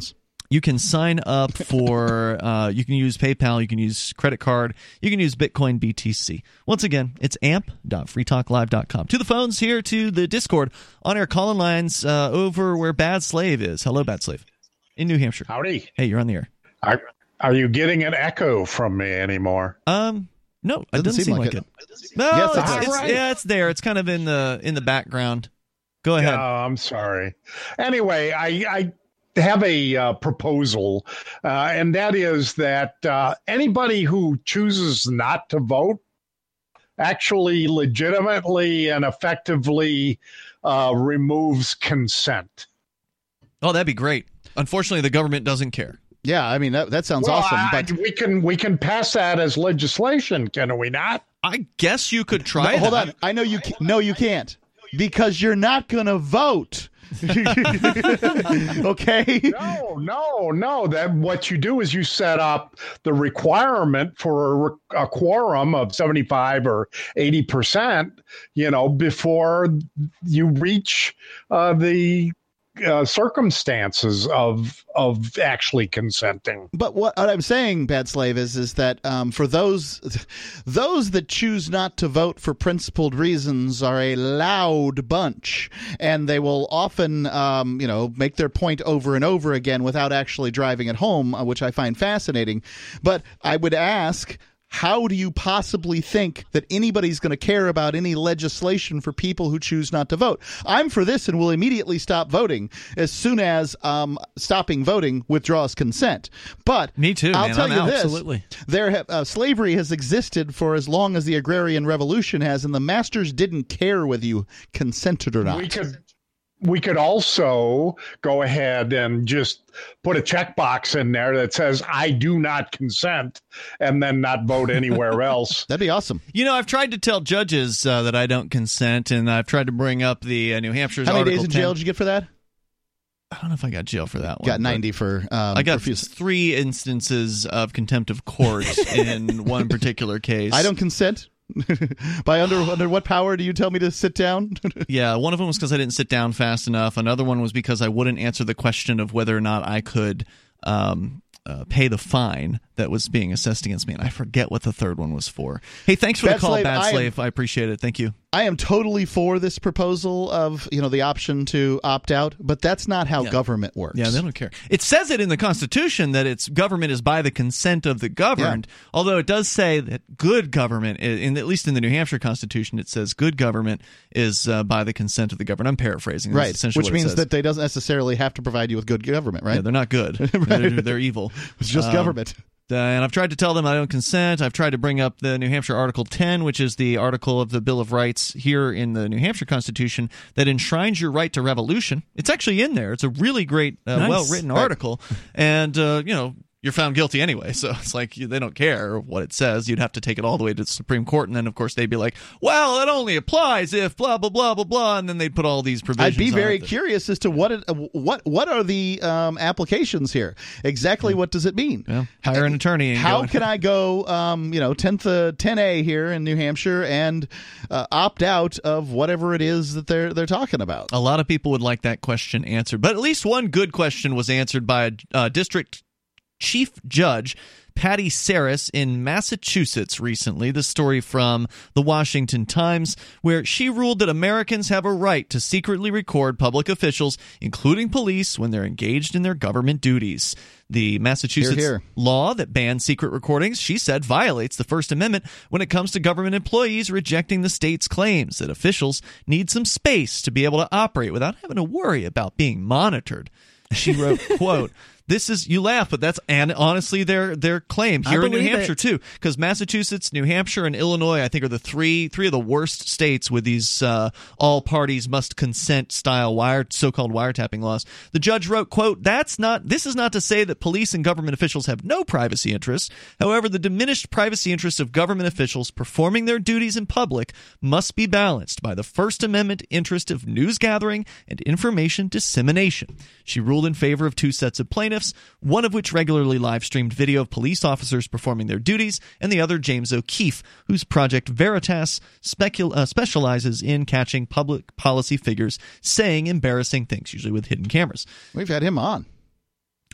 You can sign up for, uh, you can use PayPal, you can use credit card, you can use Bitcoin B T C. Once again, it's amp dot free talk live dot com. To the phones here, to the Discord, on-air call-in lines uh, over where Bad Slave is. Hello, Bad Slave. In New Hampshire. Howdy. Hey, you're on the air. Are, are you getting an echo from me anymore? Um, no, it doesn't, seem, seem like like it. it. No, Yes, it's, it's- it's, Right. yeah, it's there. It's kind of in the in the background. Go ahead. Oh, I'm sorry. Anyway, I, I have a uh, proposal, uh, and that is that uh, anybody who chooses not to vote actually legitimately and effectively uh, removes consent. Oh, that'd be great. Unfortunately, the government doesn't care. Yeah, I mean that that sounds Well, awesome. I- But we can we can pass that as legislation, can we not? I guess you could try. No, hold that. on, I know you. Can, no, you can't, because you're not going to vote. Okay. No, no, no. That what you do is you set up the requirement for a, a quorum of seventy-five or eighty percent, you know, before you reach uh, the uh, circumstances of of actually consenting. But what, what I'm saying, Bad Slave, is is that um, for those those that choose not to vote for principled reasons are a loud bunch, and they will often, um, you know, make their point over and over again without actually driving it home, uh, which I find fascinating. But I would ask, how do you possibly think that anybody's going to care about any legislation for people who choose not to vote? I'm for this and will immediately stop voting as soon as um, stopping voting withdraws consent. But Me too, I'll man. tell I'm you out. this: Absolutely. there have, uh, slavery has existed for as long as the agrarian revolution has, and the masters didn't care whether you consented or not. We could we could also go ahead and just put a checkbox in there that says I do not consent, and then not vote anywhere else. That'd be awesome. You know, I've tried to tell judges uh, that I don't consent, and I've tried to bring up the uh, New Hampshire's How many Article days in ten. jail did you get for that? I don't know if I got jail for that one. Got ninety for. Um, I got refusal. three instances of contempt of court in one particular case. I don't consent. By under under what power do you tell me to sit down? Yeah, one of them was because I didn't sit down fast enough. Another one was because I wouldn't answer the question of whether or not I could um, uh, pay the fine that was being assessed against me. And I forget what the third one was for. Hey, thanks for Bad the call, Slave, Bad I am- Slave. I appreciate it. Thank you. I am totally for this proposal of, you know, the option to opt out, but that's not how Yeah. government works. Yeah, they don't care. It says it in the Constitution that its government is by the consent of the governed, although it does say that good government, in at least in the New Hampshire Constitution, it says good government is uh, by the consent of the governed. I'm paraphrasing. That's Right, essentially which what it means says. that they doesn't necessarily have to provide you with good government, right? Yeah, they're not good. they're, they're evil. It's just Um, government. Uh, and I've tried to tell them I don't consent. I've tried to bring up the New Hampshire Article ten, which is the article of the Bill of Rights here in the New Hampshire Constitution that enshrines your right to revolution. It's actually in there. It's a really great, uh, Nice. well-written Right. article. And, uh, you know, you're found guilty anyway. So it's like you, they don't care what it says. You'd have to take it all the way to the Supreme Court. And then, of course, they'd be like, well, it only applies if blah, blah, blah, blah, blah. And then they'd put all these provisions I'd be on very it that- curious as to what it, uh, what what are the um, applications here? Exactly what does it mean? Yeah. Hire an attorney. And How go. can I go, um, you know, tenth uh, ten A here in New Hampshire and uh, opt out of whatever it is that they're they're talking about? A lot of people would like that question answered, but at least one good question was answered by a uh, district chief judge, Patty Saris, in Massachusetts recently. This story from the Washington Times, where she ruled that Americans have a right to secretly record public officials, including police, when they're engaged in their government duties. The Massachusetts Hear, hear. law that bans secret recordings, she said, violates the First Amendment when it comes to government employees rejecting the state's claims that officials need some space to be able to operate without having to worry about being monitored. She wrote, quote, this is, you laugh, but that's and honestly their their claim I here in New believe Hampshire it. too, because Massachusetts, New Hampshire, and Illinois, I think, are the three three of the worst states with these uh, all parties must consent style wire so-called wiretapping laws. The judge wrote, quote, that's not this is not to say that police and government officials have no privacy interests. However, the diminished privacy interests of government officials performing their duties in public must be balanced by the First Amendment interest of news gathering and information dissemination. She ruled in favor of two sets of plaintiffs, one of which regularly live-streamed video of police officers performing their duties, and the other James O'Keefe, whose Project Veritas specul- uh, specializes in catching public policy figures saying embarrassing things, usually with hidden cameras. We've had him on.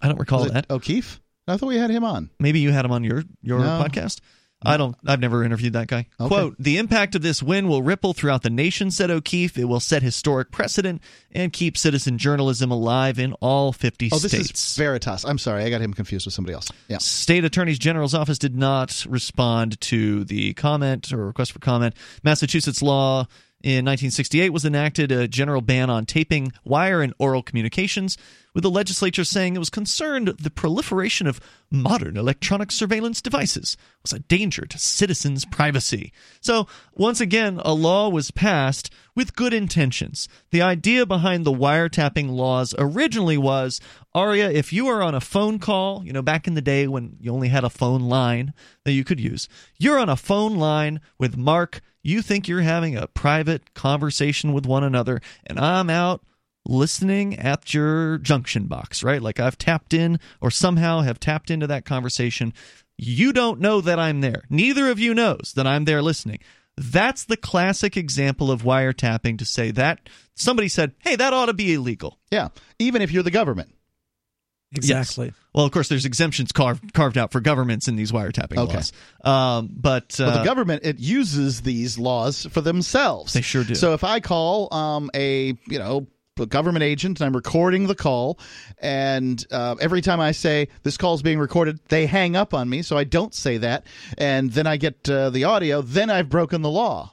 I don't recall Was it that. O'Keefe? I thought we had him on. Maybe you had him on your, your No. podcast? I don't. I've never interviewed that guy. Okay. Quote, the impact of this win will ripple throughout the nation, said O'Keefe. It will set historic precedent and keep citizen journalism alive in all fifty Oh, this states. is Veritas. I'm sorry. I got him confused with somebody else. Yeah. State Attorney General's office did not respond to the comment or request for comment. Massachusetts law in nineteen sixty-eight was enacted, a general ban on taping wire and oral communications, with the legislature saying it was concerned the proliferation of modern electronic surveillance devices was a danger to citizens' privacy. So, once again, a law was passed with good intentions. The idea behind the wiretapping laws originally was, Aria, if you are on a phone call, you know, back in the day when you only had a phone line that you could use, you're on a phone line with Mark, you think you're having a private conversation with one another, and I'm out listening at your junction box, right? Like I've tapped in or somehow have tapped into that conversation. You don't know that I'm there. Neither of you knows that I'm there listening. That's the classic example of wiretapping, to say that somebody said, hey, that ought to be illegal. Yeah, even if you're the government. Exactly. Yes. Well, of course, there's exemptions carved carved out for governments in these wiretapping Okay. laws. Um, but uh, Well, the government, it uses these laws for themselves. They sure do. So if I call um, a, you know, a government agent and I'm recording the call, and uh, every time I say this call is being recorded, they hang up on me, so I don't say that, and then I get uh, the audio, then I've broken the law.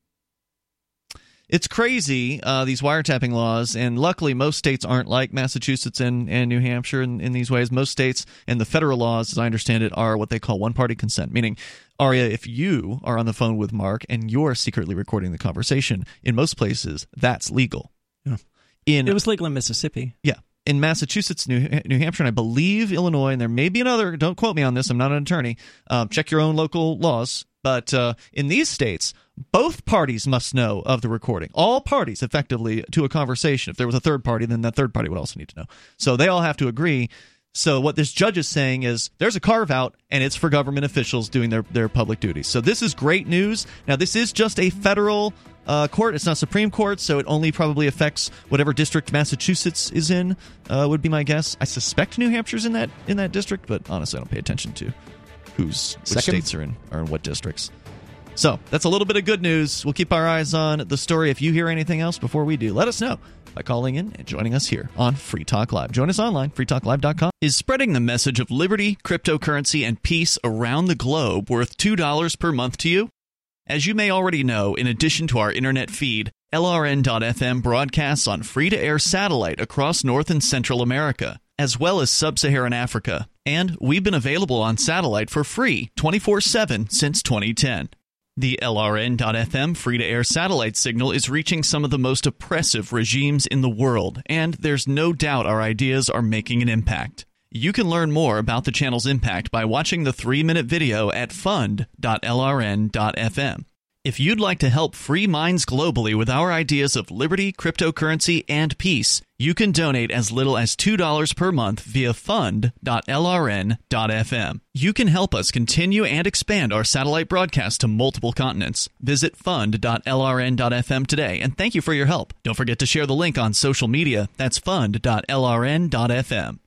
It's crazy, uh, these wiretapping laws, and luckily most states aren't like Massachusetts and, and New Hampshire in, in these ways. Most states and the federal laws, as I understand it, are what they call one-party consent, meaning, Aria, if you are on the phone with Mark and you're secretly recording the conversation, in most places, that's legal. Yeah. In, it was legal in Mississippi. Yeah. In Massachusetts, New, New Hampshire, and I believe Illinois, and there may be another, don't quote me on this, I'm not an attorney, um, check your own local laws, but uh, in these states, both parties must know of the recording. All parties, effectively, to a conversation. If there was a third party, then that third party would also need to know. So they all have to agree. So what this judge is saying is there's a carve-out, and it's for government officials doing their, their public duties. So this is great news. Now, this is just a federal uh, court. It's not Supreme Court, so it only probably affects whatever district Massachusetts is in, uh, would be my guess. I suspect New Hampshire's in that in that district, but honestly, I don't pay attention to who's which Second. states are in or in what districts. So that's a little bit of good news. We'll keep our eyes on the story. If you hear anything else before we do, let us know by calling in and joining us here on Free Talk Live. Join us online, free talk live dot com. Is spreading the message of liberty, cryptocurrency, and peace around the globe worth two dollars per month to you? As you may already know, in addition to our internet feed, L R N dot F M broadcasts on free-to-air satellite across North and Central America, as well as Sub-Saharan Africa. And we've been available on satellite for free twenty-four seven since twenty ten. The L R N dot F M free-to-air satellite signal is reaching some of the most oppressive regimes in the world, and there's no doubt our ideas are making an impact. You can learn more about the channel's impact by watching the three-minute video at fund dot L R N dot F M. If you'd like to help free minds globally with our ideas of liberty, cryptocurrency, and peace, you can donate as little as two dollars per month via fund dot L R N dot F M. You can help us continue and expand our satellite broadcast to multiple continents. Visit fund dot L R N dot F M today, and thank you for your help. Don't forget to share the link on social media. That's fund dot L R N dot F M.